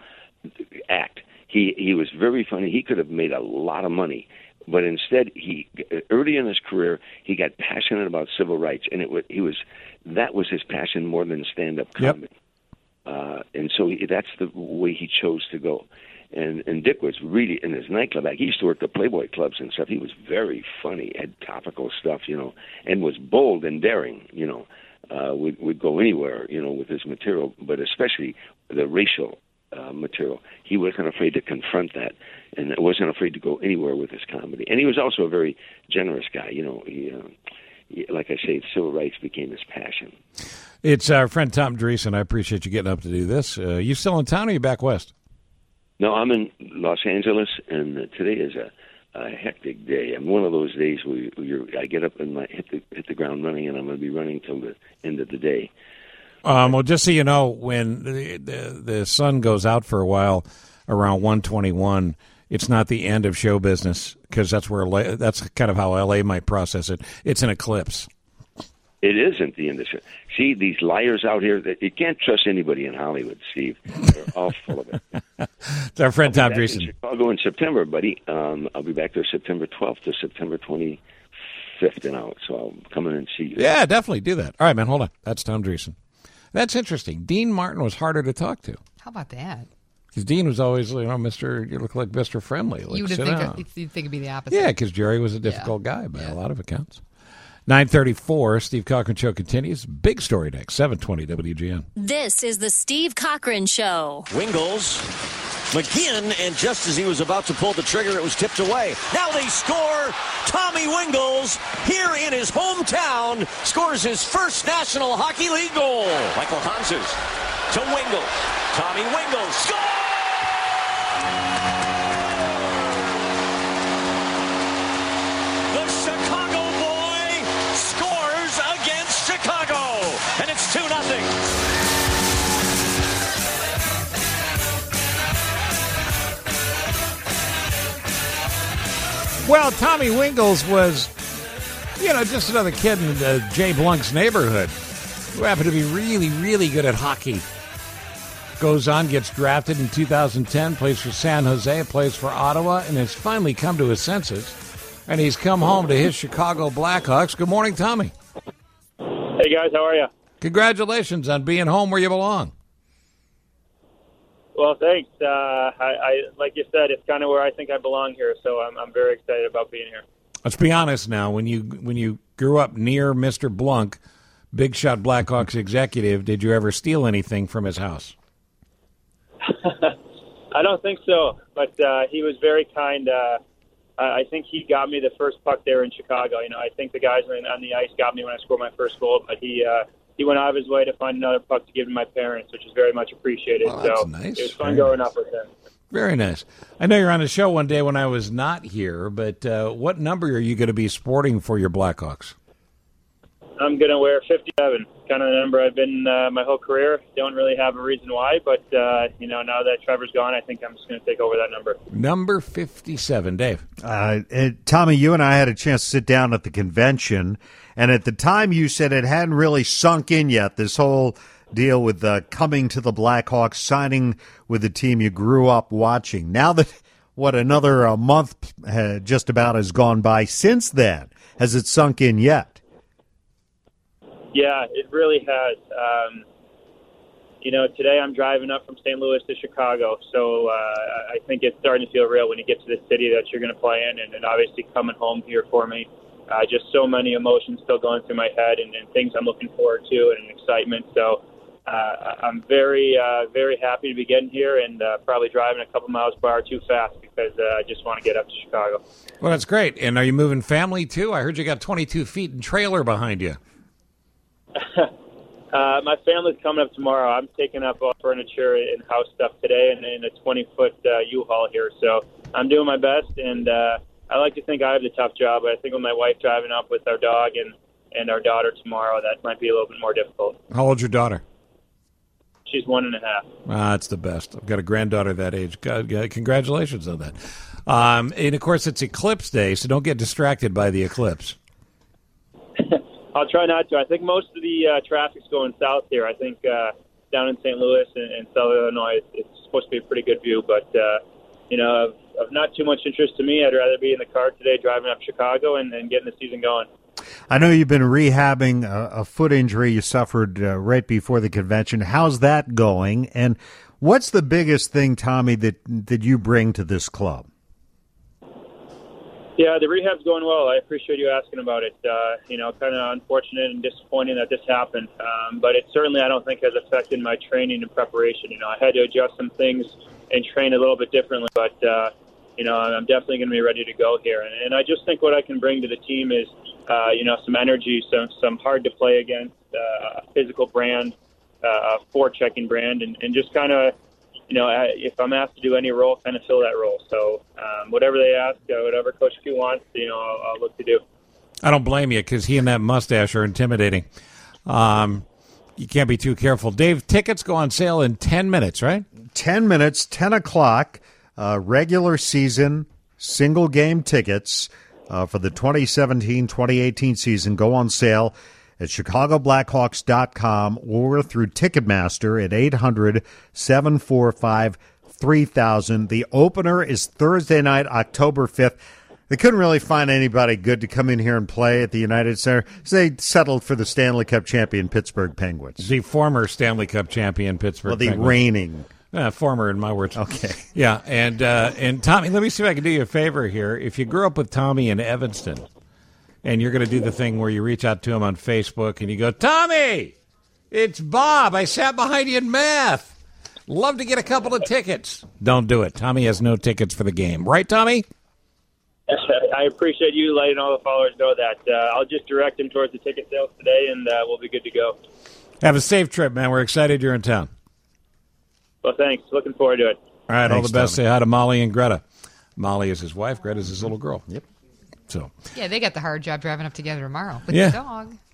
act. He he was very funny. He could have made a lot of money. But instead, he early in his career, he got passionate about civil rights, and it was he was that was his passion more than stand-up comedy. Yep. Uh, and so he, that's the way he chose to go. And and Dick was really in his nightclub act. He used to work the Playboy clubs and stuff. He was very funny, had topical stuff, you know, and was bold and daring, you know. Uh, would would go anywhere, you know, with his material, but especially the racial uh, material. He wasn't afraid to confront that, and wasn't afraid to go anywhere with his comedy. And he was also a very generous guy, you know. He, uh, he, like I say, civil rights became his passion. It's our friend Tom Dreesen. I appreciate you getting up to do this. Uh, you still in town or you back west? No, I'm in Los Angeles, and uh, today is a, a hectic day. I'm one of those days where, you, where you're, I get up and I hit the hit the ground running, and I'm going to be running till the end of the day. Um, well, just so you know, when the, the the sun goes out for a while around one twenty-one, it's not the end of show business because that's where L A, that's kind of how L A might process it. It's an eclipse. It isn't the industry. See, these liars out here, that you can't trust anybody in Hollywood, Steve. They're all full of it. It's our friend Tom I'll be back Dreesen. in Chicago in September, buddy. Um, I'll be back there September twelfth to September twenty-fifth and out, so I'll come in and see you. Yeah, definitely do that. All right, man, hold on. That's Tom Dreesen. That's interesting. Dean Martin was harder to talk to. How about that? Because Dean was always, you know, Mister You look like Mister Friendly. Like, you would sit think down. it, you'd think it'd be the opposite. Yeah, because Jerry was a difficult guy by a lot of accounts. nine thirty-four, Steve Cochran Show continues. Big story next, seven twenty W G N. This is the Steve Cochran Show. Wingles, McGinn, and just as he was about to pull the trigger, it was tipped away. Now they score. Tommy Wingles, here in his hometown, scores his first National Hockey League goal. Michael Hanses to Wingles. Tommy Wingles scores! The Chicago boy It's two nothing. Well, Tommy Wingles was, you know, just another kid in uh, Jay Blunk's neighborhood who happened to be really, really good at hockey. Goes on, gets drafted in two thousand ten, plays for San Jose, plays for Ottawa, and has finally come to his senses. And he's come home to his Chicago Blackhawks. Good morning, Tommy. Hey, guys, how are you? Congratulations on being home where you belong. Well, thanks. Uh, I, I, like you said, it's kind of where I think I belong here, so I'm, I'm very excited about being here. Let's be honest now. When you when you grew up near Mister Blunk, big shot Blackhawks executive, did you ever steal anything from his house? I don't think so, but uh, he was very kind. Uh, I think he got me the first puck there in Chicago. You know, I think the guys on the ice got me when I scored my first goal, but he uh, he went out of his way to find another puck to give to my parents, which is very much appreciated. Oh, that's so nice. It was fun Very growing nice. up with him. Very nice. I know you're on the show one day when I was not here, but uh, what number are you going to be sporting for your Blackhawks? I'm going to wear fifty-seven, kind of the number I've been uh, my whole career. Don't really have a reason why, but uh, you know, now that Trevor's gone, I think I'm just going to take over that number. Number fifty-seven, Dave. Uh, uh, Tommy, you and I had a chance to sit down at the convention, and at the time you said it hadn't really sunk in yet, this whole deal with uh, coming to the Blackhawks, signing with the team you grew up watching. Now that, what, another uh, month uh, just about has gone by since then, has it sunk in yet? Yeah, it really has. Um, you know, today I'm driving up from Saint Louis to Chicago, so uh, I think it's starting to feel real when you get to the city that you're going to play in, and, and obviously coming home here for me. Uh, just so many emotions still going through my head, and, and things I'm looking forward to, and excitement. So uh, I'm very, uh, very happy to be getting here, and uh, probably driving a couple miles per hour too fast because uh, I just want to get up to Chicago. Well, that's great. And are you moving family, too? I heard you got twenty-two feet and trailer behind you. uh, my family's coming up tomorrow. I'm taking up all furniture and house stuff today and in a twenty-foot uh, U-Haul here. So I'm doing my best, and uh, I like to think I have the tough job. But I think with my wife driving up with our dog and, and our daughter tomorrow, that might be a little bit more difficult. How old's your daughter? She's one and a half. Ah, that's the best. I've got a granddaughter that age. God, God, congratulations on that. Um, and, of course, it's Eclipse Day, so don't get distracted by the eclipse. I'll try not to. I think most of the uh, traffic's going south here. I think uh, down in Saint Louis and, and Southern Illinois, it's supposed to be a pretty good view. But, uh, you know, of, of not too much interest to me, I'd rather be in the car today driving up Chicago and, and getting the season going. I know you've been rehabbing a, a foot injury you suffered uh, right before the convention. How's that going? And what's the biggest thing, Tommy, that, that you bring to this club? Yeah, the rehab's going well. I appreciate you asking about it. Uh, you know, kind of unfortunate and disappointing that this happened. Um, but it certainly, I don't think, has affected my training and preparation. You know, I had to adjust some things and train a little bit differently. But, uh, you know, I'm definitely going to be ready to go here. And, and I just think what I can bring to the team is, uh, you know, some energy, some some hard to play against, uh, a physical brand, uh, a forechecking brand, and, and just kind of, you know, if I'm asked to do any role, kind of fill that role. So um, whatever they ask, uh, whatever Coach Q wants, you know, I'll, I'll look to do. I don't blame you because he and that mustache are intimidating. Um, you can't be too careful. Dave, tickets go on sale in ten minutes, right? ten minutes, ten o'clock, uh, regular season, single game tickets uh, for the twenty seventeen twenty eighteen season go on sale at chicago blackhawks dot com or through Ticketmaster at eight hundred, seven four five, three thousand. The opener is Thursday night, October fifth. They couldn't really find anybody good to come in here and play at the United Center, so they settled for the Stanley Cup champion Pittsburgh Penguins. The former Stanley Cup champion Pittsburgh Well, the Penguins. reigning. Uh, former, in my words. Okay. Yeah, and uh, and Tommy, let me see if I can do you a favor here. If you grew up with Tommy in Evanston, and you're going to do the thing where you reach out to him on Facebook and you go, Tommy, it's Bob. I sat behind you in math. Love to get a couple of tickets. Don't do it. Tommy has no tickets for the game. Right, Tommy? I appreciate you letting all the followers know that. Uh, I'll just direct them towards the ticket sales today, and uh, we'll be good to go. Have a safe trip, man. We're excited you're in town. Well, thanks. Looking forward to it. All right, Thanks, all the best. Tommy. Say hi to Molly and Greta. Molly is his wife. Greta is his little girl. Yep. So Yeah, they got the hard job driving up together tomorrow with Yeah. the dog.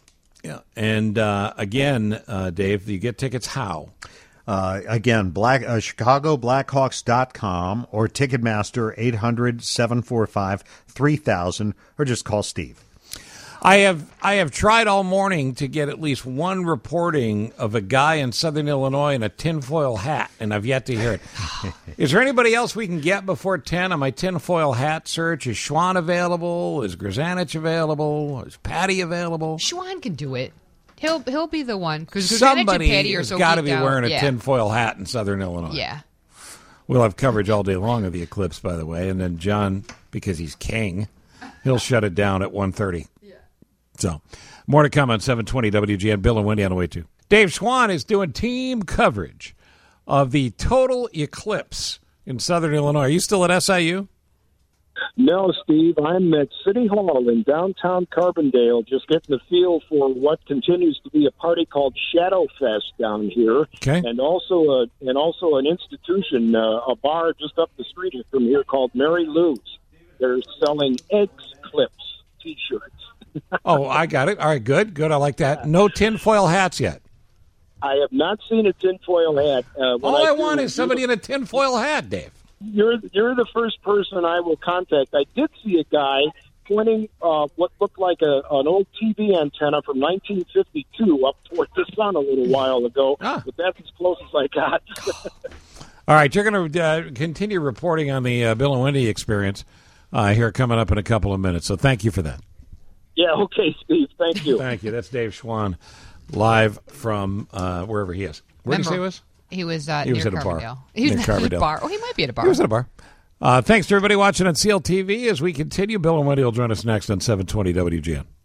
Yeah. And uh, again, uh, Dave, you get tickets how? Uh, again, black uh, Chicago Blackhawks dot com or Ticketmaster eight hundred, seven four five, three thousand, or just call Steve. I have I have tried all morning to get at least one reporting of a guy in Southern Illinois in a tinfoil hat, and I've yet to hear it. Is there anybody else we can get before ten on my tinfoil hat search? Is Schwan available? Is Grzanich available? Is Patty available? Schwan can do it. He'll he'll be the one because Somebody Patty are has so got to be geeked out. wearing a yeah. tinfoil hat in Southern Illinois. Yeah. We'll have coverage all day long of the eclipse, by the way, and then John, because he's king, he'll shut it down at one thirty. Yeah. So, more to come on seven twenty W G N. Bill and Wendy on the way too. Dave Schwan is doing team coverage of the total eclipse in Southern Illinois. Are you still at S I U? No, Steve. I'm at City Hall in downtown Carbondale, just getting the feel for what continues to be a party called Shadow Fest down here, okay. and also a and also an institution, uh, a bar just up the street from here called Mary Lou's. They're selling Eggs Clips T-shirts. Oh, I got it. All right, good, good. I like that. No tinfoil hats yet. I have not seen a tinfoil hat. Uh, All I, I want do, is somebody in a tinfoil hat, Dave. You're you're the first person I will contact. I did see a guy pointing uh, what looked like a, an old T V antenna from nineteen fifty-two up toward the sun a little while ago, ah. but that's as close as I got. All right, you're going to uh, continue reporting on the uh, Bill and Wendy experience uh, here coming up in a couple of minutes, so thank you for that. Yeah, okay, Steve. Thank you. Thank you. That's Dave Schwan, live from uh, wherever he is. Where did he say he was? He was, uh, he was near at a Carbondale. bar. He was near at Carbondale. a bar. Oh, he might be at a bar. He was at a bar. Uh, thanks to everybody watching on C L T V as we continue. Bill and Wendy will join us next on seven twenty W G N.